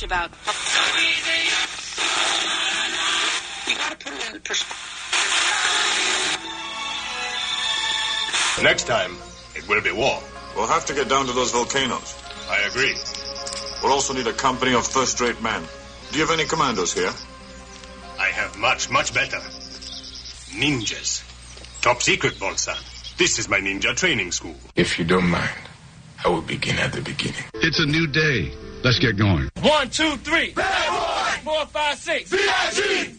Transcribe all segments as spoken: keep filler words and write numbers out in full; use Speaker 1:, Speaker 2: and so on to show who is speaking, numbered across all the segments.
Speaker 1: much about. So easy. You got to put it in perspective.
Speaker 2: Next time, it will be war.
Speaker 3: We'll have to get down to those volcanoes.
Speaker 2: I agree.
Speaker 3: We'll also need a company of first-rate men. Do you have any commandos here?
Speaker 2: I have much, much better. Ninjas. Top secret, Bolsa. This is my ninja training school.
Speaker 4: If you don't mind, I will begin at the beginning.
Speaker 5: It's a new day. Let's get going.
Speaker 6: One, two, three. Bad boy. Four, five, six. B I G.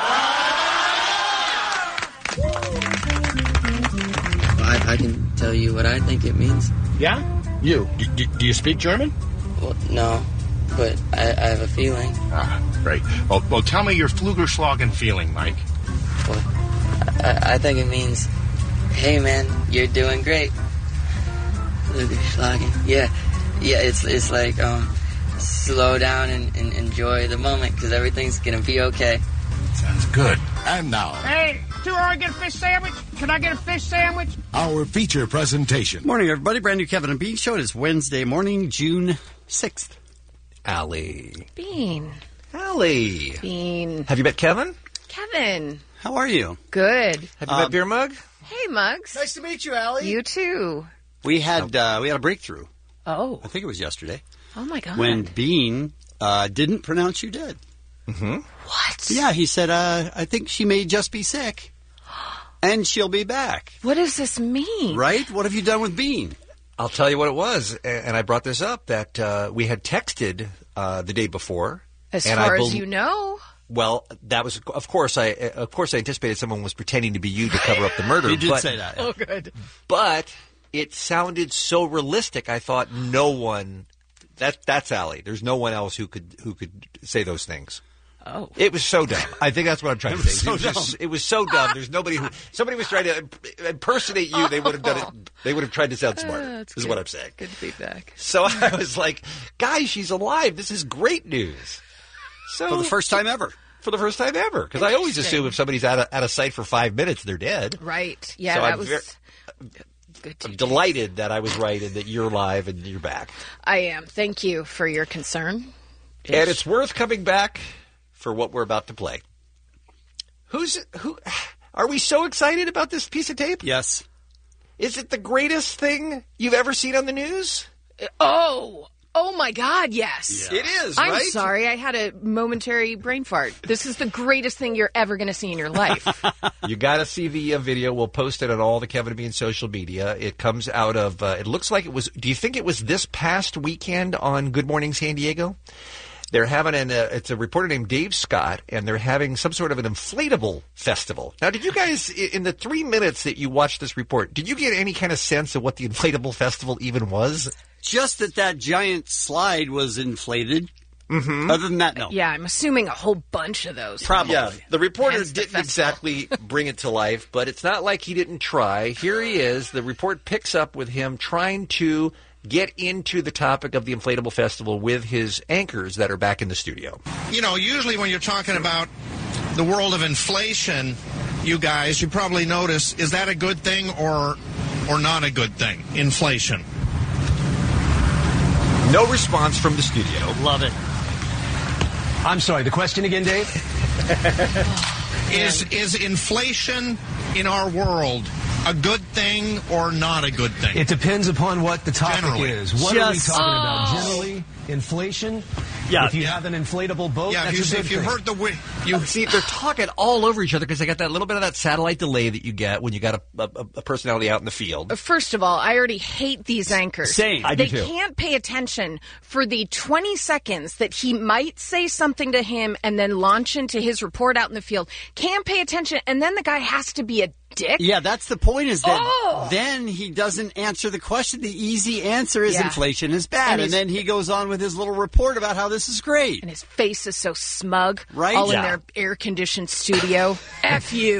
Speaker 7: I, I can tell you what I think it means.
Speaker 6: Yeah? You. D- d- do you speak German?
Speaker 7: Well, no, but I, I have a feeling.
Speaker 6: Ah, right. Well, well, tell me your Flugerschlagen feeling, Mike.
Speaker 7: Well, I, I think it means, hey, man, you're doing great. Flugerschlagen. Yeah, yeah, it's it's like, um, slow down and, and enjoy the moment, because everything's going to be okay.
Speaker 6: Sounds good.
Speaker 5: And now,
Speaker 8: Hey, do I get a fish sandwich? Can I get a fish sandwich?
Speaker 5: our feature presentation.
Speaker 9: Morning, everybody. Brand new Kevin and Bean Show. It is Wednesday morning, June sixth.
Speaker 10: Allie.
Speaker 11: Bean.
Speaker 10: Allie.
Speaker 11: Bean.
Speaker 10: Have you met Kevin?
Speaker 11: Kevin.
Speaker 9: How are you?
Speaker 11: Good.
Speaker 10: Have you
Speaker 9: Um,
Speaker 10: met Beer Mug?
Speaker 11: Hey, Muggs.
Speaker 8: Nice to meet you, Allie.
Speaker 11: You too.
Speaker 9: We had uh, we had a breakthrough.
Speaker 11: Oh.
Speaker 9: I think it was yesterday
Speaker 11: Oh, my God.
Speaker 9: when Bean uh, didn't pronounce you dead.
Speaker 10: Mm-hmm.
Speaker 11: What?
Speaker 9: Yeah, he said, uh, I think she may just be sick, and she'll be back.
Speaker 11: What does this mean?
Speaker 9: Right? What have you done with Bean?
Speaker 10: I'll tell you what it was, a- and I brought this up, that uh, we had texted uh, the day before.
Speaker 11: As
Speaker 10: and
Speaker 11: far
Speaker 10: I
Speaker 11: as
Speaker 10: bel-
Speaker 11: you know.
Speaker 10: Well, that was, of course, I of course I anticipated someone was pretending to be you to cover up the murder.
Speaker 9: You did
Speaker 10: but,
Speaker 9: say that.
Speaker 11: Oh, good.
Speaker 10: But it sounded so realistic, I thought no one, that that's Allie. There's no one else who could who could say those things.
Speaker 11: Oh.
Speaker 10: It was so dumb. I think that's what I'm trying
Speaker 9: It
Speaker 10: to
Speaker 9: was
Speaker 10: say.
Speaker 9: so
Speaker 10: it, was just,
Speaker 9: dumb.
Speaker 10: it was so dumb. There's nobody who somebody was trying to imp- impersonate you. They would have done it. They would have tried to sound smarter.
Speaker 11: Uh, that's
Speaker 10: is
Speaker 11: good.
Speaker 10: what I'm saying.
Speaker 11: Good feedback.
Speaker 10: So I was like, guys, she's alive. This is great news. So
Speaker 9: For the first time ever.
Speaker 10: For the first time ever, because I always assume if somebody's out of, out of sight for five minutes, they're dead.
Speaker 11: Right. Yeah,
Speaker 10: So
Speaker 11: that
Speaker 10: I'm
Speaker 11: was
Speaker 10: ver-
Speaker 11: good.
Speaker 10: I'm
Speaker 11: too.
Speaker 10: delighted that I was right and that you're alive and you're back.
Speaker 11: I am. Thank you for your concern.
Speaker 10: And it's worth coming back for what we're about to play. Who's who? Are we so excited about this piece of tape?
Speaker 9: Yes.
Speaker 10: Is it the greatest thing you've ever seen on the news?
Speaker 11: Oh. Oh, my God, yes.
Speaker 10: It is,
Speaker 11: I'm
Speaker 10: right?
Speaker 11: sorry. I had a momentary brain fart. This is the greatest thing you're ever going to see in your life.
Speaker 10: You got to see the uh, video. We'll post it on all the Kevin and Bean social media. It comes out of, uh, it looks like it was, do you think it was this past weekend on Good Morning San Diego? They're having an, uh, it's a reporter named Dave Scott, and they're having some sort of an inflatable festival. Now, did you guys, i- in the three minutes that you watched this report, did you get any kind of sense of what the inflatable festival even was?
Speaker 9: Just that that giant slide was inflated.
Speaker 10: Mm-hmm.
Speaker 9: Other than that, no.
Speaker 11: Yeah, I'm assuming a whole bunch of those.
Speaker 9: Probably.
Speaker 10: Yeah, the reporter
Speaker 11: Hence the
Speaker 10: didn't
Speaker 11: festival.
Speaker 10: exactly bring it to life, but it's not like he didn't try. Here he is. The report picks up with him trying to get into the topic of the inflatable festival with his anchors that are back in the studio.
Speaker 8: You know, usually when you're talking about the world of inflation, you guys, you probably notice, is that a good thing or or not a good thing? Inflation.
Speaker 10: No response from the studio.
Speaker 9: Love it.
Speaker 12: I'm sorry, the question again, Dave?
Speaker 8: Is is inflation in our world a good thing or not a good thing?
Speaker 12: It depends upon what the topic
Speaker 8: Generally.
Speaker 12: is. What
Speaker 9: Just-
Speaker 12: are we talking about?
Speaker 11: Oh.
Speaker 12: Generally, inflation?
Speaker 9: Yeah.
Speaker 12: If you
Speaker 8: Yeah.
Speaker 12: have an inflatable boat,
Speaker 8: yeah, if
Speaker 12: that's
Speaker 8: you,
Speaker 12: a good
Speaker 8: if you
Speaker 12: thing.
Speaker 8: heard the wi-
Speaker 10: You see, they're talking all over each other because they got that little bit of that satellite delay that you get when you got a, a, a personality out in the field.
Speaker 11: First of all, I already hate these anchors.
Speaker 9: Same. I
Speaker 10: do
Speaker 11: they
Speaker 10: too.
Speaker 11: can't pay attention for the twenty seconds that he might say something to him and then launch into his report out in the field. Can't pay attention, and then the guy has to be a dick.
Speaker 9: Yeah, that's the point is that
Speaker 11: Oh!
Speaker 9: then he doesn't answer the question. The easy answer is
Speaker 11: Yeah.
Speaker 9: inflation is bad.
Speaker 11: And
Speaker 9: And,
Speaker 11: he's-
Speaker 9: then he goes on with his little report about how this is great.
Speaker 11: And his face is so smug.
Speaker 9: Right?
Speaker 11: All
Speaker 9: Yeah.
Speaker 11: in their air-conditioned studio. F you.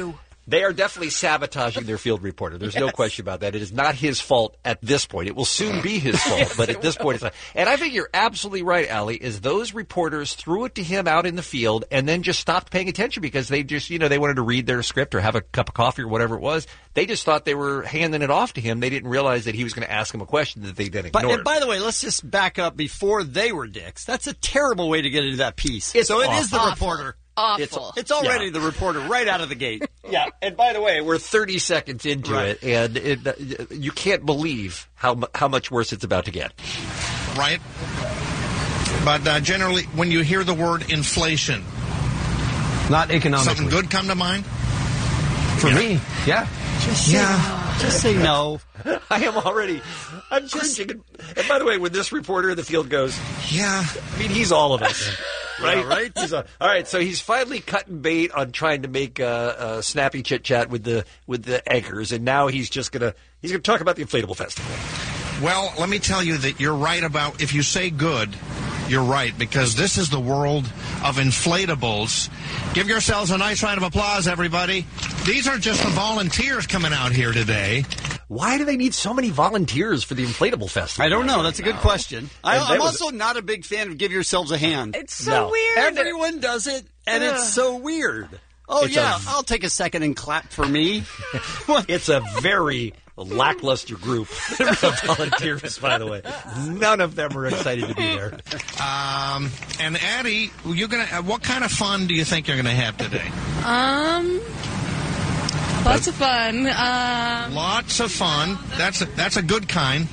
Speaker 10: They are definitely sabotaging their field reporter. There's no
Speaker 9: Yes.
Speaker 10: question about that. It is not his fault at this point. It will soon be his fault,
Speaker 9: Yes,
Speaker 10: but
Speaker 9: it
Speaker 10: at this point, it's not. And I think you're absolutely right, Allie, is those reporters threw it to him out in the field and then just stopped paying attention because they just, you know, they wanted to read their script or have a cup of coffee or whatever it was. They just thought they were handing it off to him. They didn't realize that he was going to ask them a question that they then
Speaker 9: But,
Speaker 10: ignored.
Speaker 9: and by the way, let's just back up before they were dicks. That's a terrible way to get into that piece.
Speaker 10: It's
Speaker 9: so it is the
Speaker 10: awful.
Speaker 9: reporter.
Speaker 11: Awful.
Speaker 9: It's, it's already
Speaker 10: Yeah.
Speaker 9: the reporter right out of the gate.
Speaker 10: Yeah, and by the way, we're thirty seconds into
Speaker 9: Right.
Speaker 10: it, and it, uh, you can't believe how mu- how much worse it's about to get.
Speaker 8: Right? But uh, generally, when you hear the word inflation,
Speaker 12: Not economically.
Speaker 8: something good come to mind?
Speaker 12: For me, yeah.
Speaker 9: Just say, yeah. Just say no.
Speaker 10: I am already. I'm cringing. And, and by the way, when this reporter in the field goes,
Speaker 8: Yeah.
Speaker 10: I mean, he's all of us. Right,
Speaker 9: Yeah, right?
Speaker 10: He's a, all right, so he's finally cutting bait on trying to make uh, uh, snappy chit chat with the with the anchors, and now he's just gonna he's gonna talk about the inflatable festival.
Speaker 8: Well, let me tell you that you're right about, if you say good, you're right, because this is the world of inflatables. Give yourselves a nice round of applause, everybody. These are just the volunteers coming out here today.
Speaker 10: Why do they need so many volunteers for the inflatable festival?
Speaker 9: I don't know. That's a good question. I,
Speaker 10: And that
Speaker 9: I'm
Speaker 10: was-
Speaker 9: also not a big fan of give yourselves a hand.
Speaker 11: It's so
Speaker 10: No.
Speaker 11: weird.
Speaker 9: Everyone does it, and
Speaker 11: Ugh.
Speaker 9: it's so weird. Oh,
Speaker 10: It's
Speaker 9: yeah,
Speaker 10: a-
Speaker 9: I'll take a second and clap for me.
Speaker 10: It's a very lackluster group of volunteers, by the way. None of them are excited to be there.
Speaker 8: Um, and Addie, you're gonna. Uh, what kind of fun do you think you're going to have today?
Speaker 13: Um, lots of fun. Um,
Speaker 8: Lots of fun. That's a, that's a good kind.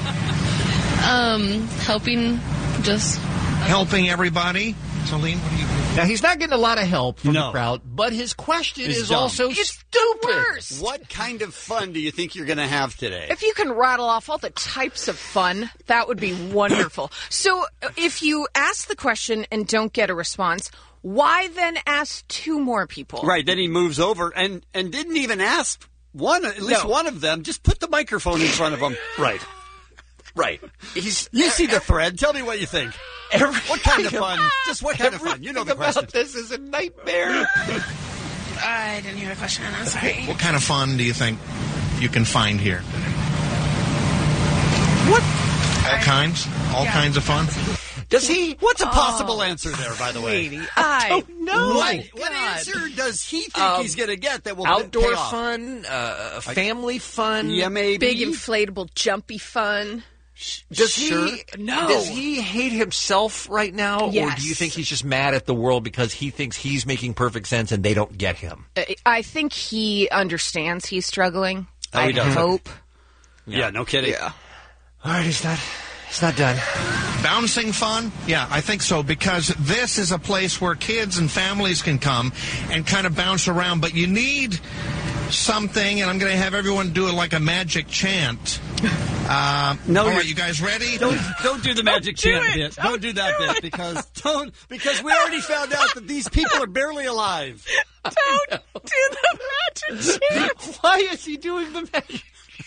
Speaker 13: um, helping just
Speaker 8: Helping everybody. Celine, what do you?
Speaker 14: Now, he's not getting a lot of help from
Speaker 9: No.
Speaker 14: the crowd, but his question
Speaker 9: It's
Speaker 14: is
Speaker 9: dumb.
Speaker 14: also
Speaker 11: It's
Speaker 14: stupid.
Speaker 11: worse.
Speaker 9: What kind of fun do you think you're going to have today?
Speaker 11: If you can rattle off all the types of fun, that would be wonderful. So uh, if you ask the question and don't get a response, why then ask two more people?
Speaker 9: Right, then he moves over and, and didn't even ask one, at least
Speaker 11: No.
Speaker 9: one of them. Just put the microphone in front of him.
Speaker 10: Right. Right. He's
Speaker 9: You see the thread. Tell me what you think.
Speaker 10: every,
Speaker 9: What kind of fun? Just what kind of fun? You know the
Speaker 10: about
Speaker 9: question.
Speaker 10: this is a nightmare.
Speaker 13: I didn't hear the question. I'm sorry.
Speaker 8: What kind of fun do you think you can find here?
Speaker 10: What?
Speaker 8: All kinds. All kinds of fun.
Speaker 10: Does he?
Speaker 9: What's a possible answer there, by the way?
Speaker 11: Katie, I
Speaker 10: No.
Speaker 9: What, what answer does he think
Speaker 10: Um,
Speaker 9: he's going to get that will
Speaker 10: Outdoor
Speaker 9: pay off?
Speaker 10: fun, uh, family fun.
Speaker 9: Yeah, maybe.
Speaker 11: big inflatable jumpy fun.
Speaker 10: Does
Speaker 9: Sure.
Speaker 10: he?
Speaker 11: No.
Speaker 10: Does he hate himself right now, or
Speaker 11: Yes.
Speaker 10: do you think he's just mad at the world because he thinks he's making perfect sense and they don't get him?
Speaker 11: I- I think he understands he's struggling.
Speaker 9: Oh, he
Speaker 11: I
Speaker 9: does.
Speaker 11: hope.
Speaker 9: Yeah, no kidding.
Speaker 11: Yeah.
Speaker 10: All right, he's not. He's not done.
Speaker 8: Bouncing fun? Yeah, I think so, because this is a place where kids and families can come and kind of bounce around, but you need something, and I'm going to have everyone do it like a magic chant. Uh,
Speaker 9: No,
Speaker 8: all right,
Speaker 9: you're-
Speaker 8: you guys ready?
Speaker 9: Don't don't do the magic
Speaker 11: do
Speaker 9: chant
Speaker 11: it.
Speaker 9: bit.
Speaker 11: Don't
Speaker 9: Don't do that
Speaker 11: do
Speaker 9: bit
Speaker 11: it.
Speaker 9: because don't because we already found out that these people are barely alive.
Speaker 11: Don't do the magic chant.
Speaker 10: Why is he doing the magic?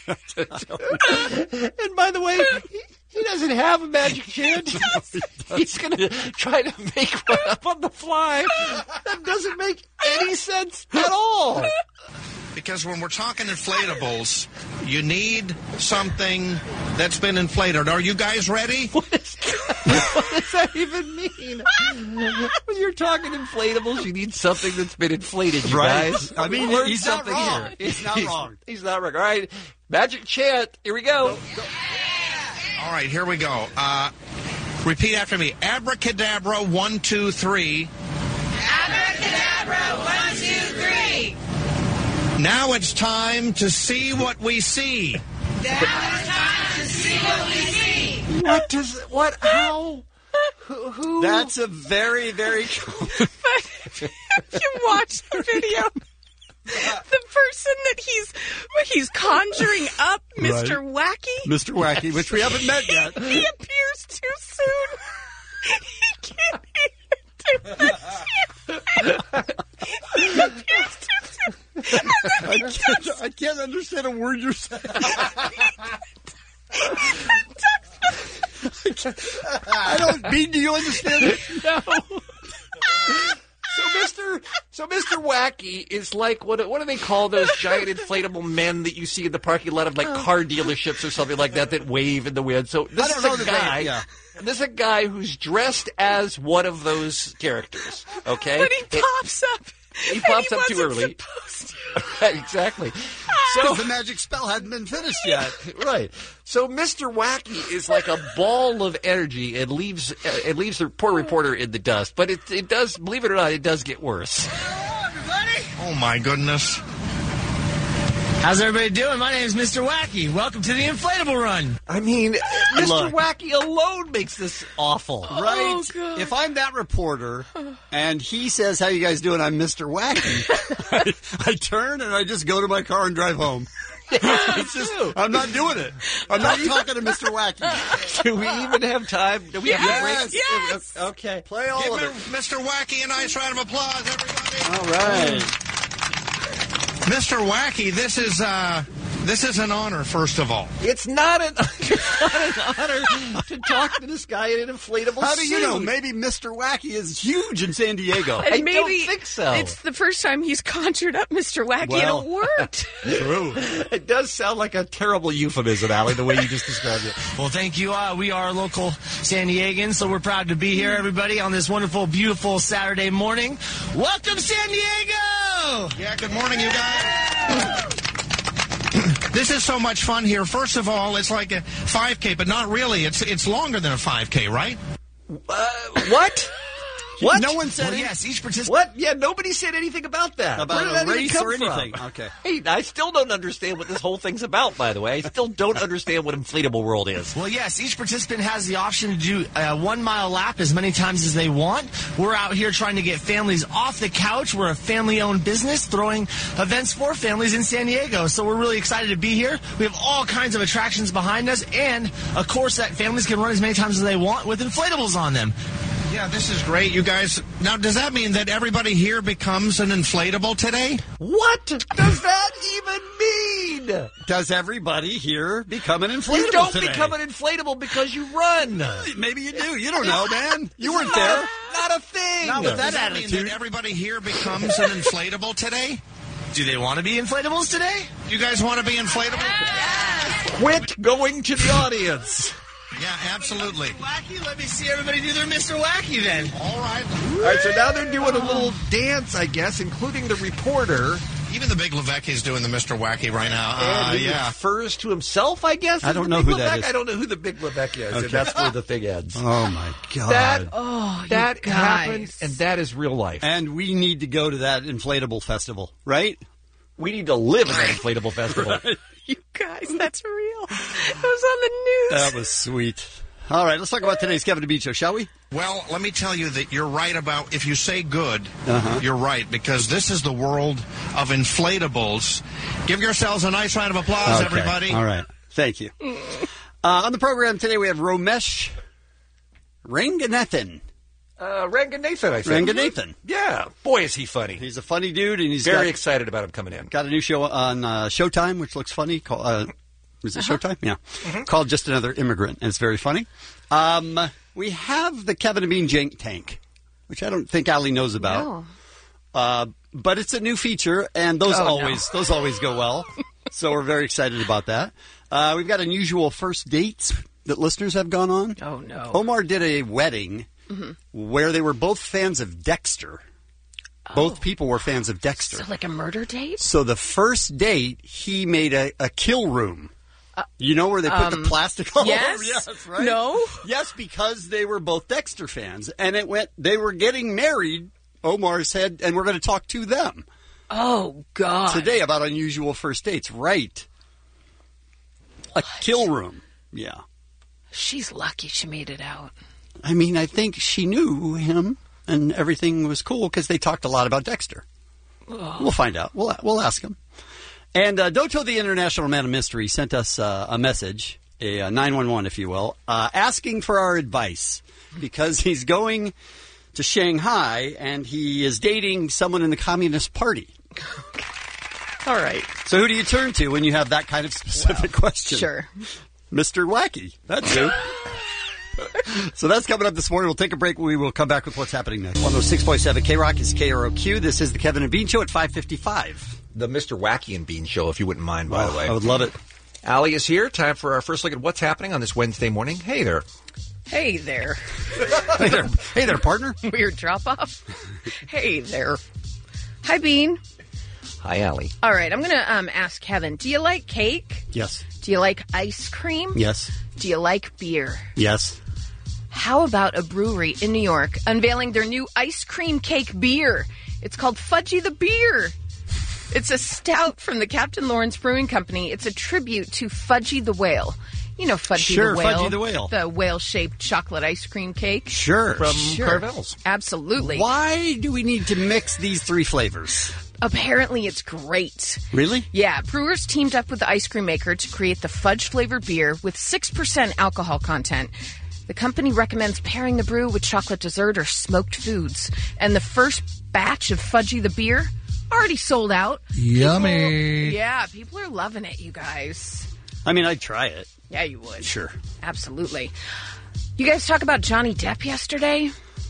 Speaker 10: And by the way, he, he doesn't have a magic chant. He's going to try to make one up on the fly. That doesn't make any sense at all.
Speaker 8: Because when we're talking inflatables, you need something that's been inflated. Are you guys ready?
Speaker 10: What, is, what does that even mean? When you're talking inflatables, you need something that's been inflated, you
Speaker 9: Right.
Speaker 10: guys.
Speaker 9: I mean,
Speaker 10: Learn
Speaker 9: he's not
Speaker 10: something
Speaker 9: wrong.
Speaker 10: here.
Speaker 9: He's not wrong.
Speaker 10: He's not wrong. All right, magic chant. Here we go.
Speaker 8: All right, here we go. Uh, repeat after me. Abracadabra, one, two, three.
Speaker 1: Abracadabra, one, two, three.
Speaker 8: Now it's time to see what we see.
Speaker 1: Now it's time to see what we see.
Speaker 10: What does what? How? Who? who?
Speaker 9: That's a very very.
Speaker 11: If you watch the video, the person that he's he's conjuring up, Mister Wacky,
Speaker 9: Mister Wacky, which we haven't met yet.
Speaker 11: he appears too soon. He can't even do that. He appears too soon.
Speaker 9: I can't, I can't understand a word you're saying. I don't mean. Do you understand it?
Speaker 10: No. So, Mister So Mister Wacky is like, what, what do they call those giant inflatable men that you see in the parking lot of like car dealerships or something like that that wave in the wind? So this
Speaker 9: I don't
Speaker 10: is
Speaker 9: know
Speaker 10: a
Speaker 9: that
Speaker 10: guy.
Speaker 9: they- yeah.
Speaker 10: This is a guy who's dressed as one of those characters. Okay,
Speaker 11: But he pops up.
Speaker 10: He
Speaker 11: and
Speaker 10: pops
Speaker 11: he
Speaker 10: up too
Speaker 11: wasn't
Speaker 10: early.
Speaker 11: supposed to.
Speaker 10: Right, exactly. So
Speaker 9: Because the magic spell hadn't been finished yet.
Speaker 10: right. So Mister Wacky is like a ball of energy and leaves uh, it leaves the poor reporter in the dust. But it it does, believe it or not, it does get worse.
Speaker 8: Oh, my goodness.
Speaker 6: How's everybody doing? My name is Mister Wacky. Welcome to the Inflatable Run.
Speaker 10: I mean, Mister
Speaker 9: Look.
Speaker 10: Wacky alone makes this awful.
Speaker 9: Right?
Speaker 11: Oh, God.
Speaker 9: If I'm that reporter and he says, how you guys doing? I'm Mister Wacky. I, I turn and I just go to my car and drive home. It's just, I'm not doing it. I'm not talking to Mister Wacky.
Speaker 10: Do we even have time? Do we have
Speaker 9: Yes.
Speaker 10: to break?
Speaker 11: Yes.
Speaker 10: Okay.
Speaker 9: Play all
Speaker 8: Give
Speaker 9: of it.
Speaker 8: Mister Wacky a nice round of applause, everybody.
Speaker 9: All right.
Speaker 8: Mister Wacky, this is uh, this is an honor, first of all.
Speaker 10: It's not an, it's not an honor to talk to this guy in an inflatable
Speaker 9: How do you know?
Speaker 10: suit.
Speaker 9: Maybe Mister Wacky is huge in San Diego.
Speaker 11: And
Speaker 10: I
Speaker 11: maybe
Speaker 10: don't think so.
Speaker 11: It's the first time he's conjured up Mister Wacky,
Speaker 9: Well.
Speaker 11: and it worked.
Speaker 9: True.
Speaker 10: It does sound like a terrible euphemism, Allie, the way you just described it.
Speaker 6: Well, thank you. Uh, we are local San Diegans, so we're proud to be here, everybody, on this wonderful, beautiful Saturday morning. Welcome, San Diego!
Speaker 8: Yeah, good morning, you guys. This is so much fun here. First of all, it's like a five K, but not really. It's it's longer than a five K, right?
Speaker 10: Uh, what? What?
Speaker 9: No one said
Speaker 6: Well,
Speaker 9: it.
Speaker 6: yes, each participant.
Speaker 10: What? Yeah, nobody said anything about that.
Speaker 9: About
Speaker 10: Where did
Speaker 9: a
Speaker 10: that even
Speaker 9: race
Speaker 10: come
Speaker 9: or
Speaker 10: from?
Speaker 9: anything. Okay.
Speaker 10: Hey, I still don't understand what this whole thing's about, by the way. I still don't understand what Inflatable World is.
Speaker 6: Well, yes, each participant has the option to do a one-mile lap as many times as they want. We're out here trying to get families off the couch. We're a family-owned business throwing events for families in San Diego, so we're really excited to be here. We have all kinds of attractions behind us, and a course that families can run as many times as they want with inflatables on them.
Speaker 8: Yeah, this is great, you guys. Now, does that mean that everybody here becomes an inflatable today?
Speaker 10: What does that even mean?
Speaker 9: Does everybody here become an inflatable
Speaker 10: You don't
Speaker 9: today?
Speaker 10: become an inflatable because you run.
Speaker 9: Maybe you do. You don't know, man. You weren't
Speaker 10: Not
Speaker 9: there.
Speaker 10: a- Not a thing.
Speaker 9: Not with
Speaker 8: Does
Speaker 9: that
Speaker 8: that mean
Speaker 9: attitude.
Speaker 8: that everybody here becomes an inflatable today?
Speaker 6: Do they want to be inflatables today?
Speaker 8: You guys want to be inflatable?
Speaker 10: Quit going to the audience.
Speaker 8: Yeah, absolutely.
Speaker 6: Wacky, let me see everybody do their Mister Wacky then.
Speaker 8: All right.
Speaker 10: All right, so now they're doing a little dance, I guess, including the reporter.
Speaker 8: Even the big Levesque is doing the Mister Wacky right now. Uh,
Speaker 10: and he
Speaker 8: yeah.
Speaker 10: refers to himself, I guess.
Speaker 9: I
Speaker 10: as
Speaker 9: don't
Speaker 10: the
Speaker 9: know
Speaker 10: Big
Speaker 9: who that
Speaker 10: Levesque.
Speaker 9: is.
Speaker 10: I don't know who the Big Levesque is,
Speaker 9: Okay.
Speaker 10: and that's where the thing ends.
Speaker 9: Oh, my God.
Speaker 10: That,
Speaker 11: Oh, you
Speaker 10: that
Speaker 11: guys.
Speaker 10: happened, and that is real life.
Speaker 9: And we need to go to that inflatable festival, right?
Speaker 10: We need to live in that inflatable festival.
Speaker 11: You guys, that's real. It was on the news.
Speaker 9: That was sweet. All right, let's talk about today's Kevin DeBeat Show, shall we?
Speaker 8: Well, let me tell you that you're right about, if you say good,
Speaker 9: Uh-huh.
Speaker 8: you're right, because this is the world of inflatables. Give yourselves a nice round of applause,
Speaker 9: Okay.
Speaker 8: everybody.
Speaker 9: All right. Thank you. Uh, on the program today, we have Romesh Ranganathan.
Speaker 10: Uh, Ranganathan, I think.
Speaker 9: Ranganathan.
Speaker 10: Yeah. Boy, is he funny.
Speaker 9: He's a funny dude, and he's
Speaker 10: Very
Speaker 9: got,
Speaker 10: excited about him coming in.
Speaker 9: got a new show on uh, Showtime, which looks funny. Call, uh, is it
Speaker 10: Uh-huh.
Speaker 9: Showtime? Yeah.
Speaker 10: Mm-hmm.
Speaker 9: Called Just Another Immigrant, and it's very funny. Um, we have the Kevin and Bean Jank Tank, which I don't think Allie knows about.
Speaker 11: No.
Speaker 9: Uh, but it's a new feature, and those
Speaker 11: Oh, no.
Speaker 9: always those always go well. So we're very excited about that. Uh, we've got unusual first dates that listeners have gone on.
Speaker 11: Oh, no.
Speaker 9: Omar did a wedding
Speaker 11: Mm-hmm.
Speaker 9: where they were both fans of Dexter. Both people were fans of Dexter.
Speaker 11: So, like a murder date?
Speaker 9: So the first date, he made a, a kill room. You know where they put
Speaker 11: um,
Speaker 9: the plastic all
Speaker 11: yes?
Speaker 9: over? Yes, right?
Speaker 11: No?
Speaker 9: Yes, because they were both Dexter fans. And it went, they were getting married, Omar said, and we're going to talk to them
Speaker 11: Oh, God.
Speaker 9: today about unusual first dates. Right. A kill room. Yeah.
Speaker 11: She's lucky she made it out.
Speaker 9: I mean, I think she knew him and everything was cool because they talked a lot about Dexter.
Speaker 11: Oh.
Speaker 9: We'll find out. We'll, we'll ask him. And uh, Doto, the International Man of Mystery, sent us uh, a message, a uh, nine one one, if you will, uh, asking for our advice because he's going to Shanghai and he is dating someone in the Communist Party.
Speaker 11: All right.
Speaker 9: So who do you turn to when you have that kind of specific question?
Speaker 11: Sure.
Speaker 9: Mister Wacky. That's who. So that's coming up this morning. We'll take a break. We will come back with what's happening next. one oh six point seven K-Rock is K R O Q. This is the Kevin and Bean Show at five fifty-five.
Speaker 10: The Mister Wacky and Bean Show, if you wouldn't mind, by
Speaker 9: Oh,
Speaker 10: the way.
Speaker 9: I would love it.
Speaker 10: Allie is here. Time for our first look at what's happening on this Wednesday morning. Hey there.
Speaker 11: Hey there.
Speaker 9: Hey there. Hey there, partner.
Speaker 11: Weird drop off. Hey there. Hi, Bean.
Speaker 10: Hi, Allie.
Speaker 11: All right, I'm going to um, ask Kevin, do you like cake?
Speaker 9: Yes.
Speaker 11: Do you like ice cream?
Speaker 9: Yes.
Speaker 11: Do you like beer?
Speaker 9: Yes.
Speaker 11: How about a brewery in New York unveiling their new ice cream cake beer? It's called Fudgy the Beer. It's a stout from the Captain Lawrence Brewing Company. It's a tribute to Fudgy the Whale. You know Fudgy
Speaker 9: Sure,
Speaker 11: the Whale.
Speaker 9: Fudgy the Whale.
Speaker 11: The whale-shaped chocolate ice cream cake.
Speaker 9: Sure.
Speaker 10: From
Speaker 11: Sure.
Speaker 10: Carvel's.
Speaker 11: Absolutely.
Speaker 9: Why do we need to mix these three flavors?
Speaker 11: Apparently, it's great.
Speaker 9: Really?
Speaker 11: Yeah, brewers teamed up with the ice cream maker to create the fudge-flavored beer with six percent alcohol content. The company recommends pairing the brew with chocolate dessert or smoked foods. And the first batch of Fudgy the Beer already sold out.
Speaker 8: Yummy.
Speaker 11: People, yeah, people are loving it, you guys.
Speaker 9: I mean, I'd try it.
Speaker 11: Yeah, you would.
Speaker 9: Sure.
Speaker 11: Absolutely. You guys talk about Johnny Depp yesterday?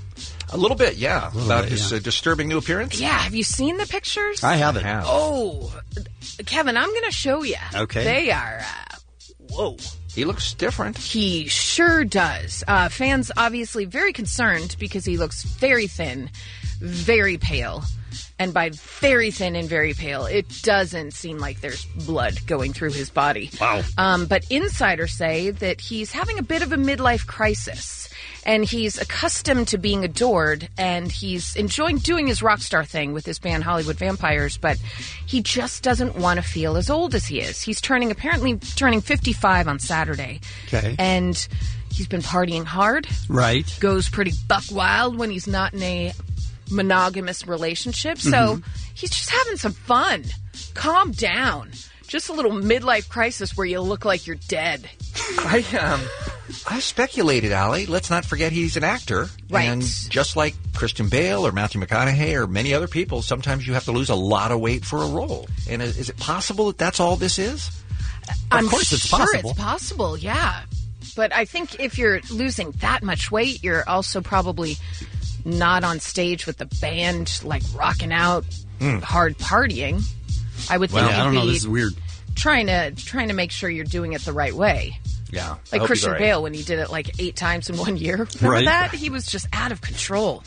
Speaker 10: A little bit, yeah.
Speaker 9: little
Speaker 10: About
Speaker 9: bit,
Speaker 10: his
Speaker 9: yeah.
Speaker 10: Uh, disturbing new appearance.
Speaker 11: Yeah, have you seen the pictures?
Speaker 9: I haven't.
Speaker 10: I have.
Speaker 11: Oh, Kevin, I'm going to show you.
Speaker 9: Okay.
Speaker 11: They are, uh, whoa.
Speaker 10: He looks different.
Speaker 11: He sure does. Uh, fans obviously very concerned because he looks very thin, very pale. And by very thin and very pale, it doesn't seem like there's blood going through his body.
Speaker 9: Wow.
Speaker 11: Um, but insiders say that he's having a bit of a midlife crisis. And he's accustomed to being adored, and he's enjoying doing his rock star thing with his band Hollywood Vampires, but he just doesn't want to feel as old as he is. He's turning, apparently turning fifty-five on Saturday.
Speaker 9: Okay.
Speaker 11: And he's been partying hard.
Speaker 9: Right.
Speaker 11: Goes pretty buck wild when he's not in a monogamous relationship. So
Speaker 9: Mhm.
Speaker 11: he's just having some fun. Calm down. Just a little midlife crisis where you look like you're dead.
Speaker 10: I um, I speculated, Allie. Let's not forget he's an actor,
Speaker 11: Right.
Speaker 10: And just like Christian Bale or Matthew McConaughey or many other people, sometimes you have to lose a lot of weight for a role. And is is it possible that that's all this is?
Speaker 11: I'm
Speaker 9: course it's
Speaker 11: sure
Speaker 9: possible.
Speaker 11: it's possible, yeah. But I think if you're losing that much weight, you're also probably not on stage with the band, like rocking out,
Speaker 9: Mm.
Speaker 11: hard partying. I would think
Speaker 9: Well,
Speaker 11: you'd
Speaker 9: I don't know.
Speaker 11: be
Speaker 9: This is weird.
Speaker 11: trying to trying to make sure you're doing it the right way.
Speaker 10: Yeah.
Speaker 11: Like Christian Bale when he did it like eight times in one year. Remember
Speaker 9: Right.
Speaker 11: that? He was just out of control.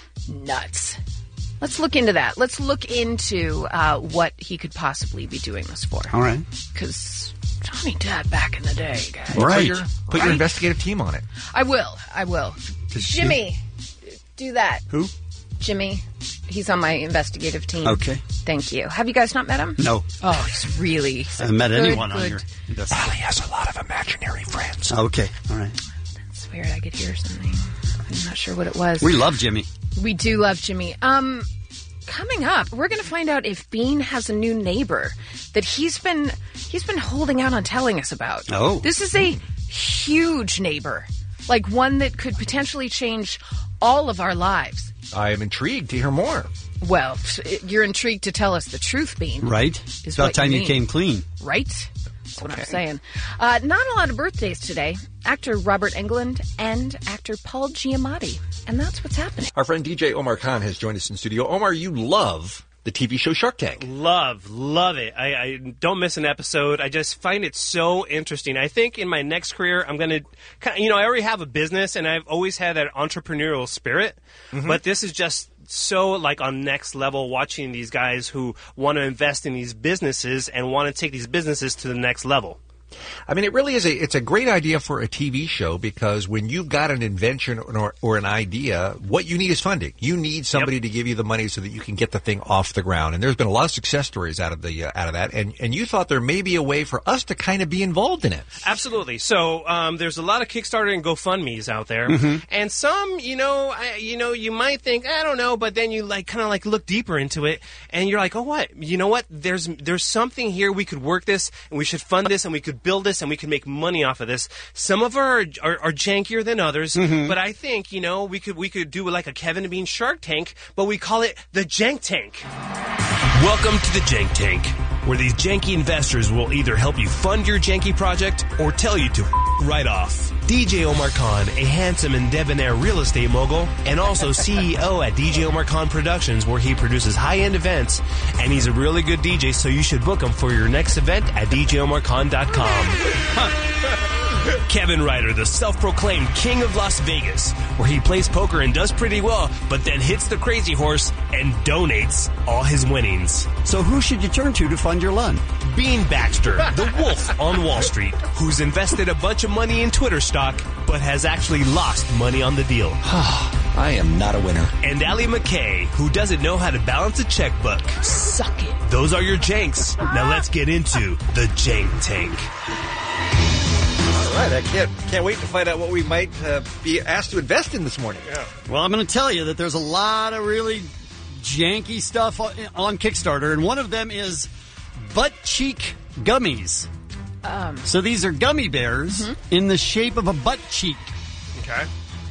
Speaker 11: Nuts. Let's look into that. Let's look into uh, what he could possibly be doing this for.
Speaker 9: All right.
Speaker 11: Because Johnny Depp back in the day, guys.
Speaker 10: Well,
Speaker 9: Right.
Speaker 10: Put, your, put your
Speaker 11: Right.
Speaker 10: investigative team on it.
Speaker 11: I will. I will. Jimmy, do that.
Speaker 9: Who?
Speaker 11: Jimmy. He's on my investigative team.
Speaker 9: Okay.
Speaker 11: Thank you. Have you guys not met him?
Speaker 9: No.
Speaker 11: Oh, he's really. he's
Speaker 9: I
Speaker 11: a
Speaker 9: haven't met
Speaker 11: good,
Speaker 9: anyone on
Speaker 11: good-
Speaker 9: your
Speaker 10: Allie
Speaker 9: investigation.
Speaker 10: has a lot of imaginary friends.
Speaker 9: Okay. All right.
Speaker 11: It's weird. I could hear something. I'm not sure what it was.
Speaker 9: We love Jimmy.
Speaker 11: We do love Jimmy. Um, coming up, we're going to find out if Bean has a new neighbor that he's been he's been holding out on telling us about.
Speaker 9: Oh.
Speaker 11: This is a huge neighbor, like one that could potentially change all of our lives.
Speaker 10: I am intrigued to hear more.
Speaker 11: Well, you're intrigued to tell us the truth, Bean.
Speaker 9: Right.
Speaker 11: Is
Speaker 9: It's about
Speaker 11: what
Speaker 9: time
Speaker 11: you
Speaker 9: you
Speaker 11: mean.
Speaker 9: came clean.
Speaker 11: Right? That's what I'm saying. Uh, not a lot of birthdays today. Actor Robert Englund and actor Paul Giamatti. And that's what's happening.
Speaker 10: Our friend D J Omar Khan has joined us in studio. Omar, you love the T V show Shark Tank.
Speaker 15: Love, love it. I, I don't miss an episode. I just find it so interesting. I think in my next career, I'm going to, you know, I already have a business and I've always had that entrepreneurial spirit,
Speaker 10: Mhm.
Speaker 15: but this is just so like on next level watching these guys who want to invest in these businesses and want to take these businesses to the next level.
Speaker 10: I mean, it really is a, it's a great idea for a T V show because when you've got an invention or, or an idea, what you need is funding. You need somebody to give you the money so that you can get the thing off the ground. And there's been a lot of success stories out of the, uh, out of that. And, and you thought there may be a way for us to kind of be involved in it.
Speaker 15: Absolutely. So um, there's a lot of Kickstarter and GoFundMe's out there,
Speaker 10: Mhm.
Speaker 15: and some, you know, I, you know, you might think I don't know, but then you like kind of like look deeper into it, and you're like, oh, what? You know what? There's there's something here. We could work this, and we should fund this, and we could build this, and we could make money off of this. Some of our are, are, are jankier than others, but I think you know we could we could do like a Kevin and Bean Shark Tank, but we call it the Jank Tank.
Speaker 16: Welcome to the Jank Tank, where these janky investors will either help you fund your janky project or tell you to right off. D J Omar Khan, a handsome and debonair real estate mogul, and also C E O at D J Omar Khan Productions, where he produces high-end events, and he's a really good D J, so you should book him for your next event at d j omar khan dot com. Kevin Ryder, the self-proclaimed king of Las Vegas, where he plays poker and does pretty well, but then hits the crazy horse and donates all his winnings.
Speaker 9: So who should you turn to to fund your Lund?
Speaker 16: Bean Baxter, the wolf on Wall Street, who's invested a bunch of money in Twitter stock, but has actually lost money on the deal.
Speaker 10: I am not a winner.
Speaker 16: And Allie McKay, who doesn't know how to balance a checkbook.
Speaker 11: Suck it.
Speaker 16: Those are your janks. Now let's get into the Jank Tank.
Speaker 10: All right, I can't can't wait to find out what we might uh, be asked to invest in this morning.
Speaker 9: Yeah. Well, I'm going to tell you that there's a lot of really janky stuff on, on Kickstarter, and one of them is butt cheek gummies.
Speaker 11: Um,
Speaker 9: so these are gummy bears mm-hmm. in the shape of a butt cheek.
Speaker 16: Okay.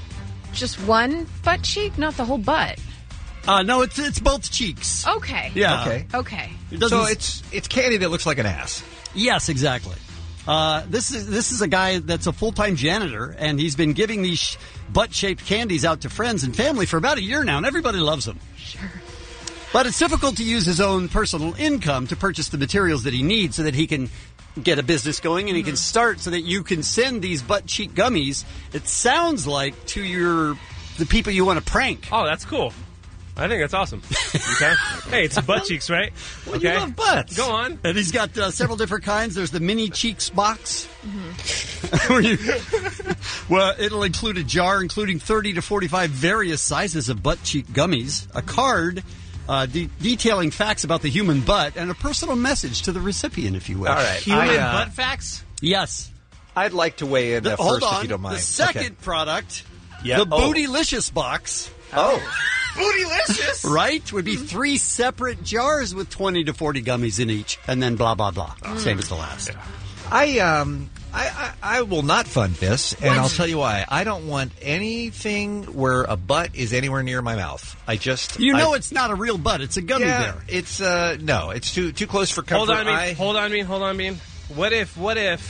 Speaker 11: Just one butt cheek, not the whole butt.
Speaker 9: Uh, no, it's it's both cheeks.
Speaker 11: Okay.
Speaker 9: Yeah.
Speaker 10: Okay.
Speaker 11: Okay.
Speaker 10: It so it's it's candy that looks like an ass.
Speaker 9: Yes, exactly. Uh, this is this is a guy that's a full-time janitor, and he's been giving these sh- butt-shaped candies out to friends and family for about a year now, and everybody loves them.
Speaker 11: Sure.
Speaker 9: But it's difficult to use his own personal income to purchase the materials that he needs so that he can get a business going and he can start so that you can send these butt-cheek gummies, it sounds like, to your the people you want to prank.
Speaker 15: Oh, that's cool. I think that's awesome. Okay. Hey, it's butt cheeks, right?
Speaker 9: Well,
Speaker 15: okay.
Speaker 9: You love butts.
Speaker 15: Go on.
Speaker 9: And he's got uh, several different kinds. There's the mini cheeks box. Mm-hmm. Where you, well, it'll include a jar including thirty to forty-five various sizes of butt cheek gummies, a card uh, de- detailing facts about the human butt, and a personal message to the recipient, if you will.
Speaker 10: All right.
Speaker 15: Human
Speaker 10: I, uh,
Speaker 15: butt facts?
Speaker 9: Yes.
Speaker 10: I'd like to weigh in uh,
Speaker 9: the, hold
Speaker 10: first,
Speaker 9: on.
Speaker 10: if you don't mind.
Speaker 9: The second
Speaker 10: okay.
Speaker 9: product,
Speaker 10: yep.
Speaker 9: the
Speaker 10: oh.
Speaker 9: Bootylicious box.
Speaker 10: Oh.
Speaker 15: Bootylicious?
Speaker 9: Right? Would be three separate jars with twenty to forty gummies in each, and then blah, blah, blah. Mm. Same as the last.
Speaker 10: Yeah. I, um... I, I, I will not fund this, and what? I'll tell you why. I don't want anything where a butt is anywhere near my mouth. I just...
Speaker 9: You know
Speaker 10: I,
Speaker 9: it's not a real butt. It's a gummy
Speaker 10: yeah,
Speaker 9: bear.
Speaker 10: It's, uh... No, it's too too close for comfort.
Speaker 15: Hold on, Bean.
Speaker 10: I,
Speaker 15: Hold on, Bean. Hold on, Bean. What if... What if...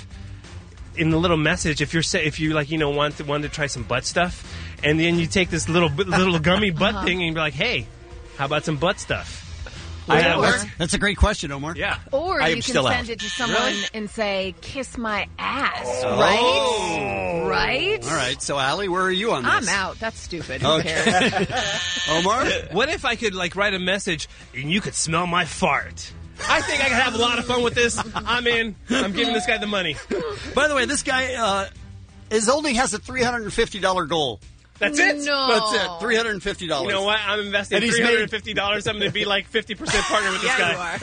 Speaker 15: In the little message, if you're say, if you like, you know, want to want to try some butt stuff, and then you take this little little gummy butt uh-huh. thing, and you're like, hey, how about some butt stuff?
Speaker 9: I know, that's, that's a great question, Omar.
Speaker 15: Yeah.
Speaker 11: Or
Speaker 10: I
Speaker 11: you can send
Speaker 10: out.
Speaker 11: it to someone
Speaker 15: really?
Speaker 11: and say, kiss my ass,
Speaker 10: oh.
Speaker 11: right? Right?
Speaker 9: All right. So, Allie, where are you on this?
Speaker 11: I'm out. That's stupid. Who
Speaker 9: okay.
Speaker 11: cares?
Speaker 9: Omar?
Speaker 15: What if I could, like, write a message and you could smell my fart? I think I could have a lot of fun with this. I'm in. I'm giving this guy the money.
Speaker 9: By the way, this guy uh, is only has a three hundred fifty dollars goal.
Speaker 15: That's it?
Speaker 11: No.
Speaker 9: That's it. three hundred fifty dollars.
Speaker 15: You know what? I'm investing three hundred fifty dollars. Made... I'm going to be like fifty percent partner with this
Speaker 11: yeah,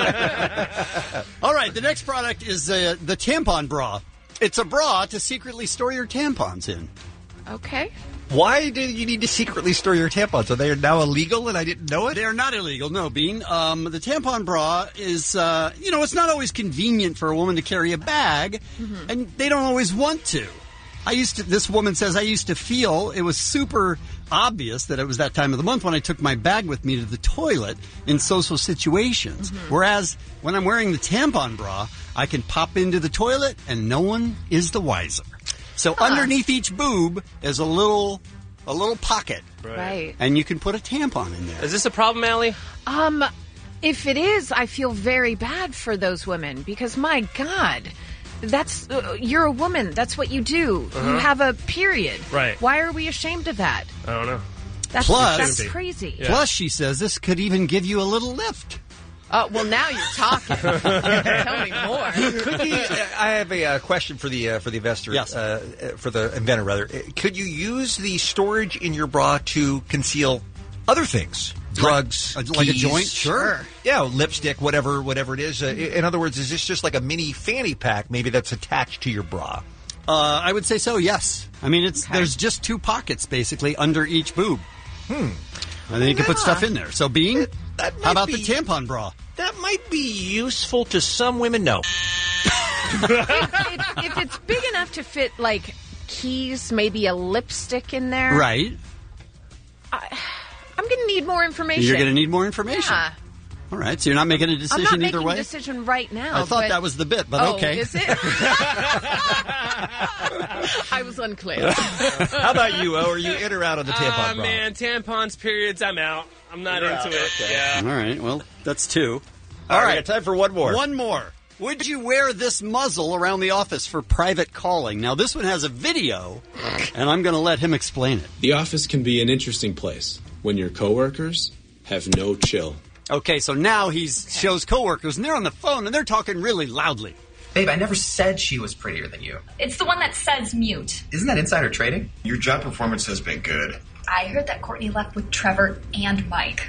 Speaker 15: guy.
Speaker 11: You are.
Speaker 9: All right. The next product is uh, the tampon bra. It's a bra to secretly store your tampons in.
Speaker 11: Okay.
Speaker 10: Why do you need to secretly store your tampons? Are they now illegal and I didn't know it?
Speaker 9: They are not illegal, no, Bean. Um, the tampon bra is, uh, you know, it's not always convenient for a woman to carry a bag, mm-hmm. and they don't always want to. I used to, this woman says, I used to feel it was super obvious that it was that time of the month when I took my bag with me to the toilet in social situations. Mm-hmm. Whereas when I'm wearing the tampon bra, I can pop into the toilet and no one is the wiser. So huh. underneath each boob is a little a little pocket.
Speaker 11: Right. right.
Speaker 9: And you can put a tampon in there.
Speaker 15: Is this a problem, Allie?
Speaker 11: Um, if it is, I feel very bad for those women because, my God, that's uh, you're a woman. That's what you do. Uh-huh. You have a period.
Speaker 15: Right.
Speaker 11: Why are we ashamed of that?
Speaker 15: I don't know.
Speaker 11: That's,
Speaker 9: plus,
Speaker 11: that's crazy.
Speaker 9: Yeah. Plus, she says this could even give you a little lift.
Speaker 11: Oh, well, now you're talking. Tell me more.
Speaker 10: Could you, I have a uh, question for the uh, for the investor,
Speaker 9: yes.
Speaker 10: uh, for the inventor, rather. Could you use the storage in your bra to conceal other things? Drugs,
Speaker 9: like, like
Speaker 10: keys,
Speaker 9: a joint? Sure.
Speaker 10: Yeah, lipstick, whatever whatever it is. Uh, in other words, is this just like a mini fanny pack maybe that's attached to your bra?
Speaker 9: Uh, I would say so, yes. I mean, it's
Speaker 11: okay.
Speaker 9: there's just two pockets, basically, under each boob.
Speaker 10: Hmm.
Speaker 9: And then you can put stuff in there. So, Bean,
Speaker 10: that, that
Speaker 9: how about
Speaker 10: be,
Speaker 9: the tampon bra?
Speaker 10: That might be useful to some women, no.
Speaker 11: if, if, if it's big enough to fit, like, keys, maybe a lipstick in there.
Speaker 9: Right.
Speaker 11: I, I'm going to need more information.
Speaker 9: You're going to need more information.
Speaker 11: Yeah.
Speaker 9: All right, so you're not making a decision
Speaker 11: I'm not
Speaker 9: either
Speaker 11: making
Speaker 9: way?
Speaker 11: a decision right now.
Speaker 9: I thought
Speaker 11: but-
Speaker 9: that was the bit, but
Speaker 11: oh,
Speaker 9: okay.
Speaker 11: Is it? I was unclear.
Speaker 10: How about you, O? Are you in or out of the tampon
Speaker 15: Oh,
Speaker 10: bra?
Speaker 15: man, tampons, periods, I'm out. I'm not
Speaker 10: You're
Speaker 15: into
Speaker 10: out,
Speaker 15: it.
Speaker 10: okay.
Speaker 15: Yeah.
Speaker 9: All right, well, that's two.
Speaker 10: All
Speaker 9: All
Speaker 10: right,
Speaker 9: right,
Speaker 10: time for one more.
Speaker 9: One more. Would you wear this muzzle around the office for private calling? Now, this one has a video, and I'm going to let him explain it.
Speaker 17: The office can be an interesting place when your coworkers have no chill.
Speaker 9: Okay, so now he shows coworkers, and they're on the phone, and they're talking really loudly.
Speaker 18: Babe, I never said she was prettier than you.
Speaker 19: It's the one that says mute.
Speaker 18: Isn't that insider trading?
Speaker 3: Your job performance has been good.
Speaker 19: I heard that Courtney left with Trevor and Mike.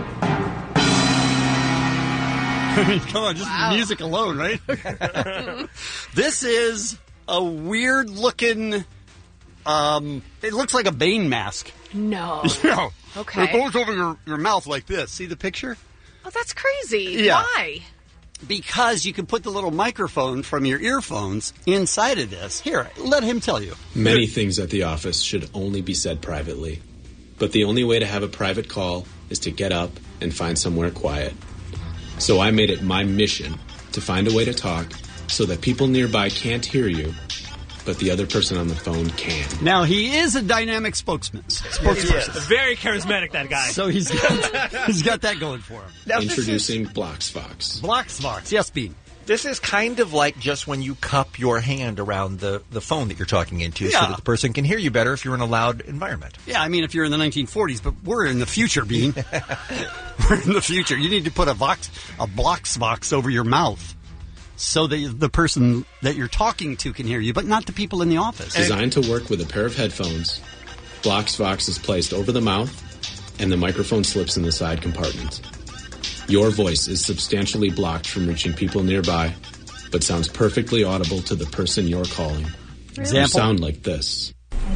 Speaker 9: I mean, come on, just the music alone, right? This is a weird-looking, um, it looks like a Bane mask.
Speaker 11: No.
Speaker 9: Yeah.
Speaker 11: Okay.
Speaker 9: It goes over your, your mouth like this. See the picture?
Speaker 11: Oh, that's crazy.
Speaker 9: Yeah.
Speaker 11: Why?
Speaker 9: Because you can put the little microphone from your earphones inside of this. Here, let him tell you.
Speaker 17: Many things at the office should only be said privately. But the only way to have a private call is to get up and find somewhere quiet. So I made it my mission to find a way to talk so that people nearby can't hear you, but the other person on the phone can.
Speaker 9: Now, he is a dynamic spokesman. Spokesperson.
Speaker 15: Very charismatic, that guy.
Speaker 9: So he's got, he's got that going for him.
Speaker 10: Now, this
Speaker 17: Introducing Bloxvox.
Speaker 9: Bloxvox. Yes, Bean.
Speaker 10: This is kind of like just when you cup your hand around the, the phone that you're talking into so
Speaker 9: Yeah.
Speaker 10: that the person can hear you better if you're in a loud environment.
Speaker 9: Yeah, I mean, if you're in the nineteen forties, but we're in the future, Bean. We're in the future. You need to put a Vox, a Bloxvox over your mouth so that the person that you're talking to can hear you, but not the people in the office.
Speaker 17: Designed to work with a pair of headphones, Bloxvox is placed over the mouth, and the microphone slips in the side compartment. Your voice is substantially blocked from reaching people nearby, but sounds perfectly audible to the person you're calling. You
Speaker 9: Example?
Speaker 17: sound like this.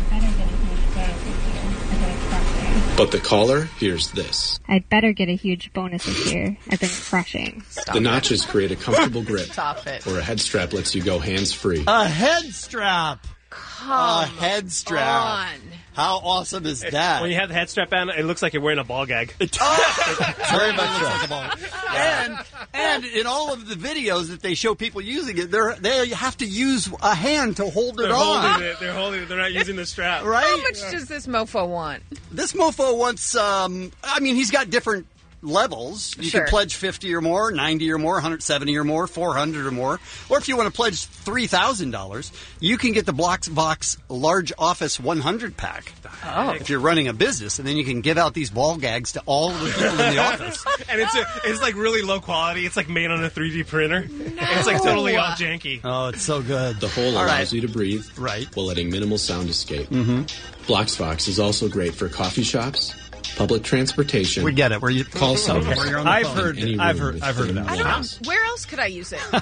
Speaker 17: But the caller hears this.
Speaker 20: I'd better get a huge bonus this year. I've been crushing.
Speaker 17: The notches create a comfortable grip,
Speaker 11: Stop it.
Speaker 17: or a head strap lets you go hands-free.
Speaker 9: A head strap.
Speaker 11: Come
Speaker 9: a head strap.
Speaker 11: on.
Speaker 9: How awesome is that?
Speaker 15: When you have the head strap on, it looks like you're wearing a ball gag.
Speaker 9: Very much so. And and in all of the videos that they show people using it, they they have to use a hand to hold it
Speaker 15: They're
Speaker 9: on.
Speaker 15: holding it. They're holding it. They're not using the strap.
Speaker 9: Right?
Speaker 11: How much does this mofo want?
Speaker 9: This mofo wants, um, I mean, he's got different levels. You
Speaker 11: Sure.
Speaker 9: can pledge fifty or more, ninety or more, one hundred seventy or more, four hundred or more. Or if you want to pledge three thousand dollars, you can get the Bloxvox Large Office one hundred pack.
Speaker 11: Oh.
Speaker 9: If you're running a business, and then you can give out these ball gags to all the people in the office.
Speaker 15: And it's a, it's like really low quality. It's like made on a three D printer. And it's like totally all janky.
Speaker 9: Oh, it's so good.
Speaker 17: The hole
Speaker 9: All
Speaker 17: allows
Speaker 9: right.
Speaker 17: you to breathe
Speaker 9: Right.
Speaker 17: while letting minimal sound escape.
Speaker 9: Mm-hmm.
Speaker 17: Bloxvox is also great for coffee shops, public transportation.
Speaker 9: We get it. Where you
Speaker 17: call center.
Speaker 9: Where you're on the
Speaker 10: I've
Speaker 9: phone.
Speaker 10: heard,
Speaker 17: Any
Speaker 10: I've
Speaker 17: room
Speaker 10: heard,
Speaker 17: with
Speaker 10: I've heard
Speaker 17: thin
Speaker 10: about
Speaker 11: I
Speaker 10: it.
Speaker 11: don't know.
Speaker 17: walls.
Speaker 11: Where else could I use it?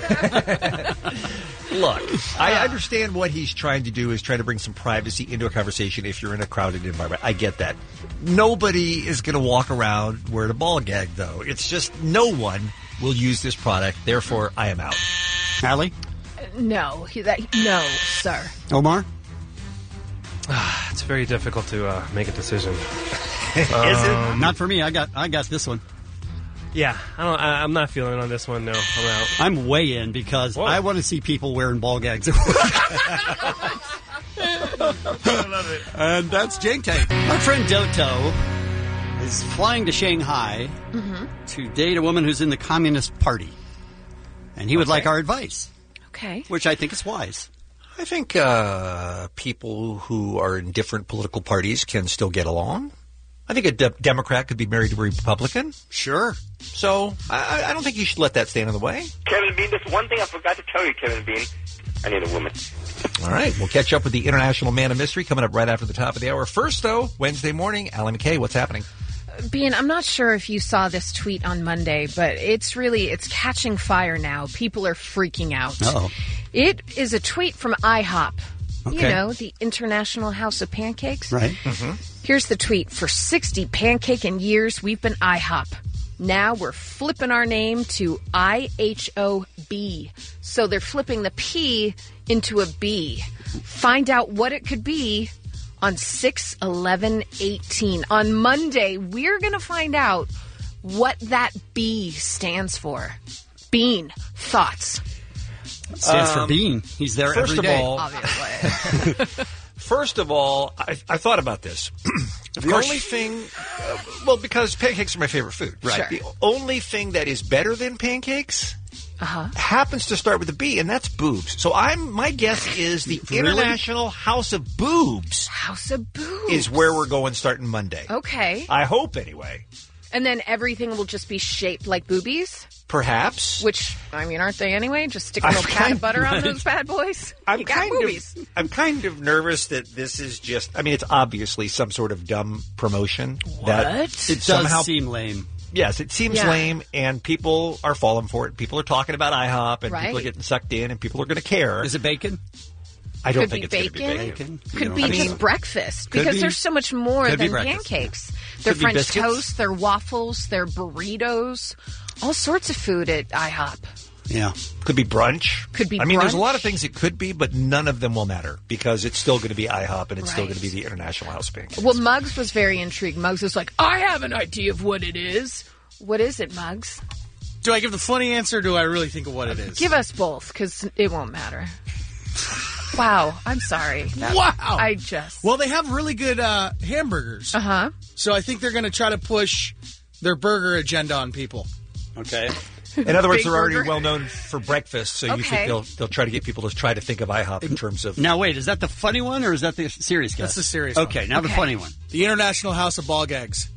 Speaker 10: Look, I understand what he's trying to do is try to bring some privacy into a conversation if you're in a crowded environment. I get that. Nobody is going to walk around wearing a ball gag, though. It's just no one will use this product. Therefore, I am out.
Speaker 9: Allie?
Speaker 11: No. He, that, no, sir.
Speaker 9: Omar?
Speaker 15: It's very difficult to uh, make a decision.
Speaker 9: Is
Speaker 15: Um,
Speaker 9: it? Not for me. I got I got this one.
Speaker 15: Yeah, I don't, I, I'm not feeling it on this one. No, I'm out.
Speaker 9: I'm way in because
Speaker 15: Whoa.
Speaker 9: I want to see people wearing ball gags.
Speaker 15: I love it.
Speaker 9: And that's Jake Tank. Our friend Doto is flying to Shanghai
Speaker 11: Mm-hmm.
Speaker 9: to date a woman who's in the Communist Party. And he would
Speaker 10: Okay.
Speaker 9: like our advice,
Speaker 11: Okay.
Speaker 9: which I think is wise.
Speaker 10: I think uh, people who are in different political parties can still get along. I think a de- Democrat could be married to a Republican.
Speaker 9: Sure.
Speaker 10: So I, I don't think you should let that stand in the way.
Speaker 21: Kevin Bean, there's one thing I forgot to tell you, Kevin Bean. I need a woman.
Speaker 10: All right, we'll catch up with the International Man of Mystery coming up right after the top of the hour. First, though, Wednesday morning, Alan McKay, what's happening?
Speaker 11: Bean, I'm not sure if you saw this tweet on Monday, but it's really, it's catching fire now. People are freaking out.
Speaker 9: Uh-oh.
Speaker 11: It is a tweet from IHOP. You
Speaker 9: Okay.
Speaker 11: know, the International House of Pancakes.
Speaker 9: Right.
Speaker 11: Here's the tweet. For sixty pancake-and years, we've been IHOP. Now we're flipping our name to I H O B. So they're flipping the P into a B. Find out what it could be on six eleven eighteen. On Monday, we're going to find out what that B stands for. Bean. Thoughts?
Speaker 9: Stands for
Speaker 10: Um,
Speaker 9: Bean. He's there
Speaker 10: first
Speaker 9: every
Speaker 10: of
Speaker 9: day.
Speaker 10: all-
Speaker 11: Obviously.
Speaker 10: First of all, I, I thought about this. The
Speaker 9: course.
Speaker 10: only thing, uh, well, because pancakes are my favorite food.
Speaker 9: Right.
Speaker 11: Sure.
Speaker 10: The only thing that is better than pancakes
Speaker 11: Uh-huh.
Speaker 10: happens to start with a B, and that's boobs. So I'm my guess is the
Speaker 9: Really?
Speaker 10: International House of Boobs
Speaker 11: House of Boobs.
Speaker 10: is where we're going starting Monday.
Speaker 11: Okay.
Speaker 10: I hope anyway.
Speaker 11: And then everything will just be shaped like boobies?
Speaker 10: Perhaps.
Speaker 11: Which, I mean, aren't they anyway? Just stick a
Speaker 10: I'm
Speaker 11: little pat
Speaker 10: kind-
Speaker 11: of butter on
Speaker 10: right.
Speaker 11: those bad boys.
Speaker 10: I'm
Speaker 11: you got
Speaker 10: kind
Speaker 11: boobies.
Speaker 10: of I'm kind of nervous that this is just I mean it's obviously some sort of dumb promotion that
Speaker 11: What?
Speaker 9: It does
Speaker 10: somehow
Speaker 9: seem lame.
Speaker 10: Yes, it seems
Speaker 11: Yeah.
Speaker 10: lame, and people are falling for it. People are talking about IHOP, and
Speaker 11: Right.
Speaker 10: people are getting sucked in, and people are going to care.
Speaker 9: Is it bacon?
Speaker 10: I don't
Speaker 11: Could
Speaker 10: think
Speaker 11: be
Speaker 10: it's going to be
Speaker 11: bacon.
Speaker 10: bacon.
Speaker 9: You
Speaker 11: Could
Speaker 9: know,
Speaker 11: be
Speaker 9: I
Speaker 11: just
Speaker 9: mean,
Speaker 11: breakfast
Speaker 9: Could
Speaker 11: because
Speaker 9: be-
Speaker 11: there's so much more
Speaker 9: could be
Speaker 11: than
Speaker 9: breakfast.
Speaker 11: pancakes. Their
Speaker 10: be
Speaker 11: French
Speaker 10: biscuits.
Speaker 11: toast, their waffles, their burritos, all sorts of food at IHOP.
Speaker 9: Yeah.
Speaker 10: Could be brunch.
Speaker 11: Could be
Speaker 10: I mean, there's a
Speaker 11: brunch.
Speaker 10: lot of things it could be, but none of them will matter because it's still going to be IHOP, and it's still
Speaker 11: Right.
Speaker 10: going to be the International House of Pancakes.
Speaker 11: Well, Muggs was very intrigued. Muggs was like, I have an idea of what it is. What is it, Muggs?
Speaker 6: Do I give the funny answer or do I really think of what it is?
Speaker 11: Give us both, because it won't matter. Wow, I'm sorry. That-
Speaker 6: Wow.
Speaker 11: I just...
Speaker 6: Well, they have really good uh, hamburgers.
Speaker 11: Uh-huh.
Speaker 6: So I think they're going to try to push their burger agenda on people.
Speaker 9: Okay.
Speaker 10: In other words,
Speaker 11: Big
Speaker 10: they're already
Speaker 11: burger.
Speaker 10: well known for breakfast, so you
Speaker 11: Okay.
Speaker 10: think they'll they'll try to get people to try to think of IHOP in terms of.
Speaker 9: Now, wait, is that the funny one or is that the serious guess?
Speaker 6: That's the serious
Speaker 9: Okay,
Speaker 6: one.
Speaker 9: now the
Speaker 11: Okay.
Speaker 9: funny one.
Speaker 6: The International House of Ball Gags.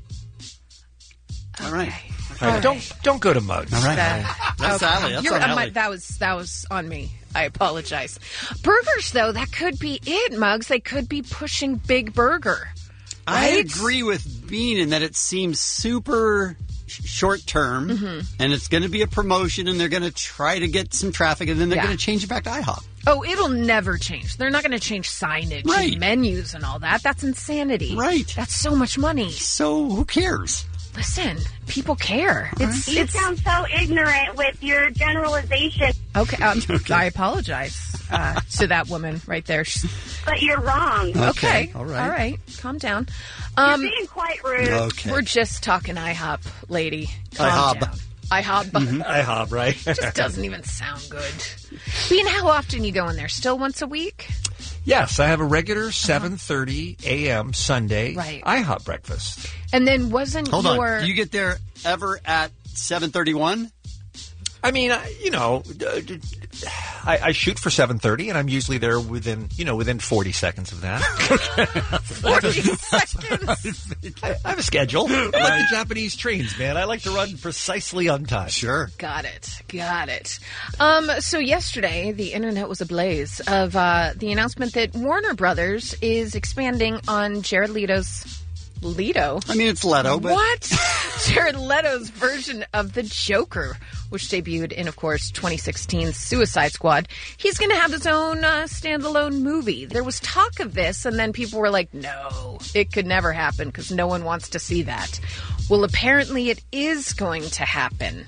Speaker 9: All right.
Speaker 10: All right, Don't don't go to Mugs.
Speaker 9: All right.
Speaker 11: That,
Speaker 9: That's
Speaker 11: okay.
Speaker 9: Allie. That's
Speaker 11: You're-
Speaker 9: on
Speaker 11: uh, my-
Speaker 9: Allie.
Speaker 11: that was that was on me. I apologize. Burgers, though, that could be it, Muggs. They could be pushing Big Burger.
Speaker 9: I
Speaker 11: Right?
Speaker 9: agree with Bean in that it seems super sh- short term,
Speaker 11: Mm-hmm.
Speaker 9: and it's going to be a promotion, and they're going to try to get some traffic, and then they're
Speaker 11: Yeah.
Speaker 9: going to change it back to IHOP.
Speaker 11: Oh, it'll never change. They're not going to change signage
Speaker 9: Right.
Speaker 11: and menus and all that. That's insanity.
Speaker 9: Right.
Speaker 11: That's so much money.
Speaker 9: So who cares?
Speaker 11: Listen, people care. It's
Speaker 2: You
Speaker 11: it's
Speaker 2: sound so ignorant with your generalization,
Speaker 11: okay. Um, I apologize uh, to that woman right there. She's-
Speaker 2: but you're wrong.
Speaker 11: Okay,
Speaker 9: all right.
Speaker 11: all right. Calm down. Um,
Speaker 2: You're being quite rude.
Speaker 9: Okay.
Speaker 11: We're just talking IHOP, lady. Calm
Speaker 9: IHOP.
Speaker 11: down. IHOP.
Speaker 10: IHOP, right?
Speaker 11: Just doesn't even sound good. Bean, how often you go in there? Still once a week?
Speaker 10: Yes, I have a regular seven thirty a.m. Sunday
Speaker 11: Right.
Speaker 10: IHOP breakfast.
Speaker 11: And then wasn't
Speaker 9: Hold
Speaker 11: your
Speaker 9: on. You get there ever at seven thirty-one?
Speaker 10: I mean, I, you know, uh, d- I, I shoot for seven thirty, and I'm usually there within, you know, within forty seconds of that.
Speaker 11: forty seconds?
Speaker 10: I, I have a schedule. I like the Japanese trains, man. I like to run precisely on time.
Speaker 9: Sure.
Speaker 11: Got it. Got it. Um, so yesterday, the internet was ablaze of uh, the announcement that Warner Brothers is expanding on Jared Leto's Leto.
Speaker 9: I mean, it's Leto, but
Speaker 11: What? Jared Leto's version of the Joker, which debuted in, of course, twenty sixteen's Suicide Squad. He's going to have his own uh, standalone movie. There was talk of this, and then people were like, no, it could never happen because no one wants to see that. Well, apparently it is going to happen.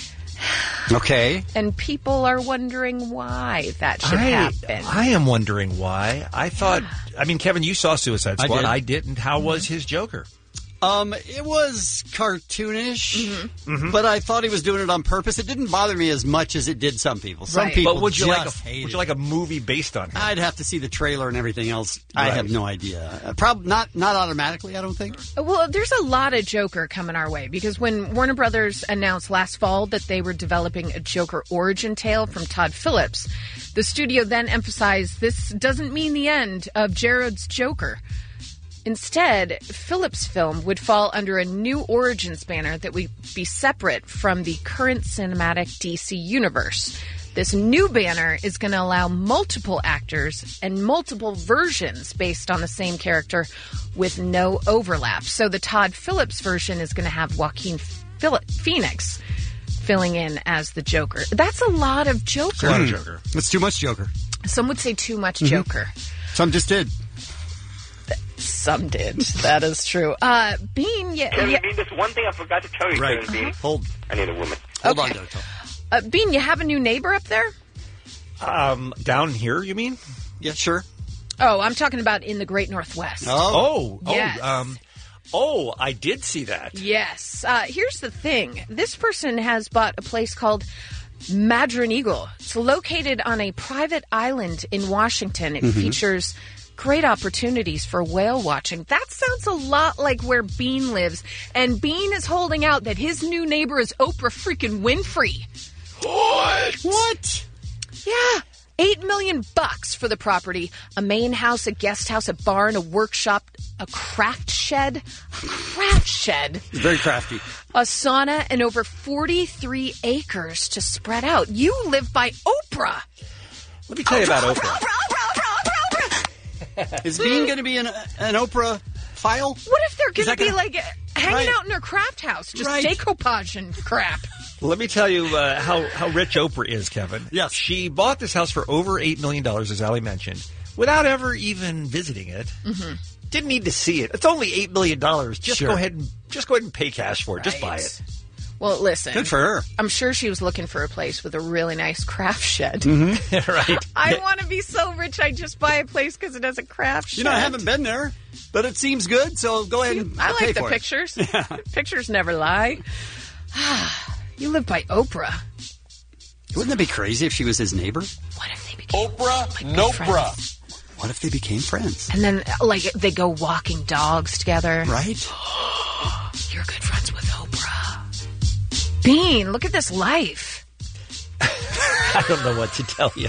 Speaker 9: okay.
Speaker 11: And people are wondering why that should
Speaker 10: I,
Speaker 11: happen.
Speaker 10: I am wondering why. I thought, I mean, Kevin, you saw Suicide
Speaker 9: I
Speaker 10: Squad.
Speaker 9: did.
Speaker 10: I didn't. How was his Joker?
Speaker 9: Um, it was cartoonish,
Speaker 11: Mm-hmm.
Speaker 9: but I thought he was doing it on purpose. It didn't bother me as much as it did some people. Some
Speaker 11: Right.
Speaker 9: people
Speaker 10: But would you
Speaker 9: just
Speaker 10: like a
Speaker 9: hate
Speaker 10: would
Speaker 9: it.
Speaker 10: you like a movie based on him?
Speaker 9: I'd have to see the trailer and everything else. I
Speaker 10: Right.
Speaker 9: have no idea. Uh, Probably not not automatically. I don't think.
Speaker 11: Well, there's a lot of Joker coming our way because when Warner Brothers announced last fall that they were developing a Joker origin tale from Todd Phillips, the studio then emphasized this doesn't mean the end of Jared's Joker. Instead, Phillips' film would fall under a new Origins banner that would be separate from the current cinematic D C universe. This new banner is going to allow multiple actors and multiple versions based on the same character with no overlap. So the Todd Phillips version is going to have Joaquin Phoenix filling in as the Joker. That's a lot of Joker.
Speaker 10: A lot of Joker.
Speaker 9: It's too much Joker.
Speaker 11: Some would say too much
Speaker 9: Mhm.
Speaker 11: Joker.
Speaker 9: Some just did.
Speaker 11: Some did. That is true. Uh, Bean, yeah,
Speaker 21: Kevin
Speaker 11: yeah.
Speaker 21: Bean, there's one thing I forgot to tell you,
Speaker 10: Right.
Speaker 21: Kevin Bean.
Speaker 9: Hold.
Speaker 21: I need a woman.
Speaker 9: Hold
Speaker 11: Okay.
Speaker 9: on, Doto.
Speaker 11: Uh, Bean, you have a new neighbor up there?
Speaker 10: Um, down here, you mean?
Speaker 9: Yeah, sure.
Speaker 11: Oh, I'm talking about in the Great Northwest.
Speaker 10: Oh, oh,
Speaker 11: Yes.
Speaker 10: um, Oh, I did see that.
Speaker 11: Yes. Uh, here's the thing. This person has bought a place called Madron Eagle. It's located on a private island in Washington. It
Speaker 9: Mm-hmm.
Speaker 11: features great opportunities for whale watching. That sounds a lot like where Bean lives. And Bean is holding out that his new neighbor is Oprah freaking Winfrey.
Speaker 9: What? What?
Speaker 11: Yeah. Eight million bucks for the property. A main house, a guest house, a barn, a workshop, a craft shed. A craft shed.
Speaker 9: Very crafty.
Speaker 11: A sauna and over forty-three acres to spread out. You live by Oprah.
Speaker 10: Let me tell you about Oprah.
Speaker 9: Is Bean going to be an, an Oprah file?
Speaker 11: What if they're
Speaker 9: Is
Speaker 11: going to
Speaker 9: that
Speaker 11: be
Speaker 9: gonna-
Speaker 11: like hanging
Speaker 9: Right.
Speaker 11: out in their craft house, just
Speaker 9: Right.
Speaker 11: decoupage and crap?
Speaker 10: Let me tell you uh, how, how rich Oprah is, Kevin. Yes. She bought this house for over eight million dollars, as Ali mentioned, without ever even visiting it.
Speaker 11: Mm-hmm.
Speaker 10: Didn't need to see it. It's only eight million dollars. Just
Speaker 9: Sure.
Speaker 10: go ahead and just go ahead and pay cash for it. Just buy it.
Speaker 11: Well, listen.
Speaker 9: Good for her.
Speaker 11: I'm sure she was looking for a place with a really nice craft shed.
Speaker 9: Mm-hmm.
Speaker 10: Right.
Speaker 11: I want to be so rich I just buy a place because it has a craft shed.
Speaker 9: You know, I haven't been there, but it seems good, so go ahead and
Speaker 11: I
Speaker 9: pay
Speaker 11: like the
Speaker 9: for it.
Speaker 11: pictures. Pictures never lie. You live by Oprah.
Speaker 9: Wouldn't that be crazy if she was his neighbor?
Speaker 11: What if they became
Speaker 9: Oprah,
Speaker 11: like, good friends?
Speaker 9: What if they became friends?
Speaker 11: And then, like, they go walking dogs together.
Speaker 9: Right?
Speaker 11: You're good friends with Oprah. Bean, look at this life.
Speaker 10: I don't know what to tell you.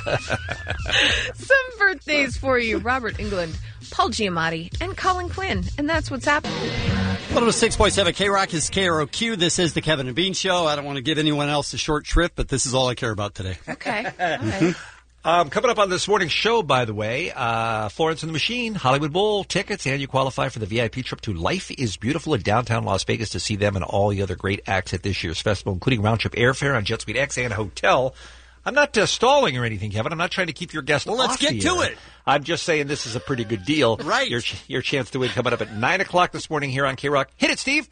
Speaker 11: Some birthdays for you. Robert England, Paul Giamatti, and Colin Quinn. And that's what's happening.
Speaker 9: one oh six point seven K-Rock is K R O Q. This is the Kevin and Bean Show. I don't want to give anyone else a short trip, but this is all I care about today.
Speaker 11: Okay. All right.
Speaker 10: Um, coming up on this morning's show, by the way, uh, Florence and the Machine, Hollywood Bowl tickets, and you qualify for the V I P trip to Life is Beautiful in downtown Las Vegas to see them and all the other great acts at this year's festival, including round-trip airfare on Jet Suite X and hotel. I'm not uh, stalling or anything, Kevin. I'm not trying to keep your guest
Speaker 9: Well, let's
Speaker 10: off
Speaker 9: get
Speaker 10: the
Speaker 9: to
Speaker 10: air.
Speaker 9: it.
Speaker 10: I'm just saying this is a pretty good deal.
Speaker 9: Right.
Speaker 10: Your, your chance to win coming up at nine o'clock this morning here on K-Rock. Hit it, Steve.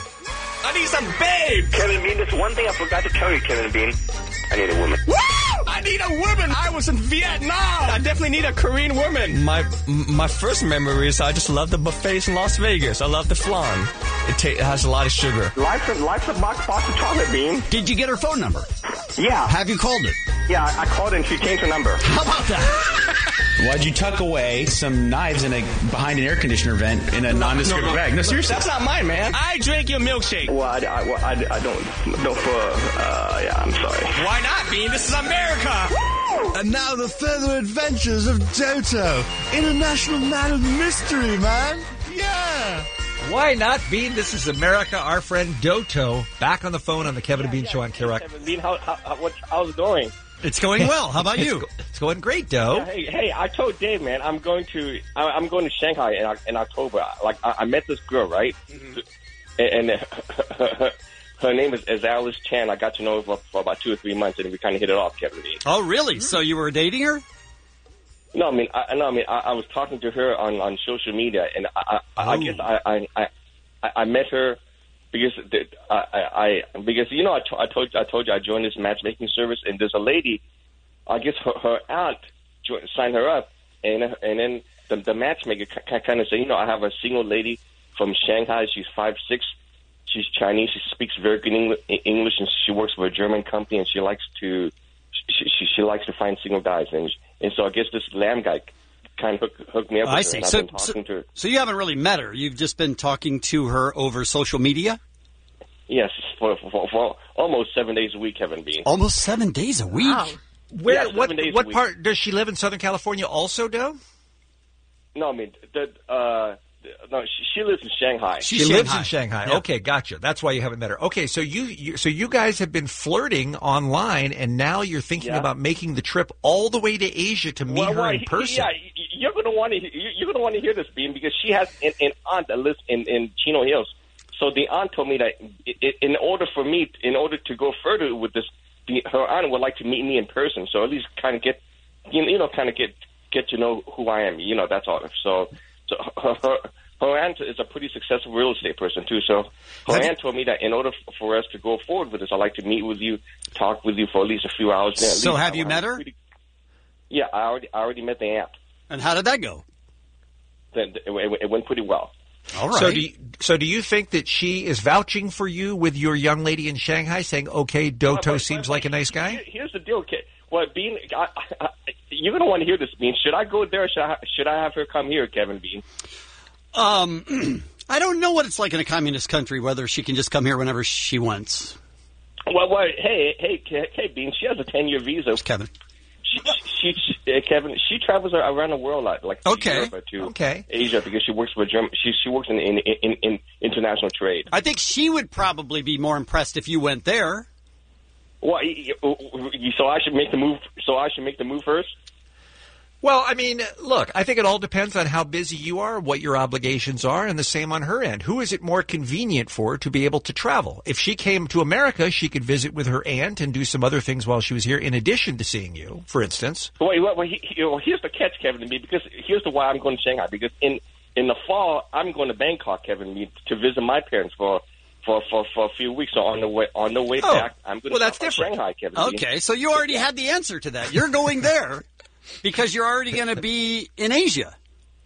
Speaker 16: I need some babes.
Speaker 21: Kevin Bean, there's one thing I forgot to tell you, Kevin Bean. I need a woman.
Speaker 16: Woo! I need a woman. I was in Vietnam. I definitely need a Korean woman. My my first memory is I just love the buffets in Las Vegas. I love the flan. It, ta- it has a lot of sugar.
Speaker 21: Life's a, life's a box, box of chocolate, Bean.
Speaker 9: Did you get her phone number?
Speaker 21: Yeah.
Speaker 9: Have you called it?
Speaker 21: Yeah, I I called and she changed her number.
Speaker 9: How about that?
Speaker 4: Why'd you tuck away some knives in a behind an air conditioner vent in a nondescript
Speaker 16: no, no.
Speaker 4: bag? No, seriously.
Speaker 16: That's not mine, man. I drank your milkshake.
Speaker 21: Well, I, I, well, I, I don't, no, for, uh, yeah, I'm sorry.
Speaker 16: Why not, Bean? This is America.
Speaker 22: And now the further adventures of Doto, International Man of Mystery, man. Yeah.
Speaker 10: Why not, Bean? This is America. Our friend Doto back on the phone on the Kevin and Bean Show on K-Rock.
Speaker 21: Kevin Bean, how, how, how, what, how's it going?
Speaker 9: It's going well. How about
Speaker 10: It's
Speaker 9: you?
Speaker 10: go- It's going great, Doe.
Speaker 21: Yeah, hey, hey, I told Dave, man, I'm going to, I, I'm going to Shanghai in, Oc- in October. Like, I, I met this girl, right?
Speaker 16: Mm-hmm.
Speaker 21: And, and her, her name is, is Alice Chan. I got to know her for, for about two or three months, and we kind of hit it off, Kevin Bean.
Speaker 9: Oh, really? So you were dating her?
Speaker 21: No, I mean, I, no, I mean, I, I was talking to her on, on social media, and I, I, I
Speaker 9: Oh.
Speaker 21: guess I, I, I, I met her because the, I, I, I, because you know, I, to, I told, I told you I joined this matchmaking service, and there's a lady. I guess her, her aunt jo- signed her up, and and then the, the matchmaker kind of said, you know, I have a single lady from Shanghai. She's five six. She's Chinese. She speaks very good Engl- English, and she works for a German company. And she likes to she she, she likes to find single guys, and and so I guess this Lamb guy kind of hooked, hooked me up.
Speaker 9: I
Speaker 21: with her,
Speaker 9: see.
Speaker 21: and I've
Speaker 9: So,
Speaker 21: been
Speaker 9: so,
Speaker 21: talking to her.
Speaker 9: so you haven't really met her. You've just been talking to her over social media?
Speaker 21: Yes, for, for, for almost seven days a week, Kevin Bean.
Speaker 9: Almost seven days a week?
Speaker 11: Wow.
Speaker 10: Where?
Speaker 21: Yeah, seven
Speaker 10: what?
Speaker 21: days a
Speaker 10: What
Speaker 21: week.
Speaker 10: part does she live in? Southern California, also, Doe?
Speaker 21: No, I mean, the, uh, no, she, she lives in Shanghai.
Speaker 10: She lives in Shanghai. Okay, gotcha. That's why you haven't met her. Okay, so you, you so you guys have been flirting online, and now you're thinking
Speaker 21: Yeah.
Speaker 10: about making the trip all the way to Asia to meet
Speaker 21: Well,
Speaker 10: her
Speaker 21: well,
Speaker 10: in person.
Speaker 21: Yeah, y- you're gonna want to you're gonna want to hear this, Bean, because she has an, an aunt that lives in, in Chino Hills. So the aunt told me that i- i- in order for me, in order to go further with this, the, her aunt would like to meet me in person. So at least kind of get, you know, you know, kind of get get to know who I am. You know, that's all. So, so her, her, her aunt is a pretty successful real estate person too. So her aunt told me that in order f- for us to go forward with this, I'd like to meet with you, talk with you for at least a few hours. Then at
Speaker 9: So
Speaker 21: least
Speaker 9: have
Speaker 21: I-
Speaker 9: you
Speaker 21: I-
Speaker 9: met her?
Speaker 21: pretty- Yeah, I already I already met the aunt.
Speaker 9: And how did that go?
Speaker 21: Then it, it, it went pretty well.
Speaker 9: All right.
Speaker 10: So do you, so do you think that she is vouching for you with your young lady in Shanghai, saying, "Okay, Doto
Speaker 21: But- but-
Speaker 10: seems
Speaker 21: but
Speaker 10: like a nice guy"?
Speaker 21: here- Here's the deal, kid. Well, Bean, I, I, you're gonna want to hear this, Bean. Should I go there? Or should I, should I have her come here, Kevin Bean?
Speaker 9: Um, I don't know what it's like in a communist country, whether she can just come here whenever she wants.
Speaker 21: Well, well hey, hey, hey, hey, Bean. She has a ten-year visa.
Speaker 9: Kevin.
Speaker 21: She, she, she uh, Kevin. She travels around the world a lot, like to
Speaker 9: Okay.
Speaker 21: Europe or to
Speaker 9: Okay.
Speaker 21: Asia, because she works for German. She she works in in, in in international trade.
Speaker 9: I think she would probably be more impressed if you went there.
Speaker 21: Well, y- y- y- so I should make the move. So I should make the move first.
Speaker 10: Well, I mean, look, I think it all depends on how busy you are, what your obligations are, and the same on her end. Who is it more convenient for to be able to travel? If she came to America, she could visit with her aunt and do some other things while she was here, in addition to seeing you, for instance.
Speaker 21: Wait, well, well, he, he, well, here's the catch, Kevin, to me, because here's the why I'm going to Shanghai. Because in in the fall, I'm going to Bangkok, Kevin, me, to visit my parents for for, for, for a few weeks. So on the way on the way
Speaker 9: Oh,
Speaker 21: back, I'm going to
Speaker 9: well, that's
Speaker 21: stop by
Speaker 9: different.
Speaker 21: Shanghai, Kevin.
Speaker 9: Okay, so you already had the answer to that. You're going there because you're already going to be in Asia.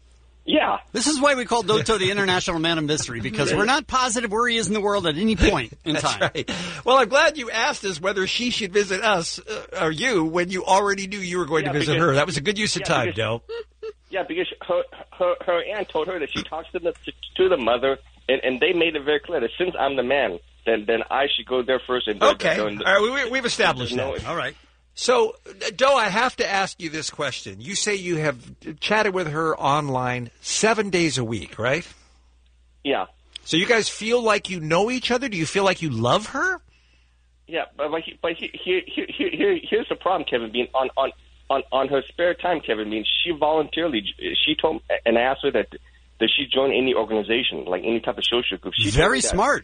Speaker 21: Yeah.
Speaker 9: This is why we call Doto the International Man of Mystery, because we're not positive where he is in the world at any point in
Speaker 10: That's
Speaker 9: time.
Speaker 10: right. Well, I'm glad you asked us whether she should visit us uh, or you when you already knew you were going
Speaker 21: Yeah,
Speaker 10: to visit
Speaker 21: because-
Speaker 10: her. That was a good use of
Speaker 21: yeah,
Speaker 10: time,
Speaker 21: because-
Speaker 10: Del.
Speaker 21: Yeah, because her her her aunt told her that she talks to the to, to the mother, and, and they made it very clear that since I'm the man, then then I should go there first. And
Speaker 10: Okay.
Speaker 21: and-
Speaker 10: All right, we, we've established
Speaker 21: No,
Speaker 10: that.
Speaker 21: All
Speaker 9: right.
Speaker 10: So, Doe, I have to ask you this question. You say you have chatted with her online seven days a week, right?
Speaker 21: Yeah.
Speaker 10: So you guys feel like you know each other? Do you feel like you love her?
Speaker 21: Yeah, but but, he, but he, here, here, here, here, here's the problem, Kevin Bean. On on, on, on her spare time, Kevin Bean, she voluntarily she told and I asked her that that she join any organization, like any type of social group. She told
Speaker 9: Very
Speaker 21: me that-
Speaker 9: smart.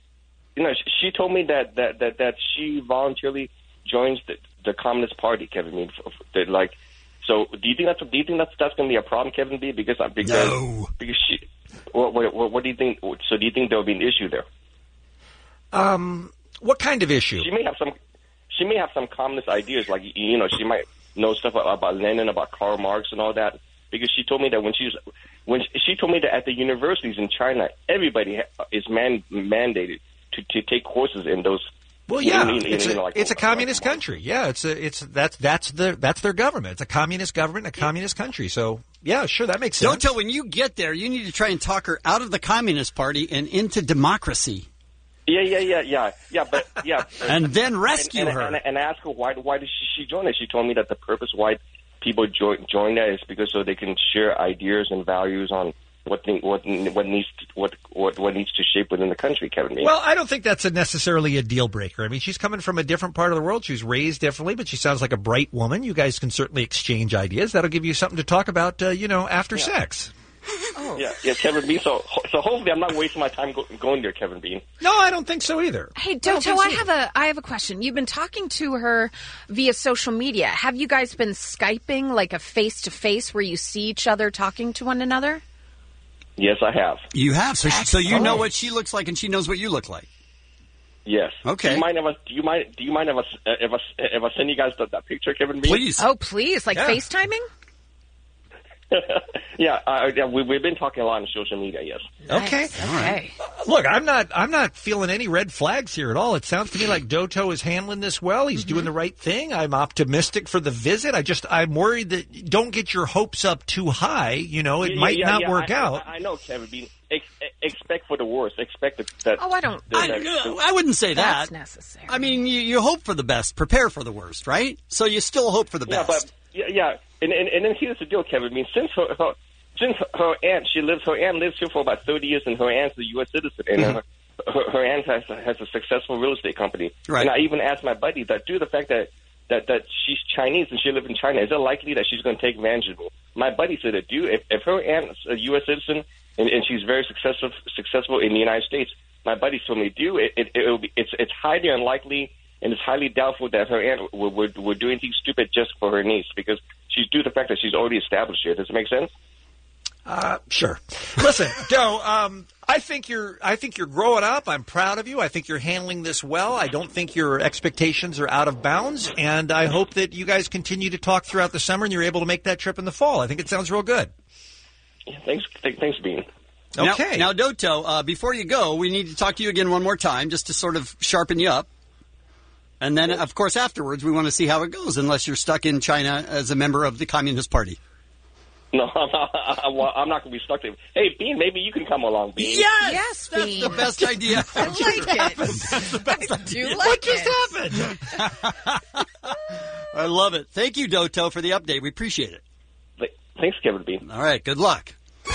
Speaker 21: You know, she, she told me that, that, that, that she voluntarily joins the, the Communist Party, Kevin Bean. f- f- that, Like, so do you think that's do you think that's that's going to be a problem, Kevin Bean? Because because
Speaker 9: No.
Speaker 21: because she. What, what, what, what do you think? So do you think there will be an issue there?
Speaker 10: Um, what kind of issue?
Speaker 21: She may have some. She may have some communist ideas, like you know, she might know stuff about Lenin, about Karl Marx, and all that. Because she told me that when she's when she, she told me that at the universities in China, everybody ha- is man, mandated to, to take courses in those.
Speaker 10: Well, yeah,
Speaker 21: you know, you
Speaker 10: it's
Speaker 21: know,
Speaker 10: a,
Speaker 21: like-
Speaker 10: it's a communist country. Yeah, it's a, it's that's that's the that's their government. It's a communist government, a communist country. So yeah, sure, that makes sense.
Speaker 9: Doto, when you get there, you need to try and talk her out of the Communist Party and into democracy.
Speaker 21: Yeah, yeah, yeah, yeah, yeah, but yeah,
Speaker 9: And then rescue
Speaker 21: and,
Speaker 9: her.
Speaker 21: and, and, and ask her why why did she, she join it? She told me that the purpose why people join join that is because so they can share ideas and values on what thing, what what needs to, what what what needs to shape within the country, Kevin. Bean.
Speaker 10: Well, I don't think that's a necessarily a deal breaker. I mean, she's coming from a different part of the world. She was raised differently, but she sounds like a bright woman. You guys can certainly exchange ideas. That'll give you something to talk about, uh, you know, after
Speaker 21: Yeah.
Speaker 10: sex.
Speaker 21: Yeah, yeah, Kevin Bean. So, so hopefully, I'm not wasting my time go, going there, Kevin Bean.
Speaker 10: No, I don't think so either.
Speaker 11: Hey,
Speaker 21: I don't
Speaker 11: Doto,
Speaker 21: think
Speaker 11: I
Speaker 21: so.
Speaker 11: have a I have a question. You've been talking to her via social media. Have you guys been Skyping, like a face to face, where you see each other talking to one another?
Speaker 21: Yes, I have.
Speaker 9: You have, so she, so you
Speaker 21: Excellent.
Speaker 9: know what she looks like, and she knows what you look like.
Speaker 21: Yes.
Speaker 9: Okay.
Speaker 21: Do you mind if I do you mind do you mind if I if I, if I send you guys that, that picture, Kevin Bean?
Speaker 11: Oh, please, like
Speaker 21: Yeah.
Speaker 11: FaceTiming?
Speaker 21: yeah, uh, yeah. We, we've been talking a lot on social media. Yes.
Speaker 10: Okay.
Speaker 11: All right.
Speaker 10: Look, I'm not I'm not feeling any red flags here at all. It sounds to me like Doto is handling this well. He's doing the right thing. I'm optimistic for the visit. I just I'm worried that don't get your hopes up too high. You know, it
Speaker 21: Yeah,
Speaker 10: might
Speaker 21: yeah,
Speaker 10: not
Speaker 21: yeah,
Speaker 10: work
Speaker 21: I,
Speaker 10: out.
Speaker 21: I, I know, Kevin Bean. Ex- expect for the worst. Expect that. that
Speaker 11: Oh, I don't.
Speaker 21: that-
Speaker 9: I,
Speaker 21: that-
Speaker 9: I wouldn't say
Speaker 11: That's
Speaker 9: that.
Speaker 11: necessary.
Speaker 9: I mean, you, you hope for the best, prepare for the worst, right? So you still hope for the
Speaker 21: Yeah,
Speaker 9: best.
Speaker 21: but yeah, yeah. And, and and then here's the deal, Kevin. I mean, since her, her since her aunt, she lives. Her aunt lives here for about thirty years, and her aunt's a U S citizen, and her, her her aunt has has a successful real estate company.
Speaker 9: Right.
Speaker 21: And I even asked my buddy that due to the fact that that that she's Chinese and she lives in China, is it likely that she's going to take advantage of me? My buddy said that due if, if her aunt's a U S citizen and, and she's very successful successful in the United States, my buddy told me, do it, it, it will be it's it's highly unlikely. And it's highly doubtful that her aunt would, would, would do anything stupid just for her niece because she's due to the fact that she's already established here. Does it make sense?
Speaker 10: Uh, sure. Listen, Doe, um, I think you're I think you're growing up. I'm proud of you. I think you're handling this well. I don't think your expectations are out of bounds, and I hope that you guys continue to talk throughout the summer and you're able to make that trip in the fall. I think it sounds real good.
Speaker 21: Yeah, thanks, th- thanks, Bean.
Speaker 10: Okay.
Speaker 9: Now, now Doto, uh, before you go, we need to talk to you again one more time just to sort of sharpen you up. And then, of course, afterwards, we want to see how it goes, unless you're stuck in China as a member of the Communist Party.
Speaker 21: No, I'm not, I'm not going to be stuck there. Hey, Bean, maybe you can come along, Bean.
Speaker 9: Yes!
Speaker 11: Yes,
Speaker 9: That's
Speaker 11: Bean.
Speaker 9: the best idea.
Speaker 11: I like it.
Speaker 9: That's the best
Speaker 11: I
Speaker 9: idea.
Speaker 11: do like
Speaker 9: what
Speaker 11: it.
Speaker 9: just happened? I love it. Thank you, Doto, for the update. We appreciate it.
Speaker 21: Thanks, Kevin Bean.
Speaker 9: All right, good luck.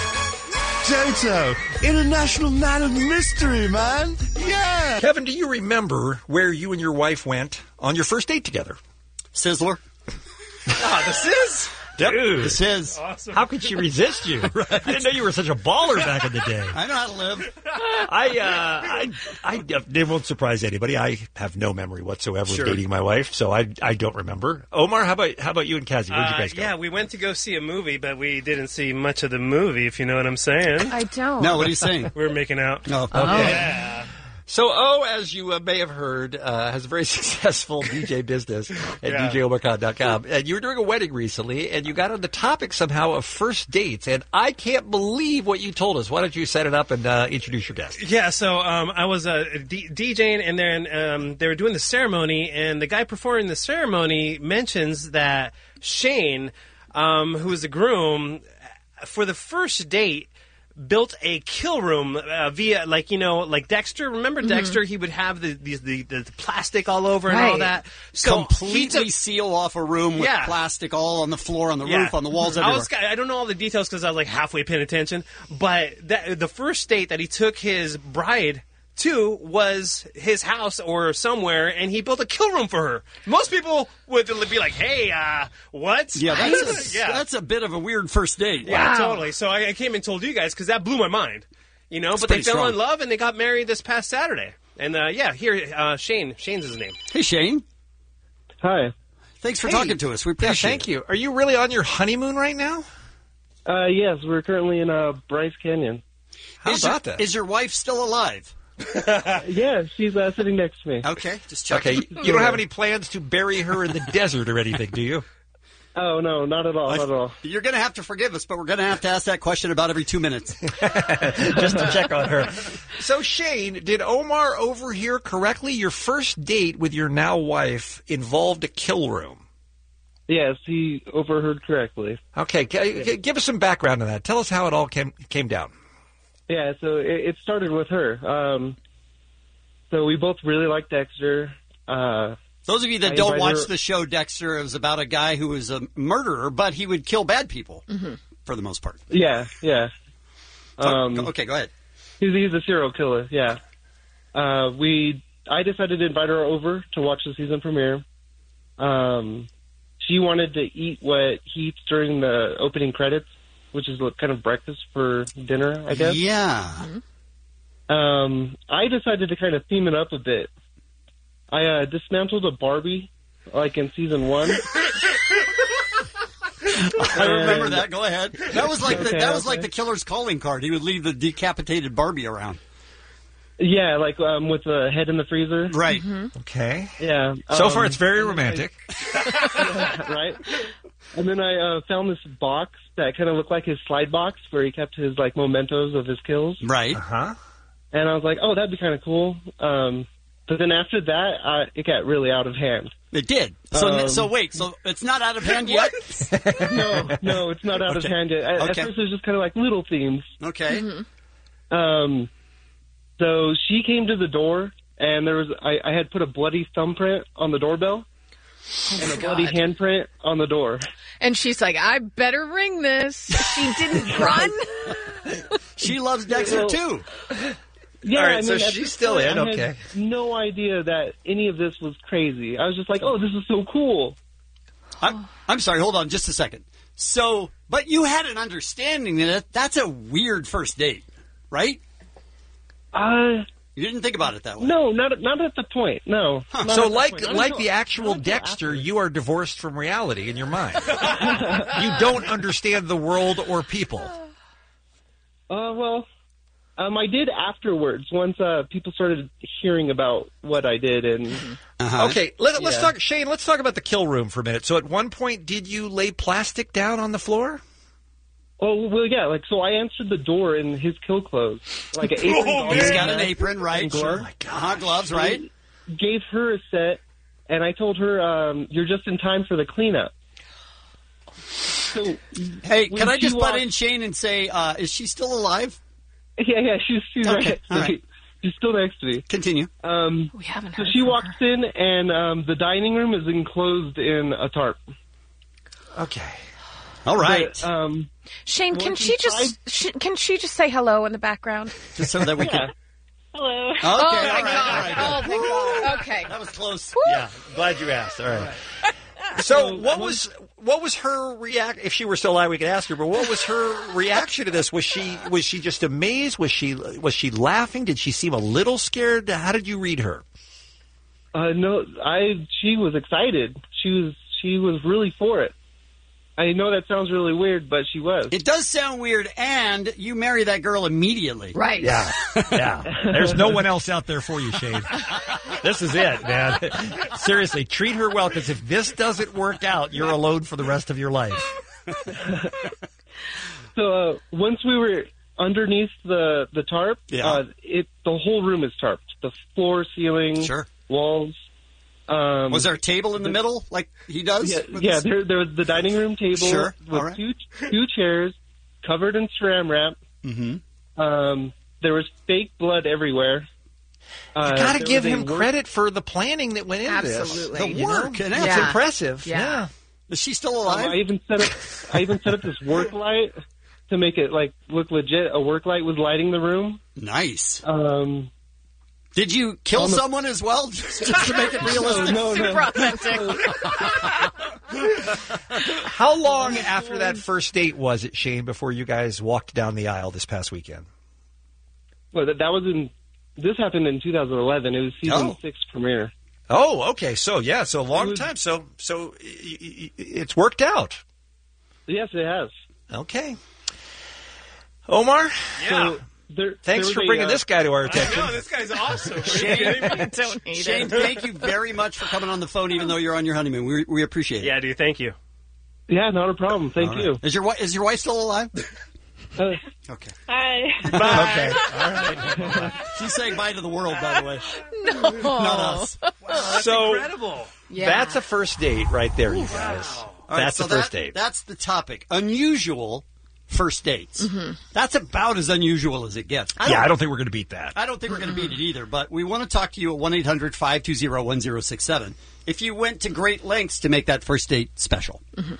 Speaker 22: Doto, international man of mystery, man. Yeah.
Speaker 10: Kevin, do you remember where you and your wife went on your first date together?
Speaker 9: Sizzler.
Speaker 15: Ah, the Sizz.
Speaker 10: Yep.
Speaker 9: The Sizz.
Speaker 15: Awesome.
Speaker 10: How could she resist you? Right. I didn't know you were such a baller back in the day.
Speaker 9: I know how to live.
Speaker 10: I, uh, I, I, it won't surprise anybody. I have no memory whatsoever
Speaker 15: Sure.
Speaker 10: of dating my wife, so I, I don't remember. Omar, how about, how about you and Kazi? Where'd you
Speaker 15: Uh,
Speaker 10: guys go?
Speaker 15: yeah, we went to go see a movie, but we didn't see much of the movie, if you know what I'm saying.
Speaker 11: I don't.
Speaker 9: No, what are you saying?
Speaker 15: We were making out.
Speaker 9: No.
Speaker 10: Okay.
Speaker 15: Yeah.
Speaker 10: So, O, as you uh, may have heard, uh, has a very successful D J business at
Speaker 15: Yeah.
Speaker 10: D J Omar Khan dot com. And you were doing a wedding recently, and you got on the topic somehow of first dates. And I can't believe what you told us. Why don't you set it up and uh, introduce your guest?
Speaker 15: Yeah, so um, I was uh, D- DJing, and then um, they were doing the ceremony, and the guy performing the ceremony mentions that Shane, um, who was the groom, for the first date, built a kill room uh, via, like, you know, like Dexter. Remember
Speaker 11: Mhm.
Speaker 15: Dexter? He would have the the, the the plastic all over and all
Speaker 11: Right.
Speaker 15: that. So he
Speaker 9: Completely
Speaker 15: took-
Speaker 9: seal off a room with
Speaker 15: Yeah.
Speaker 9: plastic all on the floor, on the
Speaker 15: Yeah.
Speaker 9: roof, on the walls,
Speaker 15: I
Speaker 9: everywhere.
Speaker 15: was, I don't know all the details because I was like halfway paying attention. But that, the first date that he took his bride to was his house or somewhere, and he built a kill room for her. Most people would be like, "Hey, uh, what?"
Speaker 9: Yeah, that's a,
Speaker 15: yeah,
Speaker 9: that's a bit of a weird first date.
Speaker 15: yeah, totally. So I, I came and told you guys because that blew my mind. You know,
Speaker 9: That's
Speaker 15: but they
Speaker 9: pretty
Speaker 15: fell
Speaker 9: strong.
Speaker 15: in love and they got married this past Saturday. And uh, yeah, here, uh, Shane. Shane's his name.
Speaker 9: Hey, Shane.
Speaker 5: Hi.
Speaker 9: Thanks for
Speaker 10: Hey.
Speaker 9: talking to us. We
Speaker 10: Yeah,
Speaker 9: appreciate
Speaker 10: thank you. Are you really on your honeymoon right now?
Speaker 5: Uh, yes, we're currently in uh, Bryce Canyon.
Speaker 10: How
Speaker 9: is
Speaker 10: about
Speaker 9: your,
Speaker 10: that?
Speaker 9: Is your wife still alive?
Speaker 5: Yeah, she's uh, sitting next to me.
Speaker 9: Okay, just
Speaker 10: Okay,
Speaker 9: checking.
Speaker 10: you don't have any plans to bury her in the desert or anything, do you?
Speaker 5: Oh, no, not at all, not at all.
Speaker 9: You're going to have to forgive us, but we're going to have to ask that question about every two minutes.
Speaker 10: Just to check on her. So, Shane, did Omar overhear correctly? Your first date with your now wife involved a kill room.
Speaker 5: Yes, he overheard correctly.
Speaker 10: Okay, g- g- give us some background on that. Tell us how it all came came down.
Speaker 5: Yeah, so it, it started with her. Um, so we both really like Dexter. Uh,
Speaker 9: Those of you that
Speaker 5: I
Speaker 9: don't
Speaker 5: invited
Speaker 9: watch
Speaker 5: her-
Speaker 9: the show, Dexter, it was about a guy who was a murderer, but he would kill bad people for the most part.
Speaker 5: Yeah, yeah. Um,
Speaker 9: okay, go ahead.
Speaker 5: He's, he's a serial killer, yeah. Uh, we, I decided to invite her over to watch the season premiere. Um, she wanted to eat what he eats during the opening credits, which is kind of breakfast for dinner, I guess.
Speaker 9: Yeah.
Speaker 5: Um, I decided to kind of theme it up a bit. I uh, dismantled a Barbie, like in season one.
Speaker 9: I remember that. Go ahead. That was like the,
Speaker 5: Okay,
Speaker 9: that was
Speaker 5: okay.
Speaker 9: like the killer's calling card. He would leave the decapitated Barbie around.
Speaker 5: Yeah, like um, with the head in the freezer.
Speaker 9: Right.
Speaker 10: Okay.
Speaker 5: Yeah.
Speaker 10: So far,
Speaker 5: um,
Speaker 10: it's very romantic.
Speaker 5: yeah, right? And then I uh, found this box that kind of looked like his slide box where he kept his like mementos of his kills.
Speaker 9: Right.
Speaker 10: Uh-huh.
Speaker 5: And I was like, oh, that'd be kind of cool. Um, but then after that, uh, it got really out of hand.
Speaker 9: It did. So
Speaker 5: Um,
Speaker 9: so wait. So it's not out of hand yet.
Speaker 5: no, no, it's not out
Speaker 9: Okay.
Speaker 5: of hand yet. At, at
Speaker 9: Okay.
Speaker 5: first, it was just kind of like little themes.
Speaker 9: Okay.
Speaker 5: Um, so she came to the door, and there was I, I had put a bloody thumbprint on the doorbell and a bloody
Speaker 11: God.
Speaker 5: handprint on the door.
Speaker 11: And she's like, I better ring this. She didn't run.
Speaker 9: She loves Dexter
Speaker 5: Well,
Speaker 9: too.
Speaker 5: Yeah,
Speaker 10: All right,
Speaker 5: I
Speaker 10: so
Speaker 5: mean, at
Speaker 10: she's
Speaker 5: this
Speaker 10: still
Speaker 5: point,
Speaker 10: in,
Speaker 5: I had
Speaker 10: okay.
Speaker 5: no idea that any of this was crazy. I was just like, oh, this is so cool.
Speaker 9: I'm, I'm sorry. Hold on, just a second. So, but you had an understanding that that's a weird first date, right?
Speaker 5: Uh,
Speaker 9: You didn't think about it that way.
Speaker 5: no, not not at the point. No. Not
Speaker 10: So,
Speaker 5: at the
Speaker 10: like
Speaker 5: point. Not
Speaker 10: like
Speaker 5: until-
Speaker 10: the actual
Speaker 5: not until
Speaker 10: Dexter,
Speaker 5: after.
Speaker 10: you are divorced from reality in your mind. You don't understand the world or people.
Speaker 5: Uh, well, um, I did afterwards. Once uh, people started hearing about what I did, and
Speaker 9: Uh-huh.
Speaker 10: Okay, let, let's
Speaker 5: Yeah.
Speaker 10: talk, Shane. Let's talk about the kill room for a minute. So, at one point, did you lay plastic down on the floor?
Speaker 5: Oh, well, yeah, like, so I answered the door in his kill clothes. Like an apron.
Speaker 9: Oh, he's got an apron, right?
Speaker 5: Gloves.
Speaker 9: Oh, my God. Gloves, right?
Speaker 5: Gave her a set, and I told her, um, you're just in time for the cleanup. So,
Speaker 9: hey,
Speaker 5: when
Speaker 9: can I
Speaker 5: she
Speaker 9: just butt
Speaker 5: walked-
Speaker 9: in, Shane, and say, uh, is she still alive?
Speaker 5: Yeah, yeah, she's, she's
Speaker 9: Okay,
Speaker 5: right.
Speaker 9: all right.
Speaker 5: She's still next to me.
Speaker 9: Continue.
Speaker 5: Um,
Speaker 11: we haven't
Speaker 5: so
Speaker 11: heard
Speaker 5: she
Speaker 11: from
Speaker 5: walks in, and um, the dining room is enclosed in a tarp.
Speaker 10: Okay.
Speaker 9: All right.
Speaker 5: But, um,
Speaker 11: Shane, can
Speaker 5: once
Speaker 11: she
Speaker 5: inside-
Speaker 11: just sh- can she just say hello in the background?
Speaker 9: Just so that we can.
Speaker 2: Hello.
Speaker 9: Okay,
Speaker 11: oh
Speaker 9: all
Speaker 11: my
Speaker 9: right,
Speaker 11: God!
Speaker 9: all right,
Speaker 11: Oh, thank God. Okay,
Speaker 9: that was close.
Speaker 10: Yeah, glad you asked. All right. So, what was what was her react? If she were still alive, we could ask her. But what was her reaction to this? Was she was she just amazed? Was she was she laughing? Did she seem a little scared? How did you read her?
Speaker 5: Uh, no, I. She was excited. She was. She was really for it. I know that sounds really weird, but she was.
Speaker 9: It does sound weird, and you marry that girl immediately.
Speaker 11: Right.
Speaker 10: Yeah. Yeah. There's no one else out there for you, Shane. This is it, man. Seriously, treat her well, because if this doesn't work out, you're alone for the rest of your life.
Speaker 5: So uh, once we were underneath the the tarp,
Speaker 9: Yeah.
Speaker 5: uh, it the whole room is tarped. The floor, ceiling,
Speaker 9: Sure.
Speaker 5: walls. Um,
Speaker 9: Was there a table in the middle, like he does?
Speaker 5: Yeah,
Speaker 9: with
Speaker 5: yeah
Speaker 9: his-
Speaker 5: there, there was the dining room table
Speaker 9: Sure.
Speaker 5: with
Speaker 9: All right.
Speaker 5: two two chairs covered in saran wrap.
Speaker 9: Mm-hmm.
Speaker 5: Um, there was fake blood everywhere. Uh,
Speaker 10: You got to
Speaker 5: there
Speaker 10: give
Speaker 5: was a
Speaker 10: him
Speaker 5: work-
Speaker 10: credit for the planning that went into
Speaker 11: Absolutely.
Speaker 10: this.
Speaker 9: The
Speaker 10: You know?
Speaker 9: work, and
Speaker 10: It's
Speaker 11: Yeah.
Speaker 10: impressive.
Speaker 11: Yeah.
Speaker 10: Yeah.
Speaker 9: Is she still
Speaker 5: Um,
Speaker 9: alive?
Speaker 5: I even set up. I even set up this work light to make it like look legit. A work light was lighting the room.
Speaker 9: Nice.
Speaker 5: Um,
Speaker 9: Did you kill
Speaker 5: on the-
Speaker 9: someone as well, just just to make it realistic?
Speaker 5: no, no,
Speaker 11: Super
Speaker 5: no.
Speaker 11: authentic.
Speaker 10: How long after that first date was it, Shane, before you guys walked down the aisle this past weekend?
Speaker 5: Well, that, that was in. This happened in two thousand eleven. It was season
Speaker 10: Oh.
Speaker 5: six premiere.
Speaker 10: Oh, okay. So, yeah, so a long
Speaker 5: It was-
Speaker 10: time. So, so y- y- it's worked out.
Speaker 5: Yes, it has.
Speaker 10: Okay. Omar?
Speaker 5: So there,
Speaker 10: Thanks
Speaker 5: there was
Speaker 10: for
Speaker 5: a,
Speaker 10: bringing
Speaker 5: uh,
Speaker 10: this guy to our attention.
Speaker 15: No, this guy's awesome.
Speaker 9: Shane,
Speaker 11: Don't need
Speaker 9: Shane,
Speaker 11: it.
Speaker 9: thank you very much for coming on the phone, even though you're on your honeymoon. We, we appreciate it.
Speaker 15: Yeah, dude. Thank you.
Speaker 5: Yeah, not a problem. Thank
Speaker 9: All right.
Speaker 5: you.
Speaker 9: Is your wi- is your wife still alive?
Speaker 5: Uh,
Speaker 9: Okay.
Speaker 2: Hi.
Speaker 10: Okay. All right.
Speaker 9: She's saying bye to the world, by the way.
Speaker 11: No,
Speaker 9: Not us.
Speaker 10: so,
Speaker 15: Incredible.
Speaker 11: Yeah.
Speaker 10: that's a first date right there, you guys.
Speaker 9: All right,
Speaker 10: That's
Speaker 9: so
Speaker 10: the first
Speaker 9: that-
Speaker 10: date.
Speaker 9: That's the topic. Unusual first dates.
Speaker 11: Mm-hmm.
Speaker 9: That's about as unusual as it gets. I
Speaker 10: Yeah,
Speaker 9: don't,
Speaker 10: I don't think we're going to beat that.
Speaker 9: I don't think we're going to beat it either, but we want to talk to you at one eight hundred five two zero one zero six seven if you went to great lengths to make that first date special.
Speaker 11: Mm-hmm.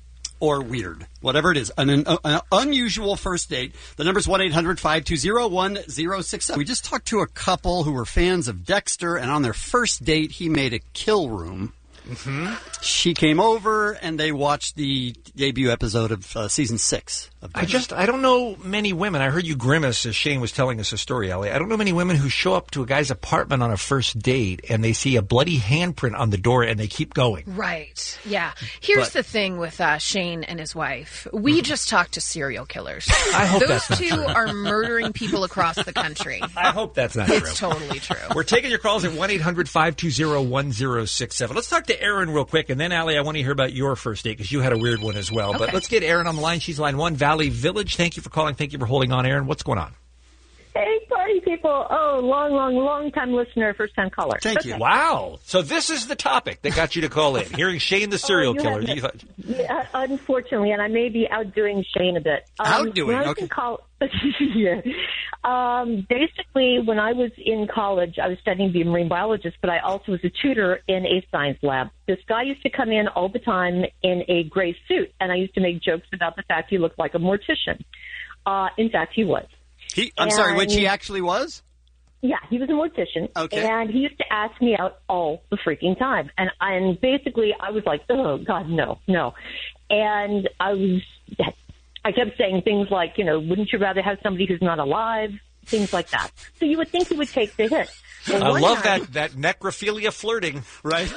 Speaker 9: Or weird, whatever it is, an, an, an unusual first date. The number's one eight hundred five two zero one zero six seven. We just talked to a couple who were fans of Dexter, and on their first date, he made a kill room.
Speaker 10: Mm-hmm.
Speaker 9: She came over, and they watched the debut episode of uh, season six of
Speaker 10: I
Speaker 9: Dexter.
Speaker 10: just, I don't know many women. I heard you grimace as Shane was telling us a story, Allie. I don't know many women who show up to a guy's apartment on a first date and they see a bloody handprint on the door and they keep going.
Speaker 11: Right. Yeah. Here's
Speaker 10: But-
Speaker 11: the thing with uh, Shane and his wife. We just talked to serial killers.
Speaker 10: I hope
Speaker 11: Those
Speaker 10: that's not
Speaker 11: two
Speaker 10: true.
Speaker 11: are murdering people across the country.
Speaker 10: I hope that's not
Speaker 11: It's
Speaker 10: true.
Speaker 11: totally true.
Speaker 10: We're taking your calls at one eight hundred five two zero one zero six seven. Let's talk to Erin real quick, and then, Allie, I want to hear about your first date because you had a weird one as well. But
Speaker 11: Okay.
Speaker 10: let's get Erin on the line. She's line one, Valley Village. Thank you for calling. Thank you for holding on, Erin. What's going on?
Speaker 2: Hey, party people. Oh, long, long, long time listener, first time caller.
Speaker 10: Thank you. Wow. So this is the topic that got you to call in. Hearing Shane the serial
Speaker 2: Oh, you
Speaker 10: killer.
Speaker 2: haven't-
Speaker 10: You thought,
Speaker 2: Yeah, unfortunately, and I may be outdoing Shane a bit. Um,
Speaker 9: Outdoing?
Speaker 2: when I was
Speaker 9: Okay.
Speaker 2: in col- yeah. Um, basically, when I was in college, I was studying to be a marine biologist, but I also was a tutor in a science lab. This guy used to come in all the time in a gray suit, and I used to make jokes about the fact he looked like a mortician. Uh, in fact, he was.
Speaker 9: He, I'm sorry, which he
Speaker 2: And-
Speaker 9: actually was?
Speaker 2: Yeah, he was a mortician.
Speaker 9: Okay.
Speaker 2: And he used to ask me out all the freaking time. And and basically I was like, oh, God, no, no. And I was, I kept saying things like, you know, wouldn't you rather have somebody who's not alive? Things like that. So you would think he would take the hit. Well,
Speaker 10: I
Speaker 2: one
Speaker 10: love
Speaker 2: night-
Speaker 10: that, that necrophilia flirting.
Speaker 9: Right?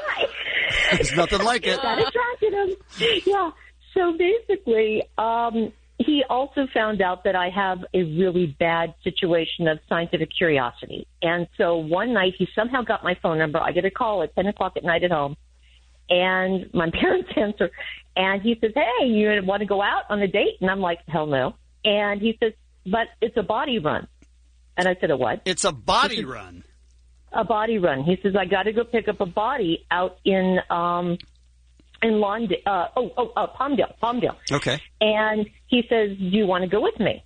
Speaker 9: There's nothing like it.
Speaker 2: That attracted him. Yeah. So basically, um, he also found out that I have a really bad situation of scientific curiosity. And so one night he somehow got my phone number. I get a call at ten o'clock at night at home. And my parents answer, and he says, hey, you want to go out on a date? And I'm like, hell no. And he says, but it's a body run. And I said, a what?
Speaker 9: It's a body
Speaker 2: says,
Speaker 9: run.
Speaker 2: A body run. He says, I got to go pick up a body out in um, in Lawndale. Uh, oh, oh, uh, Palmdale, Palmdale.
Speaker 9: Okay.
Speaker 2: And he says, do you want to go with me?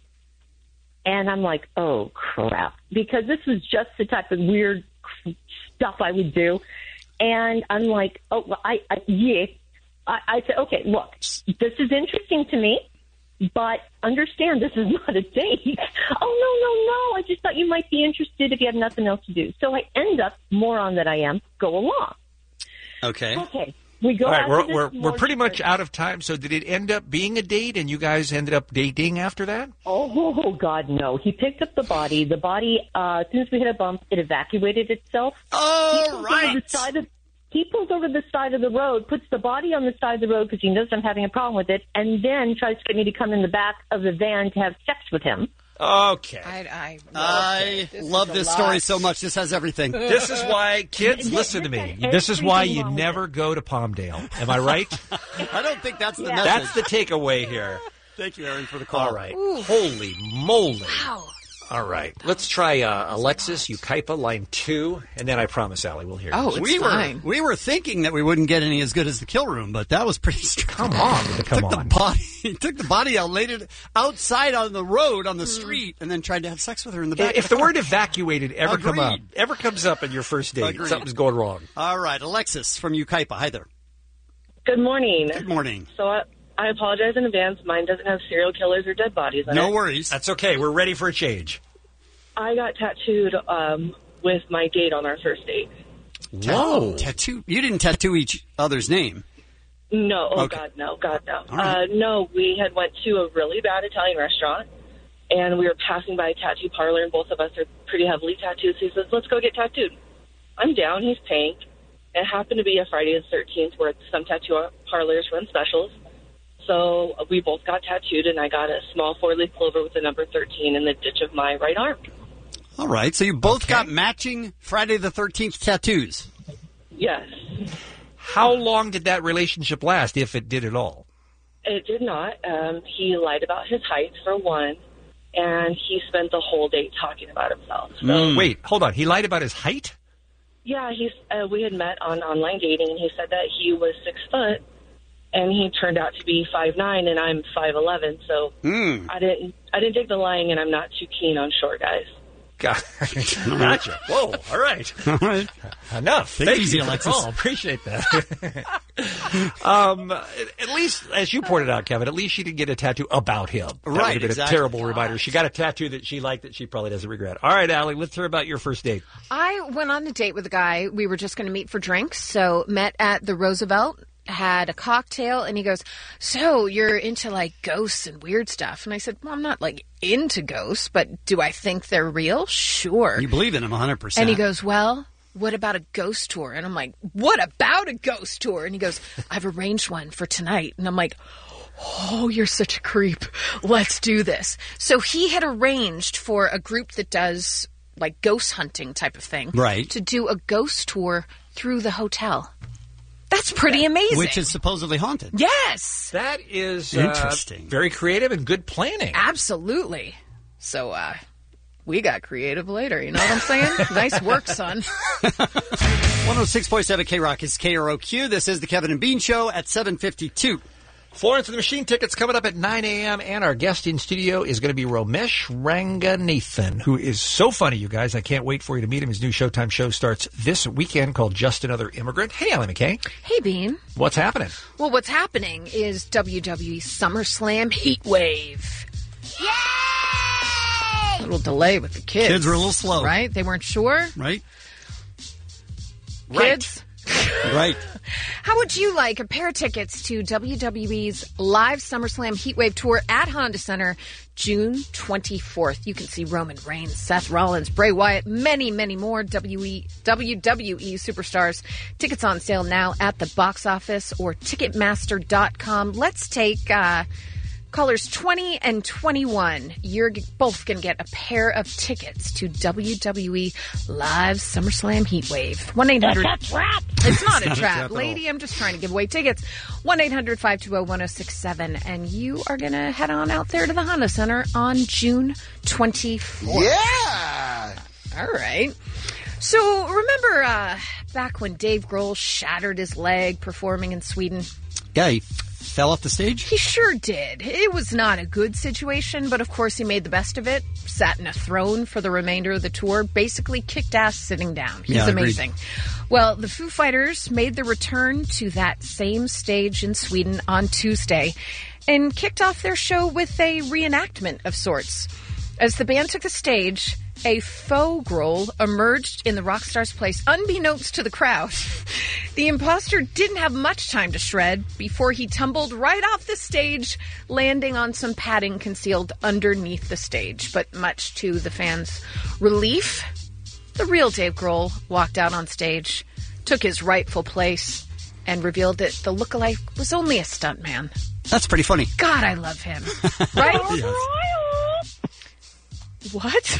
Speaker 2: And I'm like, oh, crap. Because this was just the type of weird stuff I would do. And I'm like, oh, well, I, I yeah. I, I said, okay, look, this is interesting to me, but understand this is not a date. Oh, no, no, no. I just thought you might be interested if you have nothing else to do. So I end up, moron that I am, go along.
Speaker 9: Okay.
Speaker 2: Okay. We go
Speaker 10: All right,
Speaker 2: out
Speaker 10: we're,
Speaker 2: to this
Speaker 10: we're, we're
Speaker 2: morning-
Speaker 10: pretty much out of time. So did it end up being a date and you guys ended up dating after that?
Speaker 2: Oh, oh, God, no. He picked up the body. The body, uh, as soon as we hit a bump, it evacuated itself.
Speaker 9: Oh,
Speaker 2: right. The side of, he pulls over the side of the road, puts the body on the side of the road because he knows I'm having a problem with it, and then tries to get me to come in the back of the van to have sex with him.
Speaker 10: Okay.
Speaker 11: I, I,
Speaker 9: I
Speaker 11: this
Speaker 9: love
Speaker 11: is a
Speaker 9: this
Speaker 11: lot.
Speaker 9: story so much. This has everything.
Speaker 10: This is why, kids, listen to me. This is why you never go to Palmdale. Am I right?
Speaker 9: I don't think that's the
Speaker 2: Yeah.
Speaker 9: message.
Speaker 10: That's the takeaway here.
Speaker 9: Thank you, Aaron, for the call.
Speaker 10: All right.
Speaker 11: Ooh.
Speaker 10: Holy moly.
Speaker 11: Wow.
Speaker 10: All right. Let's try uh, Alexis, Ukaipa, line two, and then I promise, Allie, we'll hear
Speaker 11: Oh,
Speaker 10: you.
Speaker 11: it's
Speaker 9: we
Speaker 11: fine.
Speaker 9: were we were thinking that we wouldn't get any as good as the Kill Room, but that was pretty strong.
Speaker 10: Come on. Come
Speaker 9: took
Speaker 10: on.
Speaker 9: the body, he took the body out, laid it outside on the road on the street, and then tried to have sex with her in the back.
Speaker 10: If
Speaker 9: of
Speaker 10: the
Speaker 9: car.
Speaker 10: word evacuated ever come up,
Speaker 9: Agreed.
Speaker 10: ever comes up in your first date,
Speaker 9: Agreed.
Speaker 10: something's going wrong.
Speaker 9: All right, Alexis from Ukaipa. Hi there.
Speaker 7: Good morning.
Speaker 9: Good morning.
Speaker 7: So I, I apologize in advance. Mine doesn't have serial killers or dead bodies in
Speaker 9: No
Speaker 7: it.
Speaker 9: worries.
Speaker 10: That's okay. We're ready for a change.
Speaker 7: I got tattooed um, with my date on our first date.
Speaker 9: Whoa. Tattoo. You didn't tattoo each other's name.
Speaker 7: No, oh
Speaker 9: Okay.
Speaker 7: God, no, God, no.
Speaker 9: All right.
Speaker 7: Uh, no, we had went to a really bad Italian restaurant, and we were passing by a tattoo parlor, and both of us are pretty heavily tattooed. So he says, let's go get tattooed. I'm down. He's paying. It happened to be a Friday the thirteenth where some tattoo parlors run specials. So we both got tattooed, and I got a small four-leaf clover with the number thirteen in the ditch of my right arm.
Speaker 9: All right, so you both got matching Friday the thirteenth tattoos.
Speaker 7: Yes.
Speaker 10: How long did that relationship last, if it did at all?
Speaker 7: It did not. Um, he lied about his height, for one, and he spent the whole day talking about himself. So,
Speaker 10: Mm. Wait, hold on. He lied about his height?
Speaker 7: yeah, he's. Uh, we had met on online dating, and he said that he was six foot, and he turned out to be five nine, and I'm five eleven. So
Speaker 9: Mm.
Speaker 7: I didn't. I didn't dig the lying, and I'm not too keen on short guys.
Speaker 10: God. Gotcha. Whoa. All right.
Speaker 9: All right.
Speaker 10: Enough.
Speaker 9: Take
Speaker 10: Thank
Speaker 9: it easy,
Speaker 10: you.
Speaker 9: Alexis.
Speaker 10: Oh, appreciate that. um, at least, as you pointed out, Kevin, at least she didn't get a tattoo about him. That would
Speaker 9: Right,
Speaker 10: have been
Speaker 9: exactly.
Speaker 10: a terrible reminder. She got a tattoo that she liked that she probably doesn't regret. All right, Allie, let's hear about your first date.
Speaker 11: I went on a date with a guy. We were just going to meet for drinks, so met at the Roosevelt, had a cocktail, and he goes, so you're into like ghosts and weird stuff? And I said, well, I'm not like into ghosts, but do I think they're real? Sure.
Speaker 9: You believe in him one hundred percent.
Speaker 11: And he goes, well, what about a ghost tour? And I'm like, what about a ghost tour? And he goes, I've arranged one for tonight. And I'm like, oh, you're such a creep. Let's do this. So he had arranged for a group that does like ghost hunting type of thing.
Speaker 9: Right.
Speaker 11: To do a ghost tour through the hotel. That's pretty amazing.
Speaker 9: Which is supposedly haunted.
Speaker 11: Yes.
Speaker 10: That is uh,
Speaker 9: Interesting.
Speaker 10: very creative and good planning.
Speaker 11: Absolutely. So, uh, we got creative later. You know what I'm saying? Nice work, son.
Speaker 9: one oh six point seven K-Rock is K R O Q. This is the Kevin and Bean Show at seven fifty-two.
Speaker 10: Florence and the Machine tickets coming up at nine a.m. And our guest in studio is going to be Romesh Ranganathan, who is so funny, you guys. I can't wait for you to meet him. His new Showtime show starts this weekend called Just Another Immigrant. Hey, Allie McKay.
Speaker 11: Hey, Bean.
Speaker 10: What's happening?
Speaker 11: Well, what's happening is W W E SummerSlam Heat Wave. Yay! A little delay with the kids.
Speaker 9: Kids were a little slow.
Speaker 11: Right? They weren't sure.
Speaker 9: Right?
Speaker 11: Kids?
Speaker 9: Right.
Speaker 11: How would you like a pair of tickets to W W E's live SummerSlam Heatwave Tour at Honda Center June twenty-fourth? You can see Roman Reigns, Seth Rollins, Bray Wyatt, many, many more W W E superstars. Tickets on sale now at the box office or Ticketmaster dot com. Let's take uh, Callers twenty and twenty-one, you're g- both going to get a pair of tickets to W W E Live SummerSlam Heatwave. one eight hundred
Speaker 1: That's a trap!
Speaker 11: It's not a
Speaker 1: It's not a
Speaker 11: trap.
Speaker 1: trap at all.
Speaker 11: Lady, I'm just trying to give away tickets. one eight hundred five two zero one zero six seven. And you are going to head on out there to the Honda Center on June twenty-fourth.
Speaker 22: Yeah!
Speaker 11: All right. So remember uh, back when Dave Grohl shattered his leg performing in Sweden?
Speaker 9: Yeah, he fell off the stage?
Speaker 11: He sure did. It was not a good situation, but of course he made the best of it. Sat in a throne for the remainder of the tour, basically kicked ass sitting down. He's
Speaker 9: Yeah, agreed.
Speaker 11: amazing. Well, the Foo Fighters made the return to that same stage in Sweden on Tuesday and kicked off their show with a reenactment of sorts. As the band took the stage, a faux Grohl emerged in the rock star's place, unbeknownst to the crowd. The imposter didn't have much time to shred before he tumbled right off the stage, landing on some padding concealed underneath the stage. But much to the fans' relief, the real Dave Grohl walked out on stage, took his rightful place, and revealed that the lookalike was only a stuntman.
Speaker 9: That's pretty funny.
Speaker 11: God, I love him. Right?
Speaker 9: Yes.
Speaker 11: What?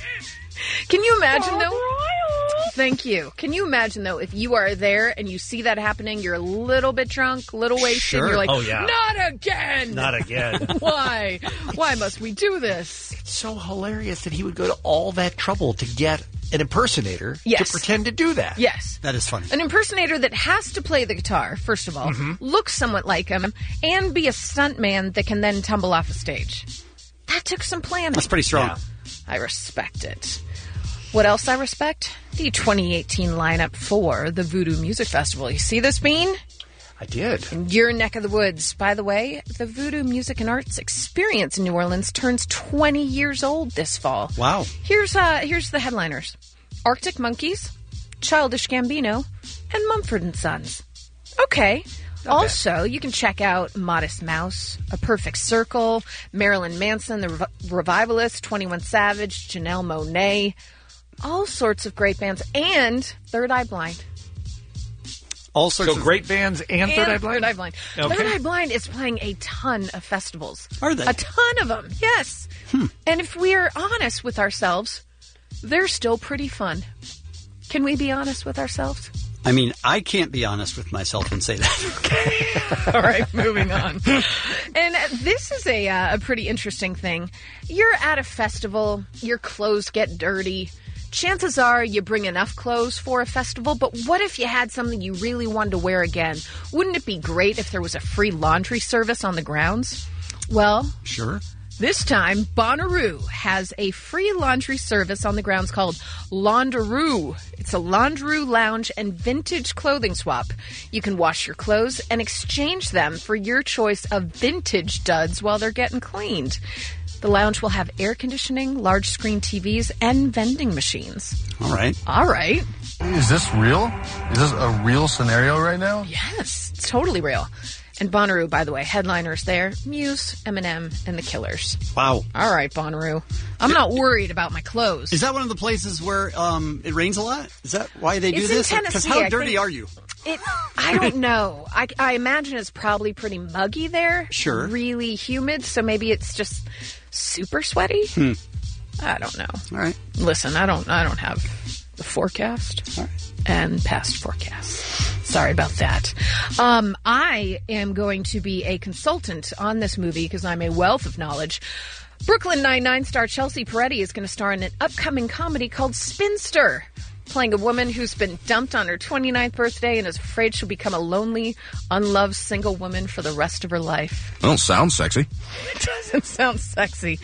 Speaker 11: Can you imagine, though? Thank you. Can you imagine, though, if you are there and you see that happening, you're a little bit drunk, a little wasted,
Speaker 10: Sure.
Speaker 11: and you're like,
Speaker 10: Oh, yeah.
Speaker 11: not again!
Speaker 10: Not again.
Speaker 11: Why? Why must we do this?
Speaker 10: It's so hilarious that he would go to all that trouble to get an impersonator
Speaker 11: Yes.
Speaker 10: to pretend to do that.
Speaker 11: Yes.
Speaker 9: That is funny.
Speaker 11: An impersonator that has to play the guitar, first of all,
Speaker 10: Mhm.
Speaker 11: look somewhat like him, and be a stuntman that can then tumble off a stage. That took some planning.
Speaker 9: That's pretty strong.
Speaker 11: Yeah. I respect it. What else I respect? The twenty eighteen lineup for the Voodoo Music Festival. You see this, Bean?
Speaker 10: I did.
Speaker 11: In your neck of the woods. By the way, the Voodoo Music and Arts Experience in New Orleans turns twenty years old this fall.
Speaker 9: Wow.
Speaker 11: Here's uh here's the headliners. Arctic Monkeys, Childish Gambino, and Mumford and Sons. Okay. Also, you can check out Modest Mouse, A Perfect Circle, Marilyn Manson, The Rev- Revivalists, twenty-one Savage, Janelle Monáe, all sorts of great bands, and Third Eye Blind.
Speaker 9: All sorts
Speaker 10: So
Speaker 9: of
Speaker 10: great bands and Third Eye Blind?
Speaker 11: Third Eye Blind.
Speaker 10: Okay.
Speaker 11: Third Eye Blind is playing a ton of festivals.
Speaker 9: Are they?
Speaker 11: A ton of them, yes. And if we are honest with ourselves, they're still pretty fun. Can we be honest with ourselves?
Speaker 9: I mean, I can't be honest with myself and say that.
Speaker 11: All right, moving on. And this is a, uh, a pretty interesting thing. You're at a festival, your clothes get dirty. Chances are you bring enough clothes for a festival, but what if you had something you really wanted to wear again? Wouldn't it be great if there was a free laundry service on the grounds? Well,
Speaker 9: Sure.
Speaker 11: this time, Bonnaroo has a free laundry service on the grounds called Launderoo. It's a Launderoo lounge and vintage clothing swap. You can wash your clothes and exchange them for your choice of vintage duds while they're getting cleaned. The lounge will have air conditioning, large screen T Vs, and vending machines.
Speaker 9: All right.
Speaker 11: All right.
Speaker 22: Is this real? Is this a real scenario right now?
Speaker 11: Yes, it's totally real. And Bonnaroo, by the way, headliners there, Muse, Eminem, and The Killers.
Speaker 9: Wow.
Speaker 11: All right, Bonnaroo. I'm not worried about my clothes.
Speaker 9: Is that one of the places where um, it rains a lot? Is that why they do
Speaker 11: It's
Speaker 9: this?
Speaker 11: in
Speaker 9: Because
Speaker 11: Tennessee,
Speaker 9: how
Speaker 11: I
Speaker 9: dirty
Speaker 11: think.
Speaker 9: are you?
Speaker 11: It, I don't know. I, I imagine it's probably pretty muggy there.
Speaker 9: Sure.
Speaker 11: Really humid, so maybe it's just super sweaty.
Speaker 9: Hmm.
Speaker 11: I don't know.
Speaker 9: All right.
Speaker 11: Listen, I don't. I don't have the forecast and past forecasts. Sorry about that. Um, I am going to be a consultant on this movie because I'm a wealth of knowledge. Brooklyn Nine-Nine star Chelsea Peretti is going to star in an upcoming comedy called Spinster, playing a woman who's been dumped on her twenty-ninth birthday and is afraid she'll become a lonely, unloved single woman for the rest of her life.
Speaker 22: Well, sounds sexy.
Speaker 11: It doesn't sound sexy.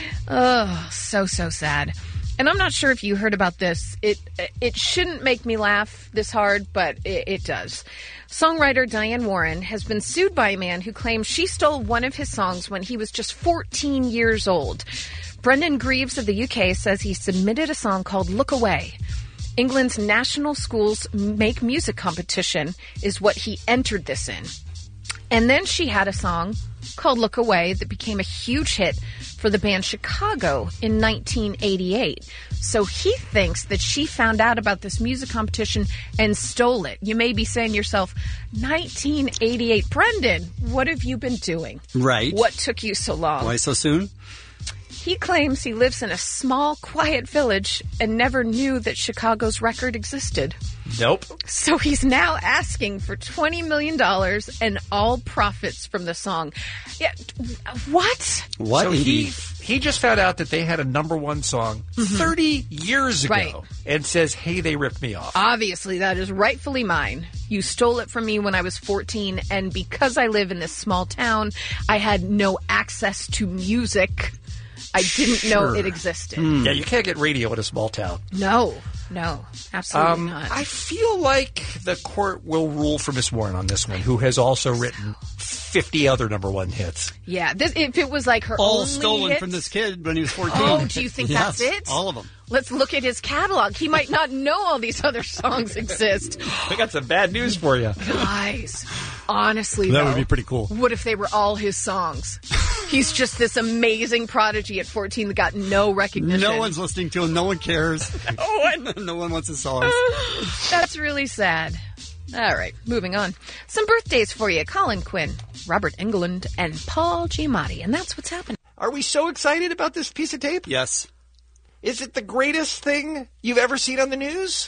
Speaker 11: Oh, so, so sad. And I'm not sure if you heard about this. It it shouldn't make me laugh this hard, but it, it does. Songwriter Diane Warren has been sued by a man who claims she stole one of his songs when he was just fourteen years old. Brendan Greaves of the U K says he submitted a song called Look Away. England's National Schools Make Music competition is what he entered this in. And then she had a song called Look Away that became a huge hit for the band Chicago in nineteen eighty-eight. So he thinks that she found out about this music competition and stole it. You may be saying to yourself, nineteen eighty-eight, Brendan, what have you been doing?
Speaker 9: Right.
Speaker 11: What took you so long?
Speaker 9: Why so soon?
Speaker 11: He claims he lives in a small, quiet village and never knew that Chicago's record existed.
Speaker 10: Nope.
Speaker 11: So he's now asking for twenty million dollars and all profits from the song. Yeah, what?
Speaker 9: What?
Speaker 10: So he, he just found out that they had a number one song
Speaker 11: Mhm.
Speaker 10: thirty years ago
Speaker 11: Right.
Speaker 10: and says, hey, they ripped me off.
Speaker 11: Obviously, that is rightfully mine. You stole it from me when I was fourteen, and because I live in this small town, I had no access to music. I didn't know
Speaker 10: Sure.
Speaker 11: it existed.
Speaker 10: Yeah, you can't get radio in a small town.
Speaker 11: No, no, absolutely
Speaker 10: Um,
Speaker 11: not.
Speaker 10: I feel like the court will rule for Miss Warren on this one, who has also written fifty other number one hits.
Speaker 11: Yeah, this, if it was like her
Speaker 9: All
Speaker 11: only
Speaker 9: stolen
Speaker 11: hits-
Speaker 9: from this kid when he was fourteen.
Speaker 11: Oh, do you think
Speaker 9: Yes,
Speaker 11: that's it?
Speaker 9: all of them.
Speaker 11: Let's look at his catalog. He might not know all these other songs exist.
Speaker 10: I got some bad news for you.
Speaker 11: Guys, honestly,
Speaker 9: That
Speaker 11: though,
Speaker 9: would be pretty cool.
Speaker 11: What if they were all his songs? He's just this amazing prodigy at fourteen that got no recognition.
Speaker 9: No one's listening to him. No one cares.
Speaker 11: No one.
Speaker 9: no one wants his songs.
Speaker 11: That's really sad. All right, moving on. Some birthdays for you. Colin Quinn, Robert Englund, and Paul Giamatti. And that's what's happening.
Speaker 10: Are we so excited about this piece of tape?
Speaker 9: Yes.
Speaker 10: Is it the greatest thing you've ever seen on the news?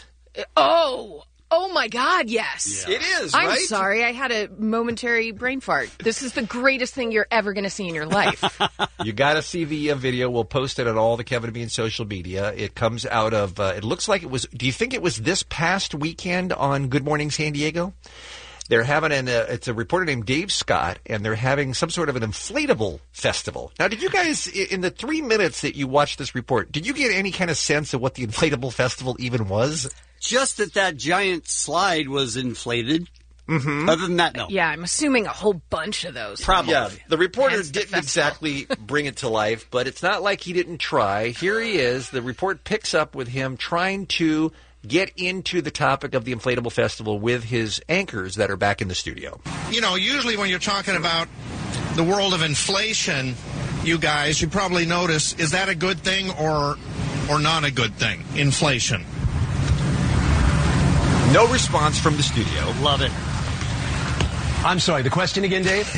Speaker 11: Oh, oh my God, yes.
Speaker 10: It is,
Speaker 11: I'm
Speaker 10: right?
Speaker 11: sorry, I had a momentary brain fart. This is the greatest thing you're ever going to see in your life.
Speaker 10: You got to see the uh, video. We'll post it on all the Kevin and Bean social media. It comes out of, uh, it looks like it was, do you think it was this past weekend on Good Morning San Diego? They're having an, uh, it's a reporter named Dave Scott, and they're having some sort of an inflatable festival. Now, did you guys, i- in the three minutes that you watched this report, did you get any kind of sense of what the inflatable festival even was?
Speaker 9: Just that that giant slide was inflated.
Speaker 10: Mm-hmm.
Speaker 9: Other than that, no.
Speaker 11: Yeah, I'm assuming a whole bunch of those.
Speaker 10: Yeah, the reporter
Speaker 11: Hence the
Speaker 10: didn't exactly bring it to life, but it's not like he didn't try. Here he is. The report picks up with him trying to get into the topic of the inflatable festival with his anchors that are back in the studio.
Speaker 8: You know, usually when you're talking about the world of inflation, you guys, you probably notice, is that a good thing or or not a good thing? Inflation.
Speaker 10: No response from the studio.
Speaker 16: Love it. I'm sorry, the question again, Dave?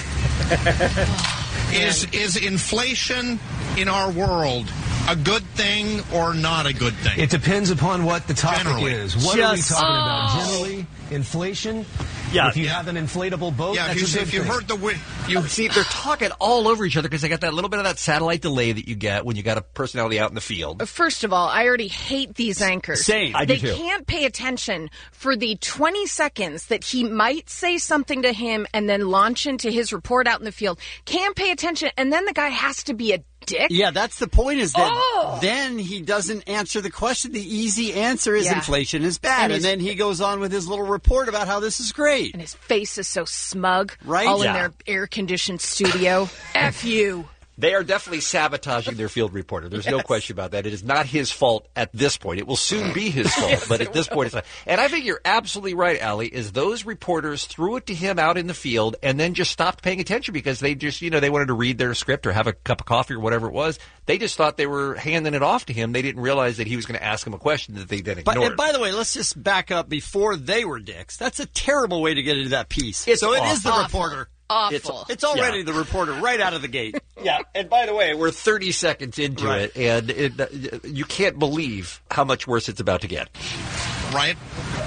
Speaker 8: Is is inflation in our world a good thing or not a good thing?
Speaker 16: It depends upon what the topic
Speaker 8: Generally.
Speaker 16: is. What
Speaker 8: Just-
Speaker 16: are we talking about?
Speaker 8: Oh.
Speaker 16: Generally, inflation?
Speaker 10: Yeah.
Speaker 16: If you have an inflatable boat,
Speaker 10: Yeah, if
Speaker 16: that's
Speaker 10: you-
Speaker 16: a good
Speaker 10: if you
Speaker 16: thing.
Speaker 10: heard the wi- You see, they're talking all over each other because they got that little bit of that satellite delay that you get when you got a personality out in the field.
Speaker 11: First of all, I already hate these anchors.
Speaker 10: Same. I do
Speaker 11: They
Speaker 10: too.
Speaker 11: can't pay attention for the twenty seconds that he might say something to him and then launch into his report out in the field. Can't pay attention, and then the guy has to be a dick.
Speaker 9: Yeah, that's the point is that
Speaker 11: Oh!
Speaker 9: then he doesn't answer the question. The easy answer is
Speaker 11: Yeah.
Speaker 9: inflation is bad.
Speaker 11: And
Speaker 9: And,
Speaker 11: his-
Speaker 9: then he goes on with his little report about how this is great.
Speaker 11: And his face is so smug.
Speaker 9: Right?
Speaker 11: All
Speaker 9: Yeah.
Speaker 11: in their air-conditioned studio. F you.
Speaker 10: They are definitely sabotaging their field reporter. There's no
Speaker 11: Yes.
Speaker 10: question about that. It is not his fault at this point. It will soon be his fault, but at this point it's not. And I think you're absolutely right, Allie, is those reporters threw it to him out in the field and then just stopped paying attention because they just, you know, they wanted to read their script or have a cup of coffee or whatever it was. They just thought they were handing it off to him. They didn't realize that he was going to ask them a question that they then
Speaker 9: But,
Speaker 10: ignored.
Speaker 9: and by the way, let's just back up before they were dicks. That's a terrible way to get into that piece.
Speaker 10: It's
Speaker 9: so it is the
Speaker 10: awful.
Speaker 9: reporter.
Speaker 11: Awful.
Speaker 9: It's, it's already
Speaker 10: Yeah.
Speaker 9: the reporter right out of the gate.
Speaker 10: Yeah, and by the way, we're thirty seconds into
Speaker 9: Right.
Speaker 10: it, and it, uh, you can't believe how much worse it's about to get.
Speaker 8: Right?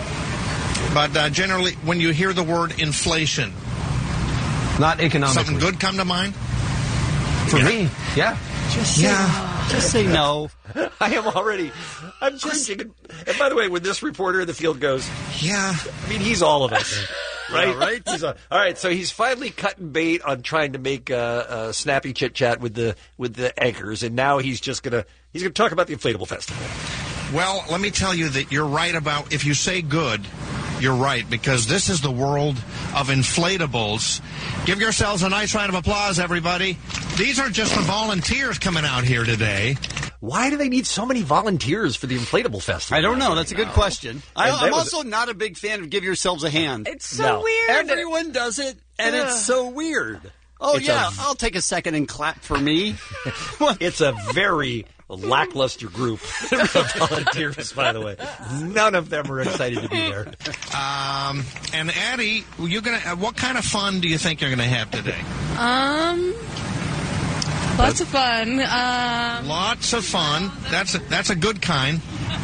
Speaker 8: But uh, generally, when you hear the word inflation,
Speaker 16: not economically.
Speaker 8: something good come to mind?
Speaker 16: For me, yeah.
Speaker 9: Just say,
Speaker 8: Yeah.
Speaker 9: just say no.
Speaker 10: I am already, I'm cringing. And, and by the way, when this reporter in the field goes,
Speaker 8: yeah,
Speaker 10: I mean, he's all of us. Right?
Speaker 9: Yeah, right?
Speaker 10: He's a, all right, so he's finally cutting bait on trying to make uh, a snappy chit chat with the with the anchors, and now he's just gonna he's gonna talk about the inflatable festival.
Speaker 8: Well, let me tell you that you're right about, if you say good, you're right, because this is the world of inflatables. Give yourselves a nice round of applause, everybody. These are just the volunteers coming out here today.
Speaker 10: Why do they need so many volunteers for the inflatable festival?
Speaker 9: I don't know. That's a good question. I,
Speaker 10: And that
Speaker 9: I'm
Speaker 10: was-
Speaker 9: also not a big fan of give yourselves a hand.
Speaker 11: It's so
Speaker 10: No.
Speaker 11: weird.
Speaker 9: Everyone does it, and
Speaker 11: Ugh.
Speaker 9: it's so weird. Oh,
Speaker 10: It's
Speaker 9: yeah,
Speaker 10: a-
Speaker 9: I'll take a second and clap for me.
Speaker 10: It's a very lackluster group of volunteers, by the way. None of them are excited to be there.
Speaker 8: Um, and Addie, you're gonna. uh, What kind of fun do you think you're gonna have today?
Speaker 13: Um, lots of fun. Um,
Speaker 8: Lots of fun. That's a, that's a good kind.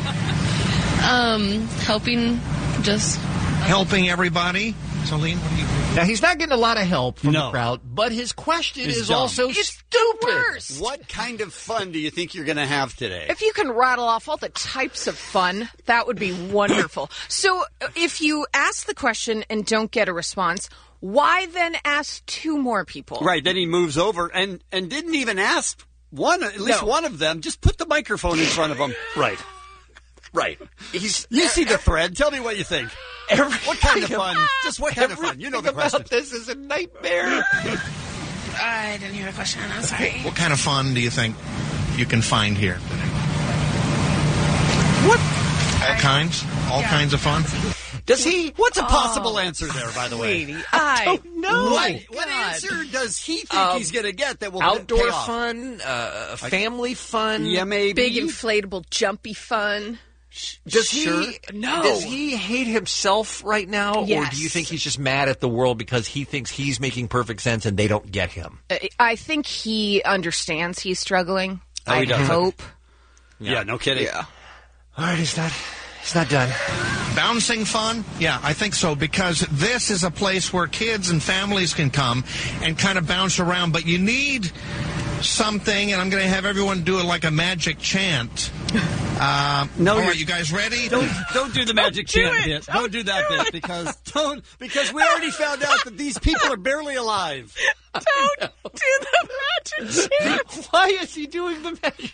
Speaker 13: um, helping just
Speaker 8: Helping everybody. Celine, what do you think?
Speaker 10: Now, he's not getting a lot of help from
Speaker 9: No.
Speaker 10: the crowd, but his question
Speaker 9: It's
Speaker 10: is
Speaker 9: dumb.
Speaker 10: also
Speaker 11: It's
Speaker 10: stupid.
Speaker 11: the worst.
Speaker 9: What kind of fun do you think you're going to have today?
Speaker 11: If you can rattle off all the types of fun, that would be wonderful. So uh, if you ask the question and don't get a response, why then ask two more people?
Speaker 9: Right, then he moves over and, and didn't even ask one, at least
Speaker 11: No.
Speaker 9: one of them. Just put the microphone in front of him.
Speaker 10: Right. Right. He's
Speaker 9: You see the thread. Tell me what you think.
Speaker 10: every,
Speaker 9: What kind of fun? Just what kind of fun? You know the
Speaker 10: everything
Speaker 9: question.
Speaker 10: about this is a nightmare.
Speaker 13: I didn't hear the question. I'm sorry.
Speaker 8: What kind of fun do you think you can find here today?
Speaker 10: What?
Speaker 8: All kinds? All kinds of fun?
Speaker 10: Does he?
Speaker 9: What's a possible answer there, by the way?
Speaker 11: Sweetie, I
Speaker 10: know.
Speaker 9: What,
Speaker 11: My
Speaker 9: what
Speaker 11: God.
Speaker 9: answer does he think
Speaker 10: Um,
Speaker 9: he's going to get that will
Speaker 10: Outdoor
Speaker 9: pay off?
Speaker 10: fun, uh, family fun.
Speaker 9: Yeah, maybe.
Speaker 11: big inflatable jumpy fun.
Speaker 10: Does
Speaker 11: Sure.
Speaker 10: he?
Speaker 11: No.
Speaker 10: Does he hate himself right now, or
Speaker 11: Yes.
Speaker 10: do you think he's just mad at the world because he thinks he's making perfect sense and they don't get him?
Speaker 11: Uh, I think he understands he's struggling.
Speaker 9: Oh, he
Speaker 11: I
Speaker 9: does.
Speaker 11: hope.
Speaker 9: Yeah, no kidding.
Speaker 11: Yeah.
Speaker 10: All right, he's not. He's not done.
Speaker 8: Bouncing fun? Yeah, I think so, because this is a place where kids and families can come and kind of bounce around, but you need something, and I'm going to have everyone do it like a magic chant. Uh,
Speaker 9: No,
Speaker 8: all
Speaker 9: you're-
Speaker 8: right, you guys ready?
Speaker 9: Don't don't do the magic
Speaker 11: do
Speaker 9: chant
Speaker 11: it.
Speaker 9: bit.
Speaker 11: Don't
Speaker 9: Don't do that
Speaker 11: do
Speaker 9: bit
Speaker 11: it.
Speaker 9: because don't because we already found out that these people are barely alive.
Speaker 11: Don't do the magic chant.
Speaker 10: Why is he doing the magic?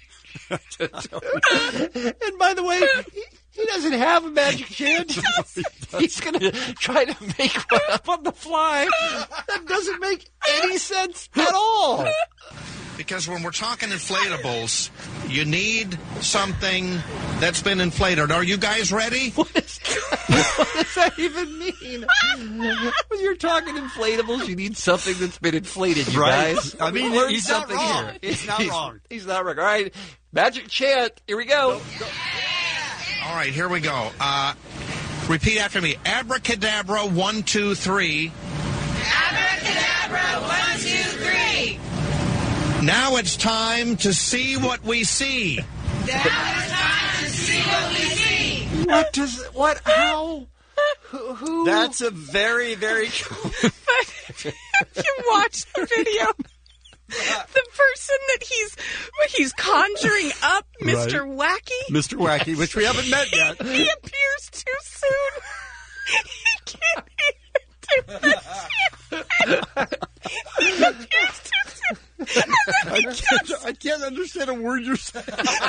Speaker 10: And by the way, he, he doesn't have a magic chant. He's going to try to make one up on the fly. That doesn't make any sense at all.
Speaker 8: Because when we're talking inflatables, you need something that's been inflated. Are you guys ready?
Speaker 10: What, is, what does that even mean? When you're talking inflatables, you need something that's been inflated, you
Speaker 9: Right.
Speaker 10: guys.
Speaker 9: I mean,
Speaker 10: We learned
Speaker 9: he's not
Speaker 10: something
Speaker 9: wrong.
Speaker 10: here.
Speaker 9: He's not wrong.
Speaker 10: He's not wrong. All right, magic chant. Here we go.
Speaker 8: All right, here we go. Uh, repeat after me. Abracadabra, one, two, three.
Speaker 1: Abracadabra, one, two, three.
Speaker 8: Now it's time to see what we see.
Speaker 1: Now it's time to see what we see.
Speaker 10: What does what? How? Who? who?
Speaker 9: That's a very very.
Speaker 11: If you watch the video, the person that he's he's conjuring up, Mister Wacky,
Speaker 9: Mister Wacky, which we haven't met yet.
Speaker 11: he appears too soon. He can't even do the He appears too soon.
Speaker 9: I can't, I can't understand a word you're saying.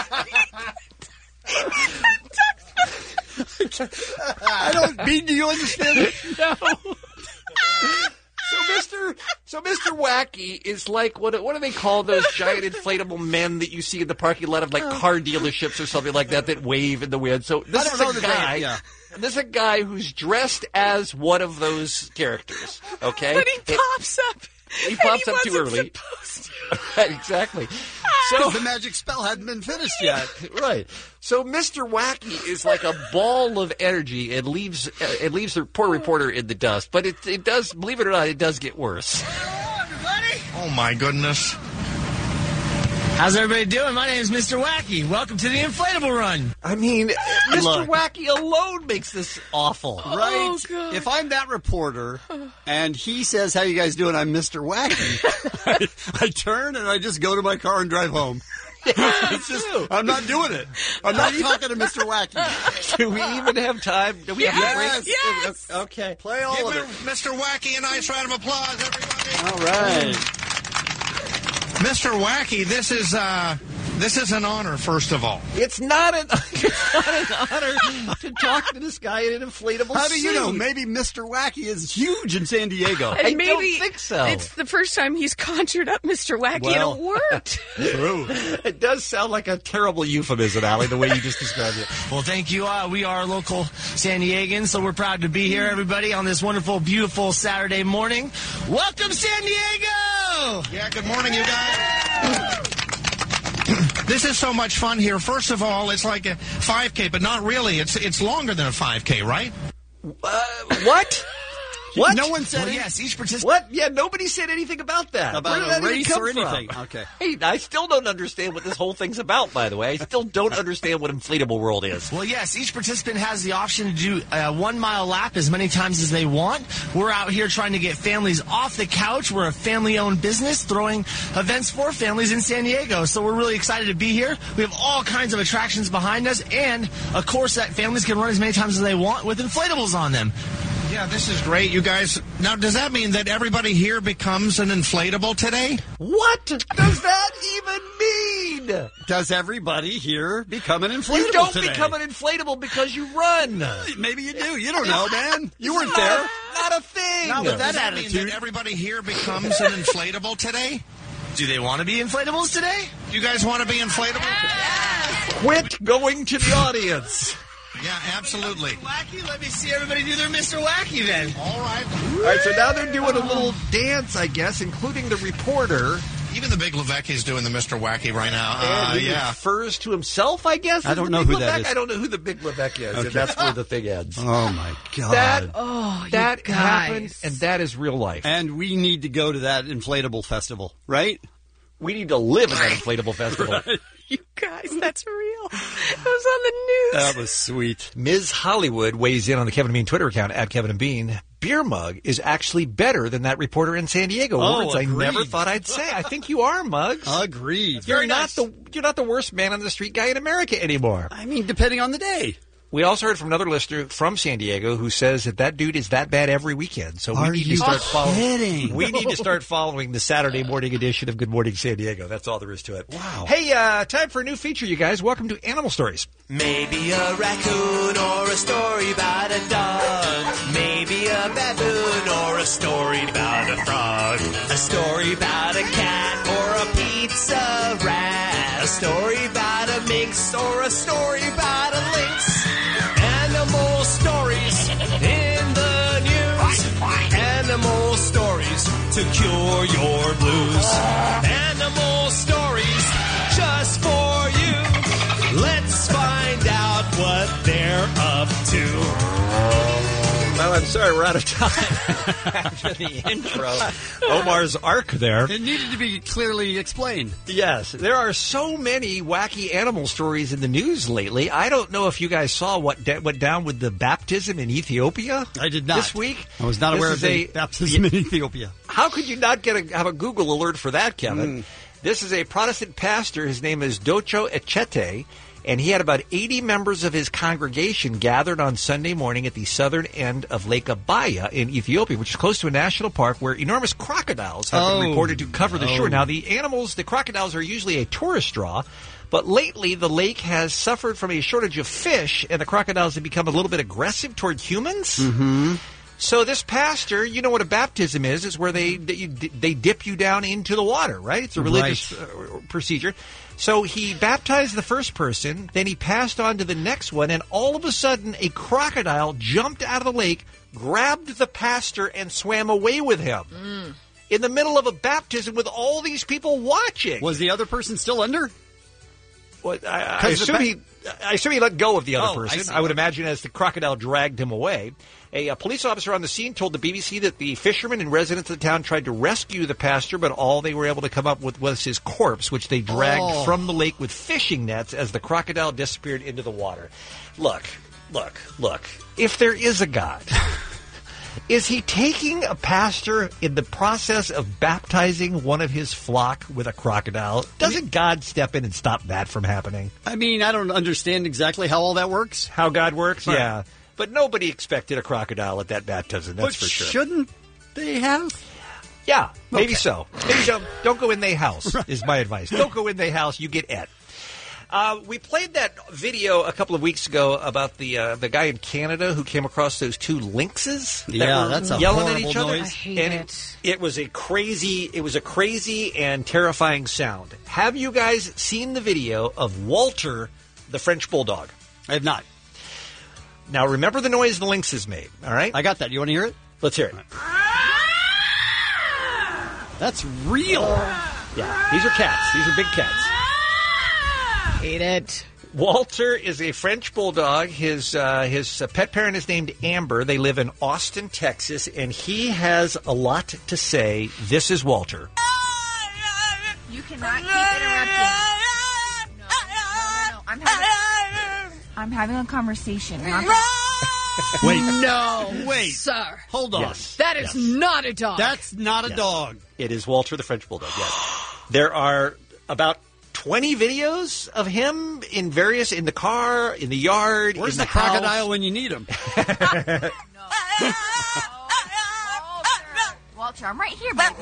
Speaker 9: I don't mean. Do you understand it?
Speaker 10: No. So Mister So Mister Wacky is like what? What do they call those giant inflatable men that you see in the parking lot of like car dealerships or something like that that wave in the wind? So this
Speaker 9: I don't
Speaker 10: is
Speaker 9: know
Speaker 10: a
Speaker 9: the
Speaker 10: guy.
Speaker 9: name, yeah.
Speaker 10: This is a guy who's dressed as one of those characters. Okay,
Speaker 11: But he
Speaker 10: It-
Speaker 11: pops up.
Speaker 10: He
Speaker 11: and
Speaker 10: pops
Speaker 11: he
Speaker 10: up too
Speaker 11: wasn't
Speaker 10: early.
Speaker 11: supposed to.
Speaker 10: Right, exactly. So
Speaker 9: Because the magic spell hadn't been finished yet.
Speaker 10: right. So Mister Wacky is like a ball of energy and leaves uh, it leaves the poor reporter in the dust. But it it does, believe it or not, it does get worse.
Speaker 8: Oh, my goodness.
Speaker 6: How's everybody doing? My name is Mister Wacky. Welcome to the Inflatable Run.
Speaker 10: I mean, Mister
Speaker 9: Look.
Speaker 10: Wacky alone makes this awful.
Speaker 9: Right?
Speaker 11: Oh, God.
Speaker 9: If I'm that reporter and he says, "How you guys doing?" I'm Mister Wacky. I, I turn and I just go to my car and drive home. It's just, I'm not doing it. I'm not talking to Mister Wacky.
Speaker 10: Do we even have time? Do we
Speaker 9: Yes.
Speaker 10: have breaks?
Speaker 11: Yes.
Speaker 10: Okay.
Speaker 9: Play all
Speaker 8: Give
Speaker 9: of it.
Speaker 8: Mister Wacky a nice round of applause, everybody.
Speaker 9: All right.
Speaker 8: Mister Wacky, this is uh, This is an honor, first of all.
Speaker 10: It's not an, it's not an honor to talk to this guy in an inflatable
Speaker 9: How do you
Speaker 10: suit.
Speaker 9: know? Maybe Mister Wacky is huge in San Diego.
Speaker 11: And
Speaker 10: I
Speaker 11: maybe
Speaker 10: don't think so.
Speaker 11: It's the first time he's conjured up Mister Wacky
Speaker 10: Well.
Speaker 11: and it worked.
Speaker 10: True. It does sound like a terrible euphemism, Allie, the way you just described it.
Speaker 6: Well, thank you. Uh, we are local San Diegans, so we're proud to be here, everybody, on this wonderful, beautiful Saturday morning. Welcome, San Diego!
Speaker 8: Yeah, good morning, you guys. This is so much fun here. First of all, it's like a five K, but not really. It's it's longer than a five K, right?
Speaker 10: Uh, what? What?
Speaker 9: No one said
Speaker 6: Well,
Speaker 9: it.
Speaker 6: yes, each participant.
Speaker 10: What? Yeah, nobody said anything about that.
Speaker 9: About
Speaker 10: Where did
Speaker 9: a
Speaker 10: that even
Speaker 9: race
Speaker 10: come
Speaker 9: or
Speaker 10: from?
Speaker 9: anything. Okay.
Speaker 10: Hey, I still don't understand what this whole thing's about, by the way. I still don't understand what Inflatable World is.
Speaker 6: Well, yes, each participant has the option to do a one-mile lap as many times as they want. We're out here trying to get families off the couch. We're a family-owned business throwing events for families in San Diego, so we're really excited to be here. We have all kinds of attractions behind us, and a course that families can run as many times as they want with inflatables on them.
Speaker 8: Yeah, this is great, you guys. Now, does that mean that everybody here becomes an inflatable today?
Speaker 10: What does that even mean?
Speaker 9: Does everybody here become an inflatable
Speaker 10: You don't
Speaker 9: today?
Speaker 10: become an inflatable because you run.
Speaker 9: Maybe you do. You don't know, man. You weren't
Speaker 10: Not-
Speaker 9: there.
Speaker 10: Not a thing.
Speaker 8: Not with that
Speaker 6: Does that mean
Speaker 8: attitude. That everybody here becomes an inflatable today?
Speaker 6: Do they want to be inflatables today?
Speaker 8: You guys want to be inflatable?
Speaker 10: Quit going to the audience.
Speaker 8: Yeah, absolutely.
Speaker 6: Wacky, let me see everybody do their Mister Wacky then.
Speaker 8: All right.
Speaker 10: All right, so now they're doing a little dance, I guess, including the reporter.
Speaker 8: Even the Big Levesque is doing the Mister Wacky right now.
Speaker 10: And
Speaker 8: Uh,
Speaker 10: he
Speaker 8: yeah.
Speaker 10: refers to himself, I guess.
Speaker 9: I
Speaker 10: as
Speaker 9: don't
Speaker 10: the
Speaker 9: know
Speaker 10: Big
Speaker 9: who that
Speaker 10: Levesque.
Speaker 9: is.
Speaker 10: I don't know who the Big Levesque is,
Speaker 9: Okay.
Speaker 10: and that's where the thing ends.
Speaker 9: Oh, my God.
Speaker 10: That,
Speaker 11: Oh, you
Speaker 10: that
Speaker 11: guys.
Speaker 10: happened, and that is real life.
Speaker 9: And we need to go to that inflatable festival, right?
Speaker 10: We need to live in that inflatable festival.
Speaker 11: You guys, that's real. It was on the news.
Speaker 9: That was sweet.
Speaker 10: Miz Hollywood weighs in on the Kevin and Bean Twitter account, at Kevin and Bean. Beer mug is actually better than that reporter in San Diego.
Speaker 9: Oh,
Speaker 10: Words I
Speaker 9: agreed.
Speaker 10: never thought I'd say. I think you are, Muggs.
Speaker 9: Agreed.
Speaker 10: You're
Speaker 9: Very
Speaker 10: not
Speaker 9: nice.
Speaker 10: the you're not the worst man on the street guy in America anymore.
Speaker 9: I mean, depending on the day.
Speaker 10: We also heard from another listener from San Diego who says that that dude is that bad every weekend. So we
Speaker 9: Are
Speaker 10: need
Speaker 9: you
Speaker 10: to start following.
Speaker 9: kidding?
Speaker 10: We need to start following the Saturday morning edition of Good Morning San Diego. That's all there is to it.
Speaker 9: Wow.
Speaker 10: Hey, uh, time for a new feature, you guys. Welcome to Animal Stories.
Speaker 6: Maybe a raccoon or a story about a dog. Maybe a baboon or a story about a frog. A story about a cat or a pizza rat. A story about a minx or a story about a lynx. Animal stories in the news. Animal stories to cure your blues. Animal stories just for you. Let's find out what they're up to.
Speaker 10: Well, I'm sorry, we're out of time after the intro. Omar's arc there.
Speaker 9: It needed to be clearly explained.
Speaker 10: Yes, there are so many wacky animal stories in the news lately. I don't know if you guys saw what de- went down with the baptism in Ethiopia.
Speaker 9: I did not.
Speaker 10: This week.
Speaker 9: I was not
Speaker 10: This
Speaker 9: aware
Speaker 10: is
Speaker 9: of the
Speaker 10: a-
Speaker 9: baptism in Ethiopia.
Speaker 10: How could you not get a, have a Google alert for that, Kevin?
Speaker 9: Mm.
Speaker 10: This is a Protestant pastor. His name is Docho Echete, and he had about eighty members of his congregation gathered on Sunday morning at the southern end of Lake Abaya in Ethiopia, which is close to a national park where enormous crocodiles have
Speaker 9: Oh.
Speaker 10: been reported to cover the
Speaker 9: Oh.
Speaker 10: shore. Now, the animals, the crocodiles are usually a tourist draw, but lately the lake has suffered from a shortage of fish, and the crocodiles have become a little bit aggressive toward humans.
Speaker 9: Mm-hmm.
Speaker 10: So this pastor, you know what a baptism is? Is where they they, they dip you down into the water, right? It's a religious
Speaker 9: Right.
Speaker 10: uh, procedure. So he baptized the first person, then he passed on to the next one, and all of a sudden a crocodile jumped out of the lake, grabbed the pastor, and swam away with him.
Speaker 11: Mm.
Speaker 10: In the middle of a baptism with all these people watching.
Speaker 9: Was the other person still under?
Speaker 10: Well, I, I,
Speaker 9: 'Cause the
Speaker 10: assume
Speaker 9: ba-
Speaker 10: he, I assume he let go of the other
Speaker 9: Oh, I
Speaker 10: person.
Speaker 9: see.
Speaker 10: I, would imagine as the crocodile dragged him away. A, a police officer on the scene told the B B C that the fishermen and residents of the town tried to rescue the pastor, but all they were able to come up with was his corpse, which they dragged
Speaker 9: Oh.
Speaker 10: from the lake with fishing nets as the crocodile disappeared into the water. Look, look, look. If there is a God, is he taking a pastor in the process of baptizing one of his flock with a crocodile? Doesn't God step in and stop that from happening?
Speaker 9: I mean, I don't understand exactly how all that works.
Speaker 10: How God works?
Speaker 9: Right.
Speaker 10: Yeah. But nobody expected a crocodile at that baptism, that's
Speaker 9: but
Speaker 10: for sure.
Speaker 9: Shouldn't they have?
Speaker 10: Yeah, maybe
Speaker 9: Okay.
Speaker 10: so. Maybe don't, don't go in their house, is my advice. Don't go in their house, you get et. Uh, we played that video a couple of weeks ago about the uh, the guy in Canada who came across those two lynxes. That
Speaker 9: Yeah,
Speaker 10: were
Speaker 9: that's a
Speaker 10: yelling at
Speaker 9: horrible
Speaker 10: each other.
Speaker 9: noise. I hate
Speaker 10: and
Speaker 11: it.
Speaker 10: It was a crazy, it was a crazy and terrifying sound. Have you guys seen the video of Walter, the French bulldog?
Speaker 9: I have not.
Speaker 10: Now remember the noise the lynxes made. All right,
Speaker 9: I got that. You want to hear it?
Speaker 10: Let's hear it.
Speaker 9: That's real.
Speaker 10: Yeah, these are cats. These are big cats.
Speaker 11: Hate it.
Speaker 10: Walter is a French bulldog. His uh, his uh, pet parent is named Amber. They live in Austin, Texas, and he has a lot to say. This is Walter.
Speaker 12: You cannot keep interrupting. No, no, no, no. I'm having, I'm having a conversation. You're not gonna-
Speaker 9: Wait.
Speaker 11: No.
Speaker 9: Wait.
Speaker 11: Sir.
Speaker 9: Hold on.
Speaker 10: Yes.
Speaker 11: That is
Speaker 10: Yes.
Speaker 11: not a dog.
Speaker 9: That's not a
Speaker 10: Yes.
Speaker 9: dog.
Speaker 10: It is Walter the French bulldog. Yes. There are about twenty videos of him in various in the car, in the yard.
Speaker 9: Where's
Speaker 10: in
Speaker 9: the,
Speaker 10: the
Speaker 9: crocodile
Speaker 10: house.
Speaker 9: when you need him?
Speaker 12: Walter, I'm right here, baby.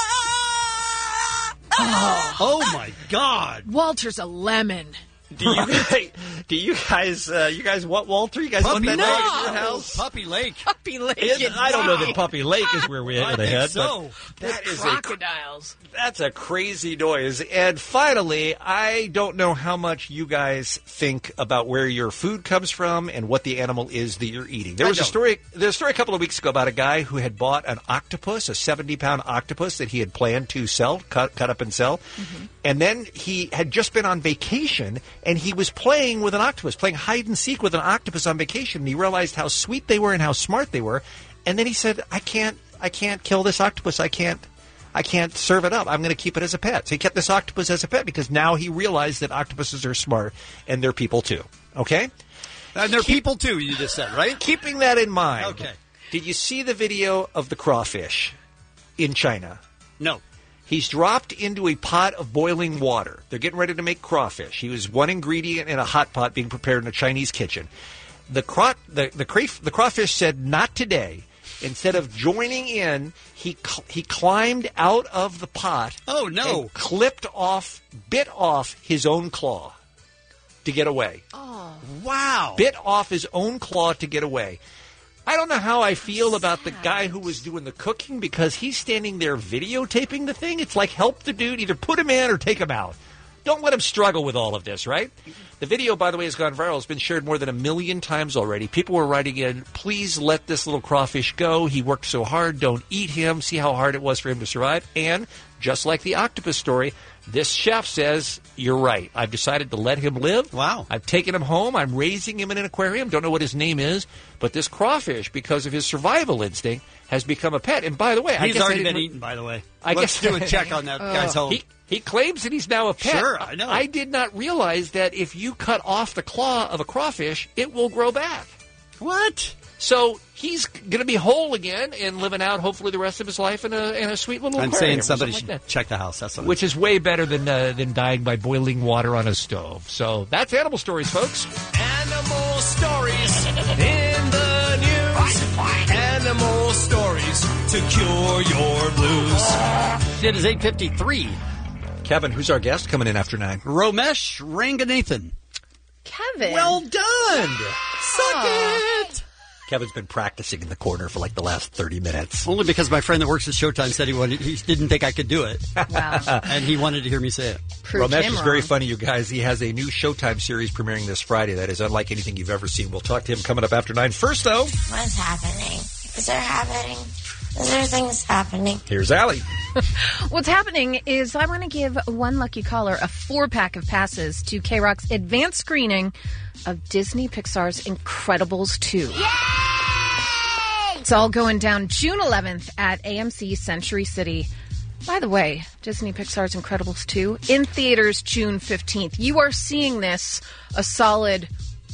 Speaker 9: Oh my God!
Speaker 11: Walter's a lemon.
Speaker 10: Do you guys, do you guys, uh, you guys want Walter? You guys
Speaker 9: Puppy
Speaker 10: want that
Speaker 9: Lake.
Speaker 10: dog in your house?
Speaker 9: Puppy Lake.
Speaker 11: Puppy Lake.
Speaker 10: Is- I don't know that Puppy Lake is where we
Speaker 9: I
Speaker 10: would have
Speaker 9: think
Speaker 10: had.
Speaker 9: so.
Speaker 10: but That is a
Speaker 11: crocodiles.
Speaker 10: That's a crazy noise. And finally, I don't know how much you guys think about where your food comes from and what the animal is that you're eating. There
Speaker 9: I
Speaker 10: was a
Speaker 9: don't.
Speaker 10: story. There was a story a couple of weeks ago about a guy who had bought an octopus, a seventy-pound octopus that he had planned to sell, cut, cut up and sell, and then he had just been on vacation and he was playing with an octopus, playing hide and seek with an octopus on vacation. And he realized how sweet they were and how smart they were, and then he said, "I can't, I can't kill this octopus. I can't." I can't serve it up. I'm going to keep it as a pet. So he kept this octopus as a pet because now he realized that octopuses are smart and they're people too. Okay?
Speaker 9: And they're people too, you just said, right?
Speaker 10: Keeping that in mind.
Speaker 9: Okay.
Speaker 10: Did you see the video of the crawfish in China?
Speaker 9: No.
Speaker 10: He's dropped into a pot of boiling water. They're getting ready to make crawfish. He was one ingredient in a hot pot being prepared in a Chinese kitchen. The, craw- the, the, crayf- the crawfish said, "Not today." Instead of joining in, he cl- he climbed out of the pot.
Speaker 9: Oh, no.
Speaker 10: And clipped off, bit off his own claw to get away.
Speaker 11: Oh.
Speaker 9: Wow.
Speaker 10: Bit off his own claw to get away. I don't know how I feel about the guy who was doing the cooking because he's standing there videotaping the thing. It's like, help the dude, either put him in or take him out. Don't let him struggle with all of this, right? The video, by the way, has gone viral. It's been shared more than a million times already. People were writing in, please let this little crawfish go. He worked so hard. Don't eat him. See how hard it was for him to survive. And just like the octopus story, this chef says, you're right. I've decided to let him live.
Speaker 9: Wow.
Speaker 10: I've taken him home. I'm raising him in an aquarium. Don't know what his name is. But this crawfish, because of his survival instinct, has become a pet. And by the way, I
Speaker 9: He's
Speaker 10: guess I
Speaker 9: already
Speaker 10: didn't
Speaker 9: been
Speaker 10: re-
Speaker 9: eaten, by the way.
Speaker 10: I
Speaker 9: Let's
Speaker 10: guess
Speaker 9: do a check on that guy's home.
Speaker 10: He, he claims that he's now a pet.
Speaker 9: Sure, I know.
Speaker 10: I did not realize that if you cut off the claw of a crawfish, it will grow back.
Speaker 9: What?
Speaker 10: So he's going to be whole again and living out hopefully the rest of his life in a, in a sweet little
Speaker 9: I'm
Speaker 10: aquarium
Speaker 9: saying
Speaker 10: or
Speaker 9: somebody
Speaker 10: something
Speaker 9: should
Speaker 10: like that.
Speaker 9: check the house. That's what
Speaker 10: Which is way better than uh, than dying by boiling water on a stove. So that's Animal Stories, folks.
Speaker 16: Animal stories in the news. Animal stories to cure your blues.
Speaker 9: It is eight fifty-three.
Speaker 10: Kevin, who's our guest coming in after nine?
Speaker 9: Romesh Ranganathan.
Speaker 11: Kevin.
Speaker 9: Well done. Suck it.
Speaker 10: Kevin's been practicing in the corner for like the last thirty minutes.
Speaker 9: Only because my friend that works at Showtime said he wanted, he didn't think I could do it.
Speaker 11: Wow.
Speaker 9: And he wanted to hear me say it.
Speaker 11: Proved
Speaker 10: Ramesh
Speaker 11: him
Speaker 10: is very
Speaker 11: wrong.
Speaker 10: funny, you guys. He has a new Showtime series premiering this Friday that is unlike anything you've ever seen. We'll talk to him coming up after nine. First, though,
Speaker 1: What's happening? Is there happening? Is there things happening?
Speaker 10: here's Allie.
Speaker 11: What's happening is I want to give one lucky caller a four-pack of passes to K-Rock's advanced screening of Disney Pixar's Incredibles two. Yay! It's all going down June eleventh at A M C Century City. By the way, Disney Pixar's Incredibles two in theaters June fifteenth. You are seeing this a solid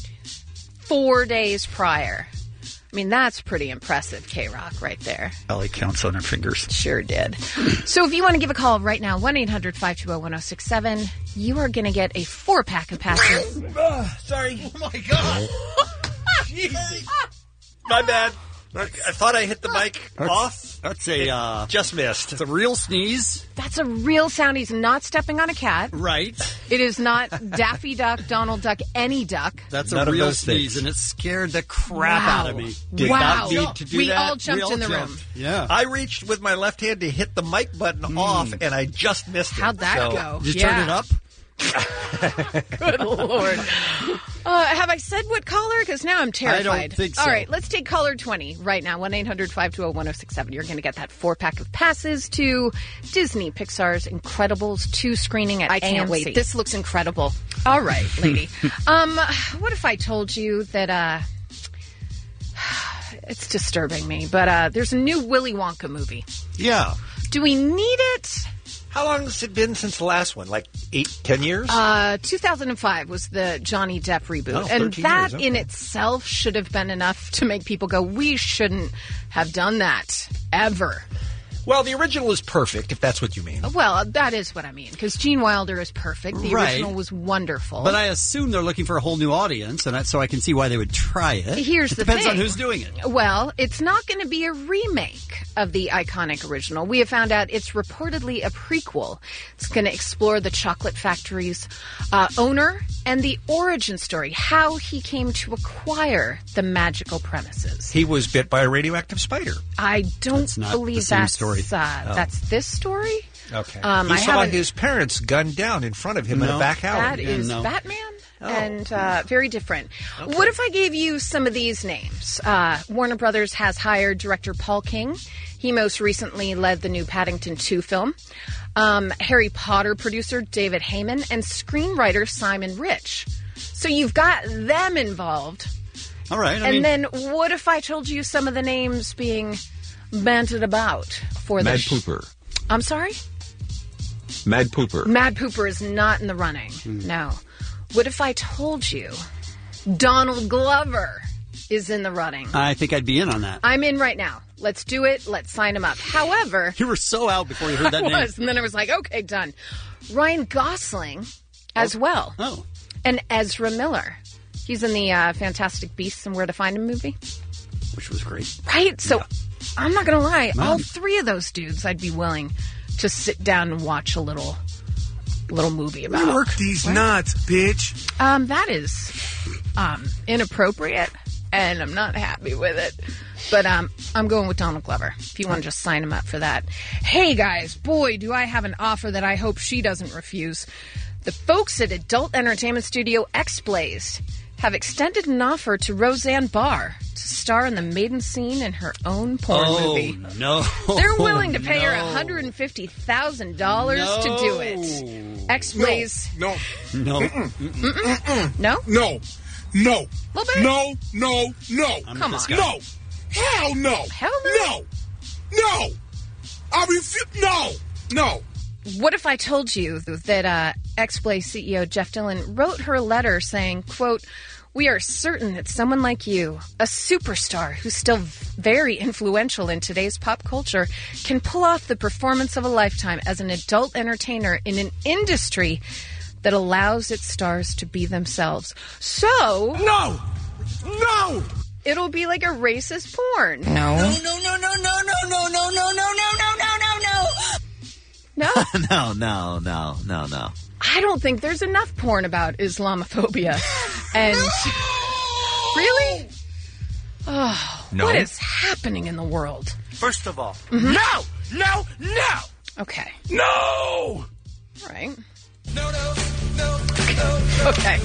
Speaker 11: four days prior. I mean, that's pretty impressive, K-Rock, right there.
Speaker 9: Allie counts on her fingers.
Speaker 11: Sure did. So if you want to give a call right now, one eight hundred five two zero one zero six seven, you are going to get a four-pack of passes.
Speaker 10: Uh, sorry.
Speaker 9: Oh, my God.
Speaker 10: Jesus. My bad. I thought I hit the mic off.
Speaker 9: That's a uh,
Speaker 10: just missed.
Speaker 9: It's a real sneeze.
Speaker 11: That's a real sound. He's not stepping on a cat.
Speaker 9: Right.
Speaker 11: It is not Daffy Duck, Donald Duck, any duck.
Speaker 9: That's
Speaker 10: None
Speaker 9: a
Speaker 10: of
Speaker 9: real
Speaker 10: those
Speaker 9: sneeze,
Speaker 10: things.
Speaker 9: and it scared the crap
Speaker 11: Wow.
Speaker 9: out of me.
Speaker 10: Did
Speaker 11: wow.
Speaker 10: not need to do
Speaker 11: we
Speaker 10: that.
Speaker 11: all jumped
Speaker 9: We all
Speaker 11: in the
Speaker 9: jumped.
Speaker 11: room.
Speaker 9: Yeah.
Speaker 10: I reached with my left hand to hit the mic button off, and I just missed it.
Speaker 11: How'd that
Speaker 10: So-
Speaker 11: go?
Speaker 9: Did you
Speaker 11: Yeah.
Speaker 9: turn it up?
Speaker 11: Good Lord. Uh, have I said what caller? Because now I'm terrified.
Speaker 9: I don't think so.
Speaker 11: All right, let's take caller twenty right now. one eight hundred five two zero one zero six seven. You're going to get that four-pack of passes to Disney Pixar's Incredibles two screening at
Speaker 12: I can't
Speaker 11: A M C.
Speaker 12: wait.
Speaker 11: This looks incredible. All right, lady. um, what if I told you that... Uh, it's disturbing me, but uh, there's a new Willy Wonka movie.
Speaker 10: Yeah.
Speaker 11: Do we need it?
Speaker 10: How long has it been since the last one? Like eight, ten years?
Speaker 11: Uh, two thousand five was the Johnny Depp reboot.
Speaker 10: Oh,
Speaker 11: and
Speaker 10: thirteen
Speaker 11: that
Speaker 10: years, okay.
Speaker 11: in itself should have been enough to make people go, we shouldn't have done that ever.
Speaker 10: Well, the original is perfect, if that's what you mean.
Speaker 11: Well, that is what I mean, because Gene Wilder is perfect. The
Speaker 9: Right.
Speaker 11: original was wonderful.
Speaker 9: But I assume they're looking for a whole new audience, and that, so I can see why they would try it.
Speaker 11: Here's
Speaker 9: it
Speaker 11: the
Speaker 9: depends
Speaker 11: thing.
Speaker 9: on who's doing it.
Speaker 11: Well, it's not going to be a remake of the iconic original. We have found out it's reportedly a prequel. It's going to explore the chocolate factory's uh, owner and the origin story, how he came to acquire the magical premises.
Speaker 10: He was bit by a radioactive spider.
Speaker 11: I don't
Speaker 10: That's not the
Speaker 11: believe
Speaker 10: same
Speaker 11: that's
Speaker 10: story.
Speaker 11: Uh,
Speaker 10: Oh.
Speaker 11: that's this story.
Speaker 10: Okay.
Speaker 11: Um,
Speaker 10: he
Speaker 11: I
Speaker 10: saw
Speaker 11: haven't-
Speaker 10: his parents gunned down in front of him in
Speaker 9: No.
Speaker 10: a back alley.
Speaker 11: That is
Speaker 10: No.
Speaker 11: Batman.
Speaker 10: Oh.
Speaker 11: And uh, very different. What if I gave you some of these names? Uh, Warner Brothers has hired director Paul King. He most recently led the new Paddington two film. Um, Harry Potter producer David Heyman and screenwriter Simon Rich. So you've got them involved.
Speaker 9: All right. I
Speaker 11: and
Speaker 9: mean,
Speaker 11: then what if I told you some of the names being banted about for the
Speaker 14: Mad
Speaker 11: sh-
Speaker 14: Pooper.
Speaker 11: I'm sorry?
Speaker 14: Mad Pooper.
Speaker 11: Mad Pooper is not in the running. No. What if I told you Donald Glover is in the running?
Speaker 9: I think I'd be in on that.
Speaker 11: I'm in right now. Let's do it. Let's sign him up. However,
Speaker 9: You were so out before you heard that
Speaker 11: I
Speaker 9: name.
Speaker 11: was, and then I was like, okay, done. Ryan Gosling as well.
Speaker 9: Oh.
Speaker 11: And Ezra Miller. He's in the uh, Fantastic Beasts and Where to Find Him movie.
Speaker 9: Which was great.
Speaker 11: Right? So I'm not going to lie.
Speaker 9: No.
Speaker 11: All three of those dudes, I'd be willing to sit down and watch a little little movie about.
Speaker 22: Work these nuts, bitch.
Speaker 11: Um, that is um, inappropriate, and I'm not happy with it. But um, I'm going with Donald Glover, if you want to just sign him up for that. Hey, guys, boy, do I have an offer that I hope she doesn't refuse. The folks at Adult Entertainment Studio X-Blaze have extended an offer to Roseanne Barr to star in the maiden scene in her own porn
Speaker 9: oh,
Speaker 11: movie.
Speaker 9: no.
Speaker 11: They're willing to pay her
Speaker 9: No.
Speaker 11: one hundred fifty thousand dollars to do it. X-Blaze.
Speaker 22: No.
Speaker 9: No.
Speaker 11: Mm-mm. No?
Speaker 22: No. No.
Speaker 11: Little bit?
Speaker 22: No. No. No.
Speaker 11: Come on.
Speaker 22: No. Hell no.
Speaker 11: Hell no.
Speaker 22: No. No. I refuse. No. No.
Speaker 11: What if I told you that uh, X-Blaze C E O Jeff Dillon wrote her a letter saying, quote, "We are certain that someone like you, a superstar who's still very influential in today's pop culture, can pull off the performance of a lifetime as an adult entertainer in an industry that allows its stars to be themselves." So...
Speaker 22: No! No!
Speaker 11: It'll be like a racist porn.
Speaker 22: No. No, no, no, no, no, no, no, no, no, no, no, no, no, no, no.
Speaker 11: No?
Speaker 22: No, no, no, no, no.
Speaker 11: I don't think there's enough porn about Islamophobia. And really? Oh,
Speaker 22: No.
Speaker 11: what is happening in the world?
Speaker 22: First of all,
Speaker 11: Mhm.
Speaker 22: no, no, no,
Speaker 11: Okay.
Speaker 22: no.
Speaker 11: All right. No, no, no, no. Okay.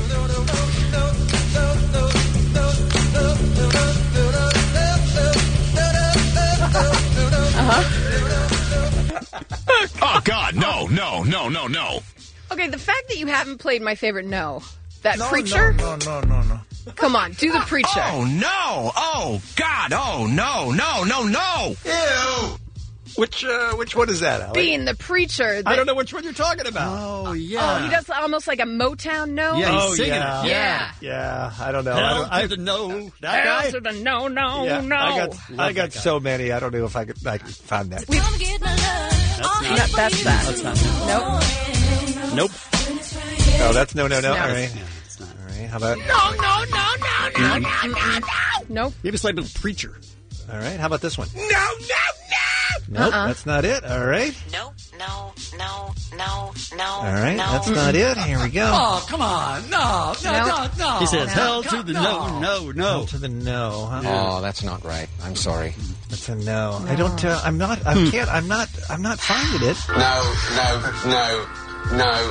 Speaker 11: Uh-huh.
Speaker 22: Oh God, no, no, no, no, no.
Speaker 11: Okay, the fact that you haven't played my favorite no. That
Speaker 22: No,
Speaker 11: preacher?
Speaker 22: No, no, no, no, no.
Speaker 11: Come on, do the preacher.
Speaker 22: Oh no! Oh God! Oh no! No! No! No!
Speaker 10: Ew. Which uh, which one is that, Allie?
Speaker 11: Being the preacher.
Speaker 10: I don't know which one you're talking about.
Speaker 9: Oh,
Speaker 11: Oh, he does almost like a Motown no?
Speaker 9: Yeah, he's
Speaker 10: Oh,
Speaker 9: singing
Speaker 10: yeah.
Speaker 9: it.
Speaker 11: Yeah.
Speaker 10: Yeah, I don't know.
Speaker 9: Hell
Speaker 10: I don't, I,
Speaker 9: to the no. That guy?
Speaker 11: Hell to the no, no,
Speaker 10: yeah,
Speaker 11: no.
Speaker 10: I got, I got so many. I don't know if I could, I could find that.
Speaker 11: That's not, that's that.
Speaker 9: That's not.
Speaker 11: Nope.
Speaker 9: Nope.
Speaker 10: Oh, that's no, no, no.
Speaker 11: No.
Speaker 10: All right.
Speaker 9: Yeah, it's not.
Speaker 10: All right. How about?
Speaker 22: No! No! No! No! No! No! No!
Speaker 11: Nope.
Speaker 9: Maybe it's like a preacher.
Speaker 10: All right. How about this one?
Speaker 3: No, no, no!
Speaker 10: Nope,
Speaker 3: Uh-uh.
Speaker 10: that's not it. All right.
Speaker 3: No, no, no, no, no.
Speaker 10: All right,
Speaker 3: no.
Speaker 10: that's not it. Here we go.
Speaker 9: Oh, come on. No, no, no, no. He says, hell to the no, no, no.
Speaker 10: Hell to the no. Huh?
Speaker 18: Oh, that's not right. I'm sorry.
Speaker 10: That's a no. I don't. Uh, I'm not. I can't. I'm not. I'm not finding it.
Speaker 18: No, no, no, no.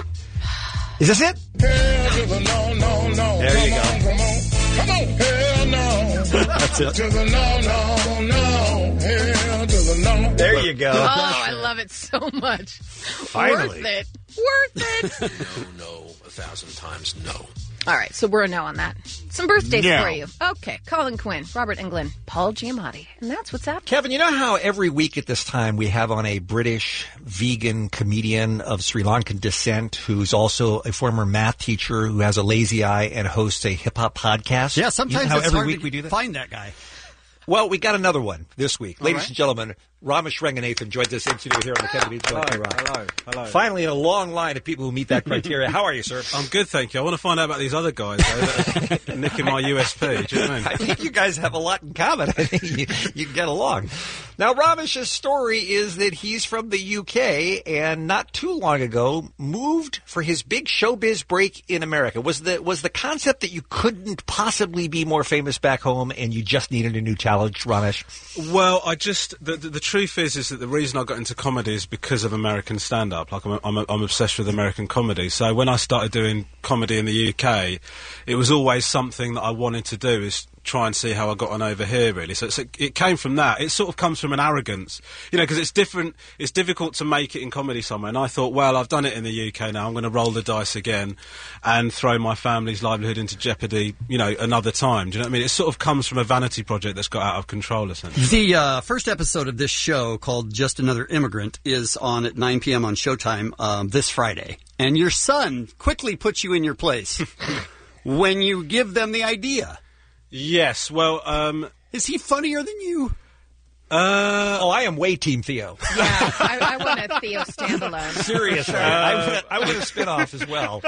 Speaker 10: Is this it?
Speaker 3: Hell to the no, no, no.
Speaker 10: There you go.
Speaker 3: Come on, come on. Hell no.
Speaker 10: That's it.
Speaker 3: To the no, no, no. Hell to the no.
Speaker 10: There you go.
Speaker 11: Oh, I love it so much.
Speaker 10: Finally.
Speaker 11: Worth it. Worth it.
Speaker 18: No, no, a thousand times no.
Speaker 11: All right, so we're a no on that. Some birthdays
Speaker 10: No.
Speaker 11: for you. Okay, Colin Quinn, Robert Englund, Paul Giamatti, and that's what's up.
Speaker 10: Kevin, you know how every week at this time we have on a British vegan comedian of Sri Lankan descent who's also a former math teacher who has a lazy eye and hosts a hip hop podcast?
Speaker 9: Yeah,
Speaker 10: You know
Speaker 9: sometimes
Speaker 10: how
Speaker 9: it's
Speaker 10: every
Speaker 9: hard
Speaker 10: week
Speaker 9: to
Speaker 10: we do that?
Speaker 9: find that guy.
Speaker 10: Well, we got another one this week.
Speaker 9: All
Speaker 10: Ladies
Speaker 9: right.
Speaker 10: and gentlemen, Ramesh Ranganathan joins us in studio here on the Kevin Bean Show. Hey, Ram.
Speaker 23: Hello, hello.
Speaker 10: Finally, in a long line of people who meet that criteria. How are you, sir?
Speaker 23: I'm good, thank you. I want to find out about these other guys though, that are nicking my U S P. Do you know what I mean?
Speaker 10: I think you guys have a lot in common. I think you, you can get along. Now, Ramesh's story is that he's from the U K and not too long ago moved for his big showbiz break in America. Was the was the concept that you couldn't possibly be more famous back home and you just needed a new challenge, Ramesh?
Speaker 23: Well, I just the, the the truth is is that the reason I got into comedy is because of American stand-up. Like I'm I'm, I'm obsessed with American comedy. So when I started doing comedy in the U K, it was always something that I wanted to do. Is try and see how I got on over here, really. So it's, it came from that. It sort of comes from an arrogance, you know, because it's different. It's difficult to make it in comedy somewhere. And I thought, well, I've done it in the U K now. I'm going to roll the dice again and throw my family's livelihood into jeopardy, you know, another time. Do you know what I mean? It sort of comes from a vanity project that's got out of control, essentially.
Speaker 9: The uh, first episode of this show, called Just Another Immigrant, is on at nine p.m. on Showtime um, this Friday. And your son quickly puts you in your place when you give them the idea.
Speaker 23: Yes, well, um...
Speaker 9: Is he funnier than you?
Speaker 23: Uh,
Speaker 10: oh, I am way Team Theo.
Speaker 11: Yeah, I, I want a Theo standalone.
Speaker 10: Seriously.
Speaker 23: Uh,
Speaker 10: I, want, I want a spin-off as well.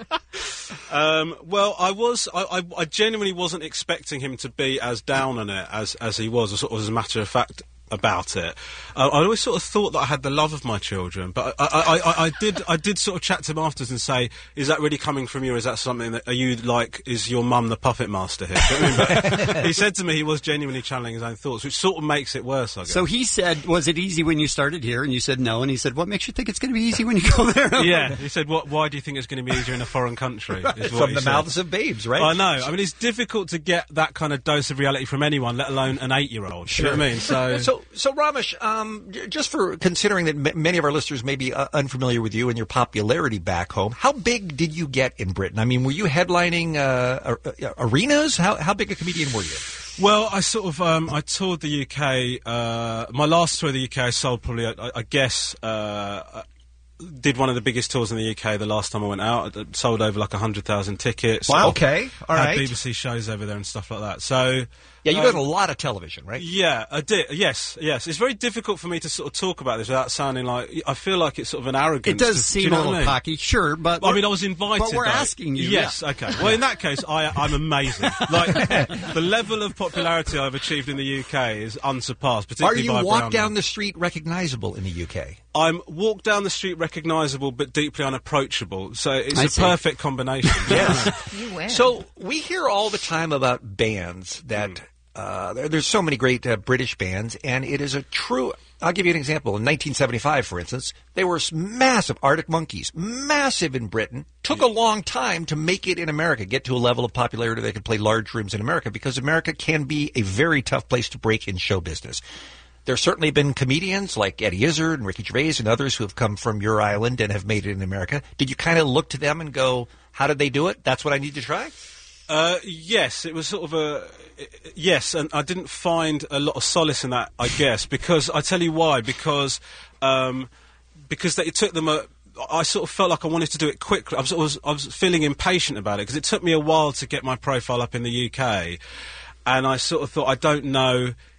Speaker 23: Um, well, I was, I, I, I genuinely wasn't expecting him to be as down on it as, as he was, or sort of as a matter of fact about it. Uh, I always sort of thought that I had the love of my children, but I, I, I, I did, I did sort of chat to him afterwards and say, "Is that really coming from you? Or is that something that are you like? Is your mum the puppet master here?" Do you know what I mean? But he said to me he was genuinely channeling his own thoughts, which sort of makes it worse, I guess.
Speaker 9: So he said, was it easy when you started here? And you said no. And he said, what makes you think it's going to be easy when you go there?
Speaker 23: Yeah, he said, "What? Why do you think it's going to be easier in a foreign country?"
Speaker 10: Right.
Speaker 23: Is what
Speaker 10: From
Speaker 23: he
Speaker 10: the
Speaker 23: said.
Speaker 10: mouths of babes, right?
Speaker 23: I know. I mean, it's difficult to get that kind of dose of reality from anyone, let alone an eight-year-old.
Speaker 10: Sure.
Speaker 23: You know what I mean? So,
Speaker 10: so, so Ramesh, um, j- just for considering that m- many of our listeners may be uh, unfamiliar with you and your popularity back home, how big did you get in Britain? I mean, were you headlining uh, uh, arenas? How, how big a comedian were you?
Speaker 23: Well, I sort of um, I toured the U K. Uh, my last tour of the U K, I sold probably, I, I guess. Uh, did one of the biggest tours in the U K the last time I went out. I sold over like one hundred thousand tickets.
Speaker 10: Wow. Okay. All
Speaker 23: had
Speaker 10: right.
Speaker 23: B B C shows over there and stuff like that. So
Speaker 10: Yeah, you've
Speaker 23: um,
Speaker 10: done a lot of television, right?
Speaker 23: Yeah, I did. Yes, yes. It's very difficult for me to sort of talk about this without sounding like I feel like it's sort of an arrogance.
Speaker 9: It does
Speaker 23: to- do
Speaker 9: seem
Speaker 23: you know
Speaker 9: a
Speaker 23: what
Speaker 9: little
Speaker 23: I mean?
Speaker 9: cocky, sure, but
Speaker 23: I
Speaker 9: we're-
Speaker 23: mean, I was invited.
Speaker 9: but we're
Speaker 23: though.
Speaker 9: asking you,
Speaker 23: Yes.
Speaker 9: yeah.
Speaker 23: Okay. Well, in that case, I, I'm amazing. Like the level of popularity I've achieved in the U K is unsurpassed.
Speaker 10: Are
Speaker 23: Particularly
Speaker 10: you
Speaker 23: by
Speaker 10: walk
Speaker 23: Brown
Speaker 10: down
Speaker 23: Men.
Speaker 10: the street recognizable in the U K?
Speaker 23: I'm walk down the street recognisable but deeply unapproachable. So it's
Speaker 10: I
Speaker 23: a
Speaker 10: see.
Speaker 23: perfect combination.
Speaker 10: Yes.
Speaker 11: You win.
Speaker 10: So we hear all the time about bands that uh, there, there's so many great uh, British bands, and it is a true. I'll give you an example. In nineteen seventy-five, for instance, they were s- massive. Arctic Monkeys, massive in Britain. Took a long time to make it in America, get to a level of popularity they could play large rooms in America, because America can be a very tough place to break in show business. There's certainly been comedians like Eddie Izzard and Ricky Gervais and others who have come from your island and have made it in America. Did you kind of look to them and go, how did they do it? That's what I need to try?
Speaker 23: Uh, yes, it was sort of a yes, and I didn't find a lot of solace in that, I guess, because I tell you why. Because um, because they, it took them a. I sort of felt like I wanted to do it quickly. I was, I was, I was feeling impatient about it because it took me a while to get my profile up in the U K, and I sort of thought, I don't know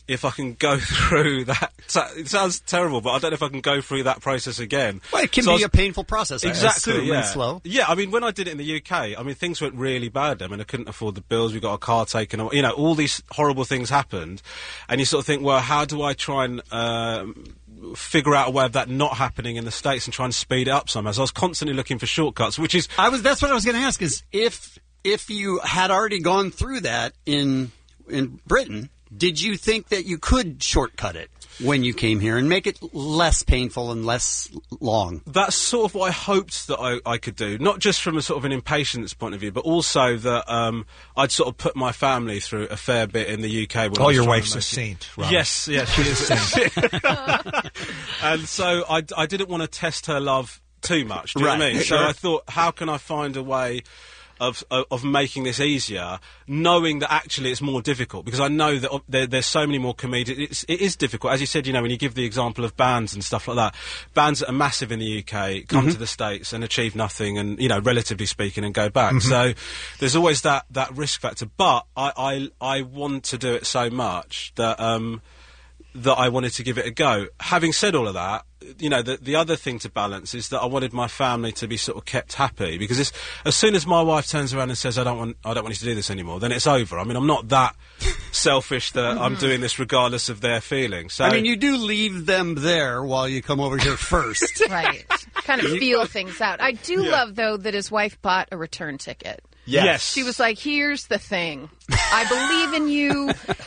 Speaker 23: if I can go through that. It sounds terrible, but I don't know if I can go through that process again.
Speaker 9: Well, it can
Speaker 23: So I
Speaker 9: be
Speaker 23: was-
Speaker 9: a painful process. I
Speaker 23: Exactly,
Speaker 9: assume,
Speaker 23: yeah.
Speaker 9: and slow.
Speaker 23: Yeah, I mean, when I did it in the U K, I mean, things went really bad. I mean, I couldn't afford the bills. We got a car taken away. You know, all these horrible things happened. And you sort of think, well, how do I try and um, figure out a way of that not happening in the States and try and speed it up somehow? So I was constantly looking for shortcuts, which is...
Speaker 9: I was. That's what I was going to ask, is if if you had already gone through that in in Britain, did you think that you could shortcut it when you came here and make it less painful and less long?
Speaker 23: That's sort of what I hoped that I, I could do, not just from a sort of an impatience point of view, but also that um, I'd sort of put my family through a fair bit in the U K. When
Speaker 10: Oh,
Speaker 23: I was
Speaker 10: your
Speaker 23: trying
Speaker 10: wife's
Speaker 23: to
Speaker 10: a
Speaker 23: make it-
Speaker 10: saint, Robert.
Speaker 23: Yes, yes, she is a saint. And so I, I didn't want to test her love too much. Do you know what I
Speaker 9: Right,
Speaker 23: mean?
Speaker 9: sure.
Speaker 23: So I thought, how can I find a way of, of of making this easier, knowing that actually it's more difficult, because I know that uh, there, there's so many more comedians. It's, it is difficult, as you said. You know, when you give the example of bands and stuff like that, bands that are massive in the U K come
Speaker 9: Mhm.
Speaker 23: to the States and achieve nothing, and you know, relatively speaking, and go back.
Speaker 9: Mhm.
Speaker 23: So there's always that that risk factor. But I I, I want to do it so much that um that I wanted to give it a go. Having said all of that, you know, the, the other thing to balance is that I wanted my family to be sort of kept happy, because it's, as soon as my wife turns around and says, I don't want I don't want you to do this anymore, then it's over. I mean, I'm not that selfish that I'm doing this regardless of their feelings. So,
Speaker 9: I mean, you do leave them there while you come over here first.
Speaker 11: Right. Kind of feel things out. I do
Speaker 23: Yeah.
Speaker 11: love, though, that his wife bought a return ticket.
Speaker 23: Yes. Yes.
Speaker 11: She was like, here's the thing. I believe in you,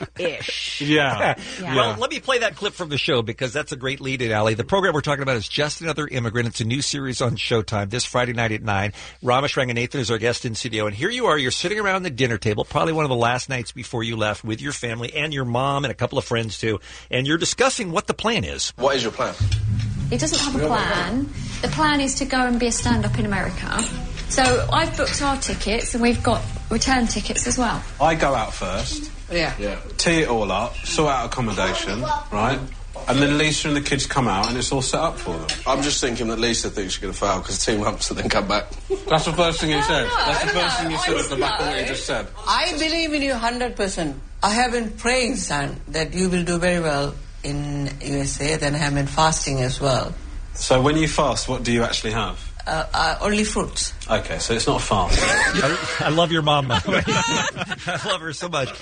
Speaker 11: ish.
Speaker 23: Yeah.
Speaker 11: Yeah.
Speaker 10: Well, let me play that clip from the show, because that's a great lead-in, Allie. The program we're talking about is Just Another Immigrant. It's a new series on Showtime this Friday night at nine. Ramesh Ranganathan is our guest in studio. And here you are. You're sitting around the dinner table, probably one of the last nights before you left, with your family and your mom and a couple of friends, too. And you're discussing what the plan is.
Speaker 18: What is your plan?
Speaker 17: He doesn't have a plan. The plan is to go and be a stand-up in America. So I've booked our tickets, and we've got return tickets as well.
Speaker 23: I go out first.
Speaker 17: Yeah.
Speaker 23: Yeah. Tee it all up, sort out accommodation, right? And then Lisa and the kids come out and it's all set up for them.
Speaker 18: I'm just thinking that Lisa thinks she's going to fail because the team wants to then come back.
Speaker 23: That's the first thing you said.
Speaker 19: no,
Speaker 23: That's the
Speaker 19: no,
Speaker 23: first thing you said
Speaker 19: I
Speaker 23: at the back of what you just said.
Speaker 19: I believe in you one hundred percent. I have been praying, son, that you will do very well in U S A. Then I have been fasting as well.
Speaker 23: So when you fast, what do you actually have?
Speaker 19: Uh, uh, only fruits.
Speaker 23: Okay, so it's not fast.
Speaker 10: I, I love your mom, by the way. I love her so much.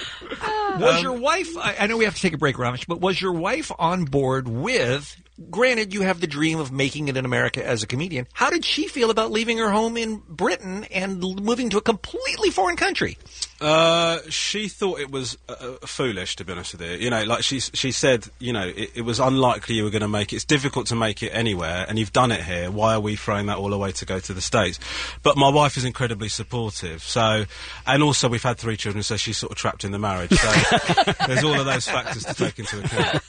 Speaker 10: Was
Speaker 23: Um,
Speaker 10: your wife, I, I know we have to take a break, Ramesh, but was your wife on board with, granted you have the dream of making it in America as a comedian, how did she feel about leaving her home in Britain and l- moving to a completely foreign country?
Speaker 23: Uh, she thought it was uh, foolish, to be honest with you. You know, like she she said, you know, it, it was unlikely you were going to make it. It's difficult to make it anywhere, and you've done it here. Why are we throwing that all away to go to the States? But my wife is incredibly supportive. So, and also we've had three children, so she's sort of trapped in the marriage. So there's all of those factors to take into account.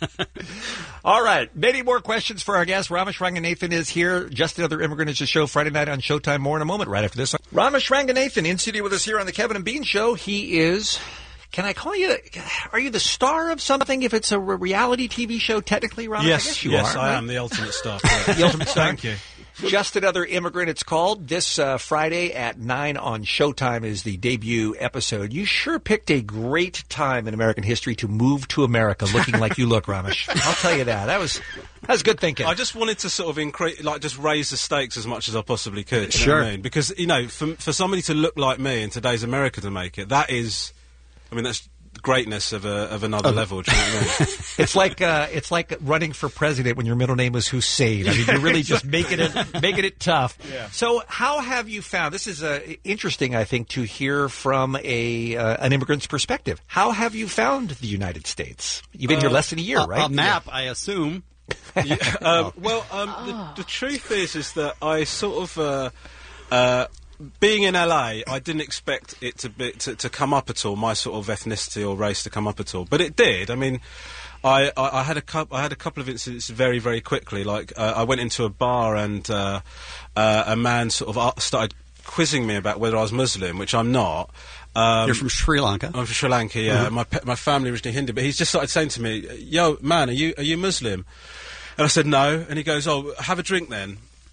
Speaker 10: All right, many more questions for our guest. Ramesh Ranganathan is here. Just Another Immigrant is the show Friday night on Showtime. More in a moment, right after this. Ramesh Ranganathan in studio with us here on the Kevin and Bean Show. He is, can I call you, are you the star of something if it's a re- reality T V show technically, Ramesh?
Speaker 23: Yes,
Speaker 10: I guess you
Speaker 23: yes,
Speaker 10: are.
Speaker 23: I
Speaker 10: right?
Speaker 23: am the ultimate star. correct.
Speaker 10: The ultimate star.
Speaker 23: Thank you.
Speaker 10: Just Another Immigrant, it's called. This uh, Friday at nine on Showtime is the debut episode. You sure picked a great time in American history to move to America looking like you look, Ramesh. I'll tell you that. That was that was good thinking.
Speaker 23: I just wanted to sort of increase, like, just raise the stakes as much as I possibly could. You know
Speaker 10: Sure.
Speaker 23: what I mean? Because, you know, for, for somebody to look like me in today's America to make it, that is, I mean, that's greatness of a, of another level. Do you know what I mean?
Speaker 10: It's like uh, it's like running for president when your middle name is Hussein. I mean, you're really just making it making it tough.
Speaker 23: Yeah.
Speaker 10: So, how have you found? This is uh, interesting, I think, to hear from a uh, an immigrant's perspective. How have you found the United States? You've been here
Speaker 23: Uh,
Speaker 10: less than a year,
Speaker 9: a,
Speaker 10: right?
Speaker 9: A map, I assume.
Speaker 23: Yeah, um, well, um, the, the truth is, is that I sort of, uh, uh, being in L A, I didn't expect it to be to, to come up at all. My sort of ethnicity or race to come up at all, but it did. I mean, I, I, I had a couple. I had a couple of incidents very, very quickly. Like uh, I went into a bar and uh, uh, a man sort of uh, started quizzing me about whether I was Muslim, which I'm not. Um,
Speaker 9: You're from Sri Lanka.
Speaker 23: I'm from Sri Lanka. Yeah,
Speaker 9: Mhm.
Speaker 23: my pe- my family originally Hindu, but he's just started saying to me, "Yo, man, are you are you Muslim?" And I said no, and he goes, "Oh, have a drink then."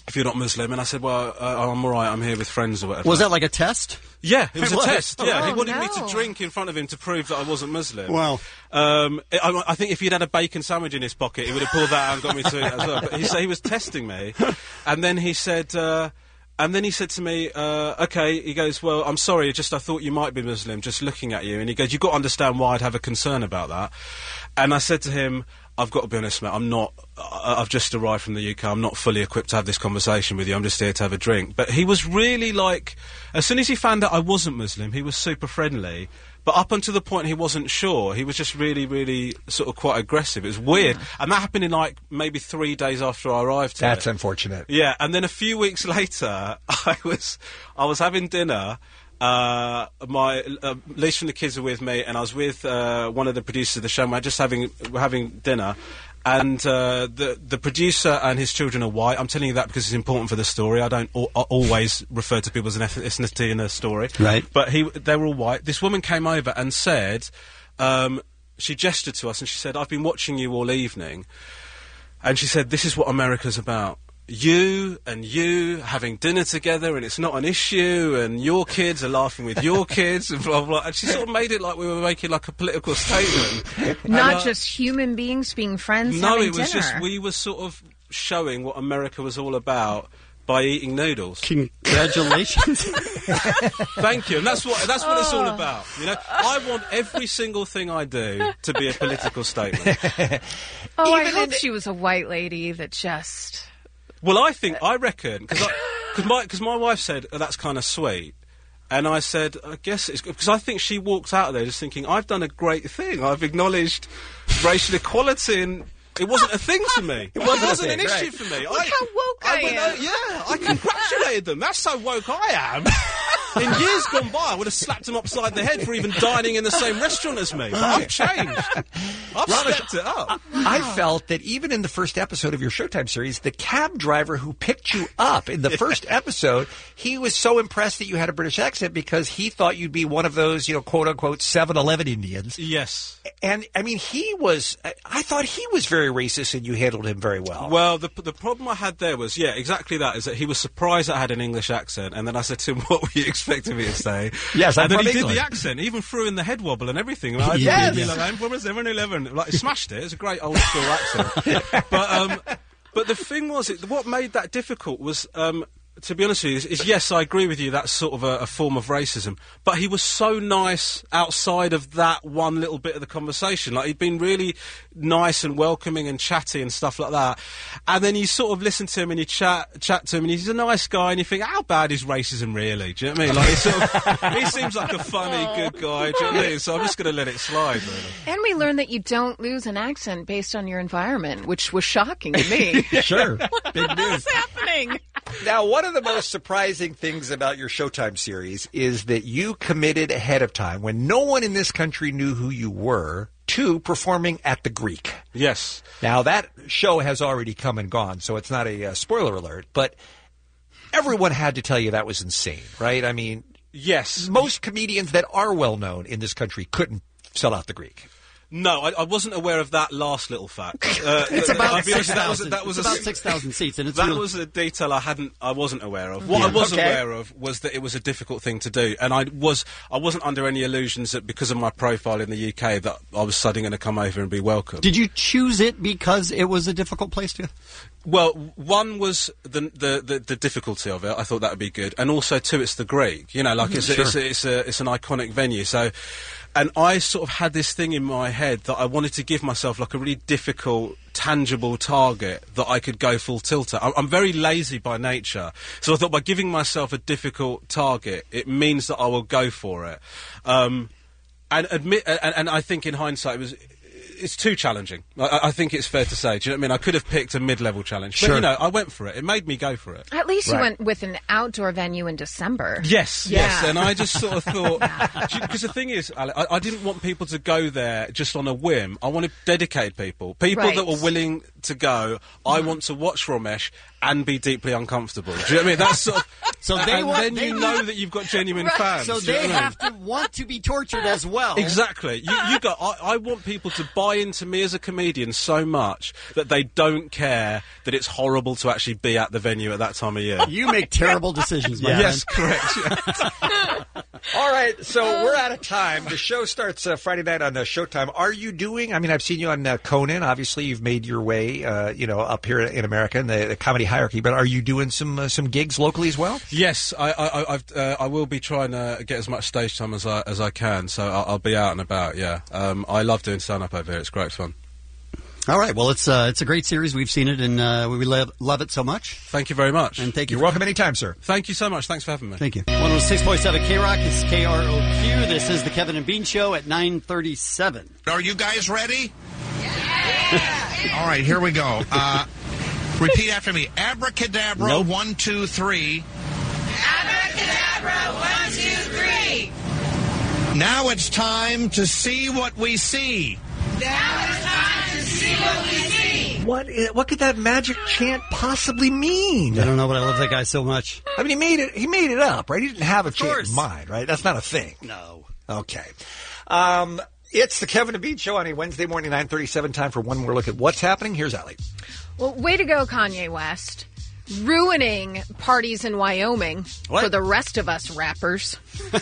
Speaker 23: if you're not Muslim, and I said, well, uh, I'm all right, I'm here with friends or whatever.
Speaker 9: Was that like a test?
Speaker 23: Yeah, it was
Speaker 9: It
Speaker 23: a
Speaker 9: was?
Speaker 23: test. Yeah,
Speaker 9: Oh,
Speaker 23: he wanted me
Speaker 9: no.
Speaker 23: to drink in front of him to prove that I wasn't Muslim.
Speaker 9: Wow.
Speaker 23: Um, I, I think if he'd had a bacon sandwich in his pocket, he would have pulled that out and got me to eat it as well. But he, so he was testing me, and then he said, uh, and then he said to me, uh, okay, he goes, well, I'm sorry, just I thought you might be Muslim, just looking at you. And he goes, you've got to understand why I'd have a concern about that. And I said to him, I've got to be honest, mate, I'm not, I- I've just arrived from the U K, I'm not fully equipped to have this conversation with you, I'm just here to have a drink. But he was really like, as soon as he found out I wasn't Muslim, he was super friendly. But up until the point he wasn't sure, he was just really, really sort of quite aggressive. It was weird. And that happened in like maybe three days after I arrived here.
Speaker 10: That's unfortunate.
Speaker 23: Yeah, and then a few weeks later, I was I was having dinner. Uh, my uh, Lisa and the kids were with me, and I was with uh, one of the producers of the show. And we're just having we're having dinner, and uh, the the producer and his children are white. I'm telling you that because it's important for the story. I don't al- always refer to people as an ethnicity in a story,
Speaker 9: Right.
Speaker 23: But he they were all white. This woman came over and said, um, she gestured to us and she said, "I've been watching you all evening," and she said, "This is what America's about. You and you having dinner together, and it's not an issue, and your kids are laughing with your kids, and blah, blah." And she sort of made it like we were making like a political statement.
Speaker 11: Not
Speaker 23: And, uh,
Speaker 11: just human beings being friends.
Speaker 23: No,
Speaker 11: having
Speaker 23: it was
Speaker 11: dinner.
Speaker 23: just, we were sort of showing what America was all about by eating noodles.
Speaker 9: Congratulations.
Speaker 23: Thank you. And that's what, that's what it's all
Speaker 11: Oh.
Speaker 23: about. You know, I want every single thing I do to be a political statement.
Speaker 11: Oh, I
Speaker 23: Even
Speaker 11: hope
Speaker 23: in-
Speaker 11: she was a white lady that just.
Speaker 23: Well, I think, I reckon, because my, cause my wife said, oh, that's kind of sweet. And I said, I guess it's good. Because I think she walked out of there just thinking, I've done a great thing. I've acknowledged racial equality, and it wasn't a thing to me. It
Speaker 10: wasn't a
Speaker 23: wasn't an
Speaker 10: thing,
Speaker 23: issue
Speaker 10: right.
Speaker 23: for me.
Speaker 11: Look how woke I,
Speaker 23: went,
Speaker 11: am.
Speaker 23: uh, yeah, I congratulated them. That's so woke I am. In years gone by, I would have slapped them upside the head for even dining in the same restaurant as me. But I've changed. I've stepped it up.
Speaker 10: I felt that even in the first episode of your Showtime series, the cab driver who picked you up in the first episode, he was so impressed that you had a British accent because he thought you'd be one of those, you know, quote unquote seven eleven Indians.
Speaker 23: Yes.
Speaker 10: And, I mean, he was, I- I thought he was very racist and you handled him very well.
Speaker 23: Well, the the problem I had there was, yeah, exactly that, is that he was surprised I had an English accent, and then I said to him, what were you expecting me to say?
Speaker 10: Yes, I'm
Speaker 23: And then
Speaker 10: from
Speaker 23: he
Speaker 10: England.
Speaker 23: did the accent, he even threw in the head wobble and everything. Like,
Speaker 10: Yes.
Speaker 23: I like, I'm from a seven eleven. Like, he smashed it. It's a great old school accent. But, um, but the thing was, it, what made that difficult was, um, to be honest with you, is, is yes, I agree with you, that's sort of a, a form of racism. But he was so nice outside of that one little bit of the conversation. Like, he'd been really nice and welcoming and chatty and stuff like that. And then you sort of listen to him and you chat chat to him, and he's a nice guy, and you think, how bad is racism really? Do you know what I mean? Like, he, sort of, he seems like a funny, good guy. Do you know what I mean? So I'm just going to let it slide, really.
Speaker 11: And we learned that you don't lose an accent based on your environment, which was shocking to me.
Speaker 10: Sure.
Speaker 11: What
Speaker 10: Big
Speaker 11: the hell
Speaker 10: news.
Speaker 11: is happening?
Speaker 10: Now, one of the most surprising things about your Showtime series is that you committed ahead of time, when no one in this country knew who you were, to performing at the Greek.
Speaker 23: Yes.
Speaker 10: Now, that show has already come and gone, so it's not a uh, spoiler alert, but everyone had to tell you that was insane, right? I mean,
Speaker 23: yes,
Speaker 10: most comedians that are well known in this country couldn't sell out the Greek.
Speaker 23: No, I, I wasn't aware of that last little fact. Uh,
Speaker 9: It's
Speaker 23: I'll
Speaker 9: about
Speaker 23: be honest,
Speaker 9: six
Speaker 23: that was,
Speaker 9: thousand.
Speaker 23: that was
Speaker 9: It's
Speaker 23: a,
Speaker 9: about six thousand seats, and it's
Speaker 23: that
Speaker 9: really-
Speaker 23: was a detail I hadn't, I wasn't aware of. What
Speaker 9: Yeah.
Speaker 23: I was
Speaker 9: Okay.
Speaker 23: aware of was that it was a difficult thing to do, and I was, I wasn't under any illusions that because of my profile in the U K that I was suddenly going to come over and be welcome.
Speaker 9: Did you choose it because it was a difficult place to?
Speaker 23: Well, one was the, the the the difficulty of it. I thought that would be good, and also two, it's the Greek. You know, like it's
Speaker 9: Sure.
Speaker 23: a, it's a, it's a it's an iconic venue. So, and I sort of had this thing in my head that I wanted to give myself like a really difficult, tangible target that I could go full tilt at. I'm, I'm very lazy by nature, so I thought by giving myself a difficult target, it means that I will go for it. Um, and admit, and, and I think in hindsight, it was. It's too challenging. I, I think it's fair to say. Do you know what I mean? I could have picked a mid-level challenge, but
Speaker 9: Sure.
Speaker 23: you know, I went for it. It made me go for it.
Speaker 11: At least you
Speaker 23: Right.
Speaker 11: went with an outdoor venue in December.
Speaker 23: Yes,
Speaker 11: Yeah.
Speaker 23: yes, and I just sort of thought because the thing is, Ale, I, I didn't want people to go there just on a whim. I wanted dedicated people, people
Speaker 11: Right.
Speaker 23: that were willing to go. I want to watch Ramesh and be deeply uncomfortable. Do you know what I mean? That's sort of,
Speaker 9: So they
Speaker 23: and
Speaker 9: want-
Speaker 23: then
Speaker 9: they
Speaker 23: you
Speaker 9: need-
Speaker 23: know that you've got genuine
Speaker 9: Right.
Speaker 23: fans.
Speaker 9: So
Speaker 23: do you know
Speaker 9: they
Speaker 23: what I mean?
Speaker 9: have to want to be tortured as well.
Speaker 23: Exactly. You, you got. I, I want people to buy into me as a comedian so much that they don't care that it's horrible to actually be at the venue at that time of year.
Speaker 9: You make terrible decisions, my
Speaker 23: Yes,
Speaker 9: friend.
Speaker 23: correct.
Speaker 10: All right, so we're out of time. The show starts uh, Friday night on uh, Showtime. Are you doing? I mean, I've seen you on uh, Conan. Obviously, you've made your way, uh, you know, up here in America in the, the comedy hierarchy. But are you doing some uh, some gigs locally as well?
Speaker 23: Yes, I I, I've, uh, I will be trying to get as much stage time as I as I can. So I'll, I'll be out and about. Yeah, um, I love doing stand up over here. It's great fun.
Speaker 9: All right. Well, it's uh, it's a great series. We've seen it, and uh, we love, love it so much.
Speaker 23: Thank you very much.
Speaker 9: And thank you.
Speaker 10: You're
Speaker 9: for-
Speaker 10: welcome anytime, sir.
Speaker 23: Thank you so much. Thanks for having me.
Speaker 9: Thank you. one oh six point seven K-Rock is K R O Q. This is the Kevin and Bean Show at nine thirty-seven.
Speaker 8: Are you guys ready? Yeah! All right, here we go. Uh, repeat after me. Abracadabra,
Speaker 9: Nope.
Speaker 8: one, two, three.
Speaker 3: Abracadabra, one, two, three.
Speaker 8: Now it's time to see what we see.
Speaker 3: Now it's time to see what we see.
Speaker 10: What is, what could that magic chant possibly mean?
Speaker 9: I don't know, but I love that guy so much.
Speaker 10: I mean, he made it. He made it up, right? He didn't have a chant
Speaker 9: course.
Speaker 10: in mind, right? That's not a thing.
Speaker 9: No.
Speaker 10: Okay. Um, it's the Kevin and Bean Show on a Wednesday morning, nine thirty-seven. Time for one more look at what's happening. Here's Allie.
Speaker 11: Well, way to go, Kanye West. Ruining parties in Wyoming
Speaker 9: What?
Speaker 11: for the rest of us rappers.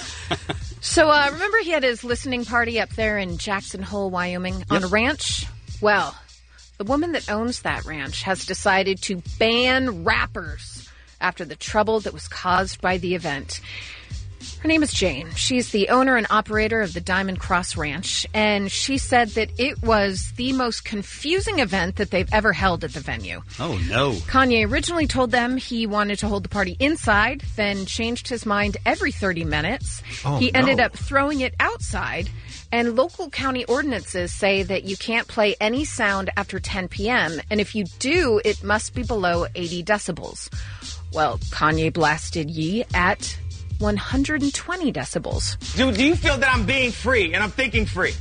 Speaker 11: So, uh, remember he had his listening party up there in Jackson Hole, Wyoming, on a ranch? Well, the woman that owns that ranch has decided to ban rappers after the trouble that was caused by the event. Her name is Jane. She's the owner and operator of the Diamond Cross Ranch, and she said that it was the most confusing event that they've ever held at the venue.
Speaker 9: Oh, no.
Speaker 11: Kanye originally told them he wanted to hold the party inside, then changed his mind every thirty minutes.
Speaker 10: Oh,
Speaker 11: he ended
Speaker 10: no.
Speaker 11: up throwing it outside, and local county ordinances say that you can't play any sound after ten p.m., and if you do, it must be below eighty decibels. Well, Kanye blasted Ye at one hundred twenty decibels.
Speaker 4: Dude, do you feel that I'm being free and I'm thinking free?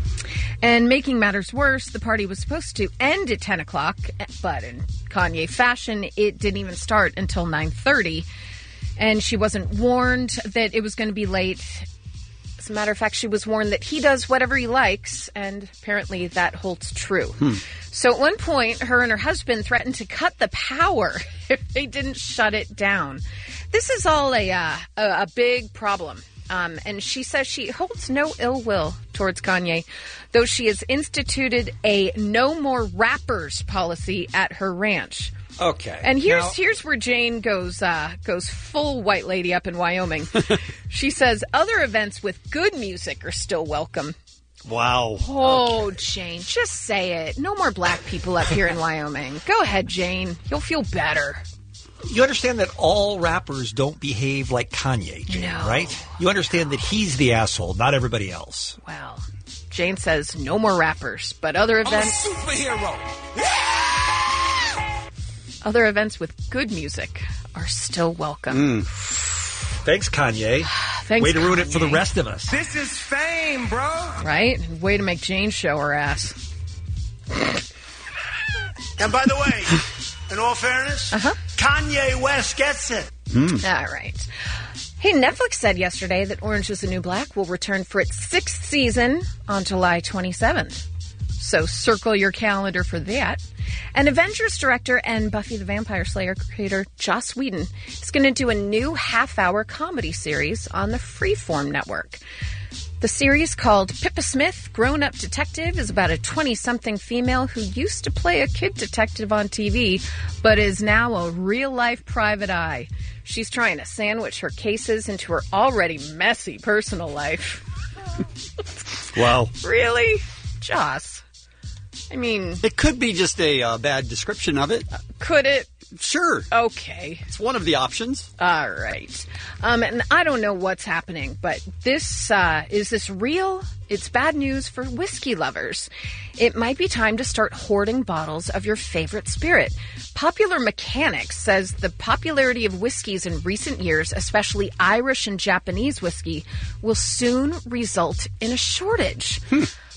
Speaker 11: And making matters worse, the party was supposed to end at ten o'clock, but in Kanye fashion, it didn't even start until nine thirty. And she wasn't warned that it was going to be late. As a matter of fact, she was warned that he does whatever he likes, and apparently that holds true.
Speaker 9: Hmm.
Speaker 11: So at one point, her and her husband threatened to cut the power if they didn't shut it down. This is all a uh, a, a big problem. Um, and she says she holds no ill will towards Kanye, though she has instituted a no more rappers policy at her ranch.
Speaker 10: Okay.
Speaker 11: And here's
Speaker 10: Now-
Speaker 11: here's where Jane goes uh, goes full white lady up in Wyoming. She says other events with good music are still welcome.
Speaker 9: Wow.
Speaker 11: Oh, Jane, just say it. No more black people up here in Wyoming. Go ahead, Jane. You'll feel better.
Speaker 10: You understand that all rappers don't behave like Kanye, Jane,
Speaker 11: No.
Speaker 10: right? You understand that he's the asshole, not everybody else.
Speaker 11: Well, Jane says no more rappers, but other events,
Speaker 3: Superhero.
Speaker 11: other events with good music are still welcome.
Speaker 10: Thanks, Kanye.
Speaker 11: Thanks,
Speaker 10: Way to ruin it for the
Speaker 11: Kanye.
Speaker 10: rest of us.
Speaker 4: This is fame, bro.
Speaker 11: Right? Way to make Jane show her ass.
Speaker 4: And by the way, in all fairness,
Speaker 11: Uh-huh.
Speaker 4: Kanye West gets it.
Speaker 11: All right. Hey, Netflix said yesterday that Orange is the New Black will return for its sixth season on July twenty-seventh. So circle your calendar for that. And Avengers director and Buffy the Vampire Slayer creator Joss Whedon is going to do a new half-hour comedy series on the Freeform network. The series, called Pippa Smith, Grown-Up Detective, is about a twenty-something female who used to play a kid detective on T V, but is now a real-life private eye. She's trying to sandwich her cases into her already messy personal life.
Speaker 9: Wow.
Speaker 11: Really? Joss? I mean...
Speaker 9: It could be just a uh, bad description of it.
Speaker 11: Could it?
Speaker 9: Sure.
Speaker 11: Okay.
Speaker 9: It's one of the options.
Speaker 11: All right. Um, and I don't know what's happening, but this, uh, is this real? It's bad news for whiskey lovers. It might be time to start hoarding bottles of your favorite spirit. Popular Mechanics says the popularity of whiskeys in recent years, especially Irish and Japanese whiskey, will soon result in a shortage.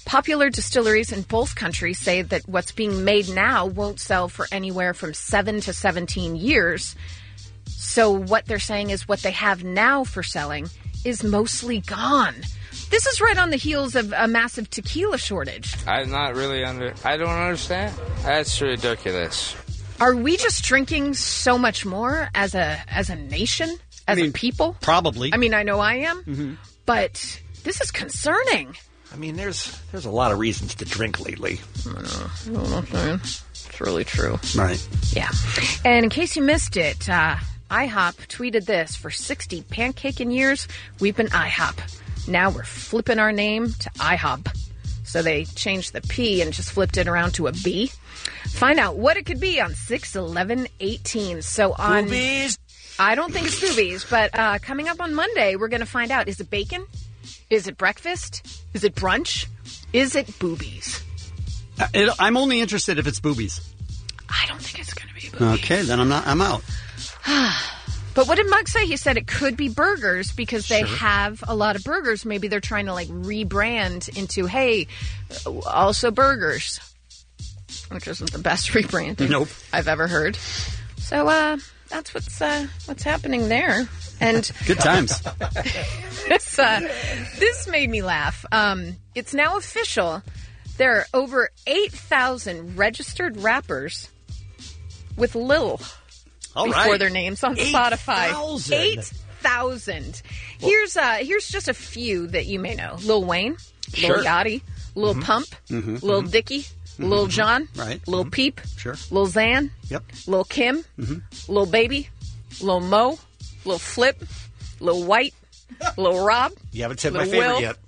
Speaker 11: Popular distilleries in both countries say that what's being made now won't sell for anywhere from seven to seventeen years. So what they're saying is what they have now for selling is mostly gone. This is right on the heels of a massive tequila shortage.
Speaker 5: I'm not really under... I don't understand. That's ridiculous.
Speaker 11: Are we just drinking so much more as a as a nation, as
Speaker 9: I mean,
Speaker 11: a people?
Speaker 9: Probably.
Speaker 11: I mean, I know I am,
Speaker 10: Mm-hmm.
Speaker 11: but this is concerning.
Speaker 10: I mean, there's there's a lot of reasons to drink lately.
Speaker 11: I know. You know what I'm saying? It's really true.
Speaker 9: Right.
Speaker 11: Yeah. And in case you missed it, uh, IHOP tweeted this: for sixty pancaking years, we've been IHOP. Now we're flipping our name to IHOP. So they changed the P and just flipped it around to a B. Find out what it could be on six eleven eighteen. So on...
Speaker 6: Boobies?
Speaker 11: I don't think it's boobies, but uh, coming up on Monday, we're going to find out. Is it bacon? Is it breakfast? Is it brunch? Is it boobies?
Speaker 9: Uh, it, I'm only interested if it's boobies.
Speaker 11: I don't think it's going to be boobies.
Speaker 9: Okay, then I'm not. I'm out.
Speaker 11: But what did Mug say? He said it could be burgers because they
Speaker 9: Sure.
Speaker 11: have a lot of burgers. Maybe they're trying to like rebrand into, hey, also burgers, which isn't the best rebranding
Speaker 9: Nope.
Speaker 11: I've ever heard. So uh, that's what's uh, what's happening there. And
Speaker 9: Good times.
Speaker 11: this uh, this made me laugh. Um, it's now official. There are over eight thousand registered rappers with Lil
Speaker 9: All
Speaker 11: before
Speaker 9: right.
Speaker 11: their names on
Speaker 9: eight
Speaker 11: Spotify.
Speaker 9: thousand.
Speaker 11: eight thousand. Here's uh, here's just a few that you may know: Lil Wayne,
Speaker 9: Sure.
Speaker 11: Lil Yachty, Lil
Speaker 9: Mhm.
Speaker 11: Pump,
Speaker 9: Mhm.
Speaker 11: Lil
Speaker 9: Mhm.
Speaker 11: Dicky,
Speaker 9: Mhm.
Speaker 11: Lil Jon,
Speaker 9: Right.
Speaker 11: Lil Peep,
Speaker 9: Sure.
Speaker 11: Lil Xan,
Speaker 9: Yep.
Speaker 11: Lil Kim,
Speaker 9: Mhm.
Speaker 11: Lil Baby, Lil Mo, Lil Flip, Lil White, Lil Rob.
Speaker 10: You haven't said
Speaker 11: Lil
Speaker 10: my favorite
Speaker 11: Will,
Speaker 10: yet.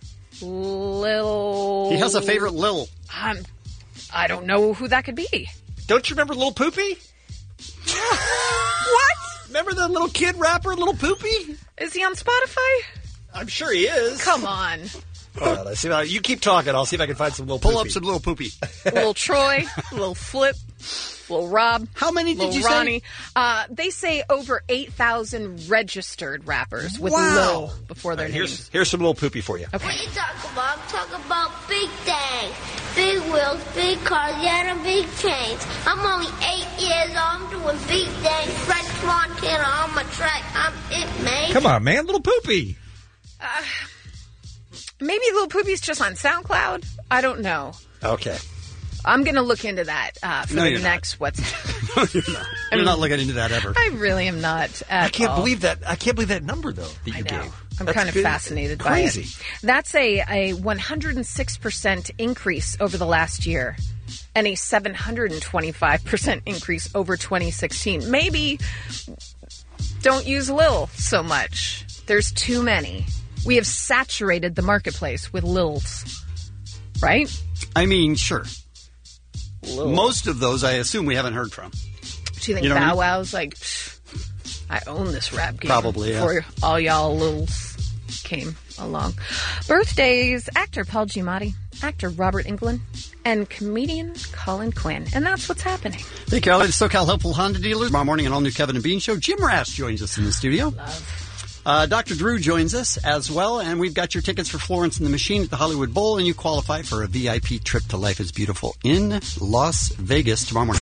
Speaker 11: Lil.
Speaker 9: He has a favorite Lil.
Speaker 11: Um, I don't know who that could be.
Speaker 10: Don't you remember Lil Poopy?
Speaker 11: What?
Speaker 10: Remember that little kid rapper, Lil Poopy?
Speaker 11: Is he on Spotify?
Speaker 10: I'm sure he is.
Speaker 11: Come on.
Speaker 10: All right, let's see if I, you keep talking. I'll see if I can find some Lil
Speaker 9: Pull
Speaker 10: Poopy.
Speaker 9: up some Lil Poopy.
Speaker 11: Lil Troy, Lil Flip, Lil Rob.
Speaker 9: How many did
Speaker 11: Lil
Speaker 9: you
Speaker 11: Ronnie.
Speaker 9: say?
Speaker 11: Uh, they say over eight thousand registered rappers with
Speaker 10: Wow.
Speaker 11: Lil before their
Speaker 10: All right,
Speaker 11: names.
Speaker 10: here's, here's some Lil Poopy for you.
Speaker 11: Okay.
Speaker 1: What you talking about? I'm talking about big things. Big wheels, big cars, yeah, and big chains. I'm only eight years old. I'm doing big things. French Montana on my track. I'm it, man.
Speaker 10: Come on, man. Lil Poopy.
Speaker 11: Uh, maybe Lil Poopy's just on SoundCloud. I don't know.
Speaker 10: Okay.
Speaker 11: I'm going to look into that uh, for
Speaker 9: No,
Speaker 11: the
Speaker 9: you're not.
Speaker 11: next what's.
Speaker 9: You're not. You're not looking into that ever.
Speaker 11: I really am not. At
Speaker 10: I can't
Speaker 11: all.
Speaker 10: believe that. I can't believe that number though that you
Speaker 11: I know.
Speaker 10: gave.
Speaker 11: I'm
Speaker 10: That's
Speaker 11: kind of
Speaker 10: good.
Speaker 11: fascinated
Speaker 10: Crazy.
Speaker 11: by it. That's a, a one hundred six percent increase over the last year and a seven hundred twenty-five percent increase over twenty sixteen. Maybe don't use Lil so much. There's too many. We have saturated the marketplace with Lils, right?
Speaker 9: I mean, sure.
Speaker 11: Lil.
Speaker 9: Most of those, I assume, we haven't heard from.
Speaker 11: Do you think
Speaker 9: You know what I
Speaker 11: Bow
Speaker 9: mean?
Speaker 11: Wow's like, "Pfft, I own this rap game?
Speaker 9: Probably, yeah.
Speaker 11: Before all y'all Lils came along. Birthdays, actor Paul Giamatti, actor Robert Englund, and comedian Colin Quinn. And that's what's happening.
Speaker 9: Hey, Carol, it's SoCal Helpful Honda Dealers. Tomorrow morning, an all-new Kevin and Bean show. Jim Rash joins us in the studio.
Speaker 11: Love.
Speaker 9: Uh, Doctor Drew joins us as well, and we've got your tickets for Florence and the Machine at the Hollywood Bowl, and you qualify for a V I P trip to Life is Beautiful in Las Vegas tomorrow morning.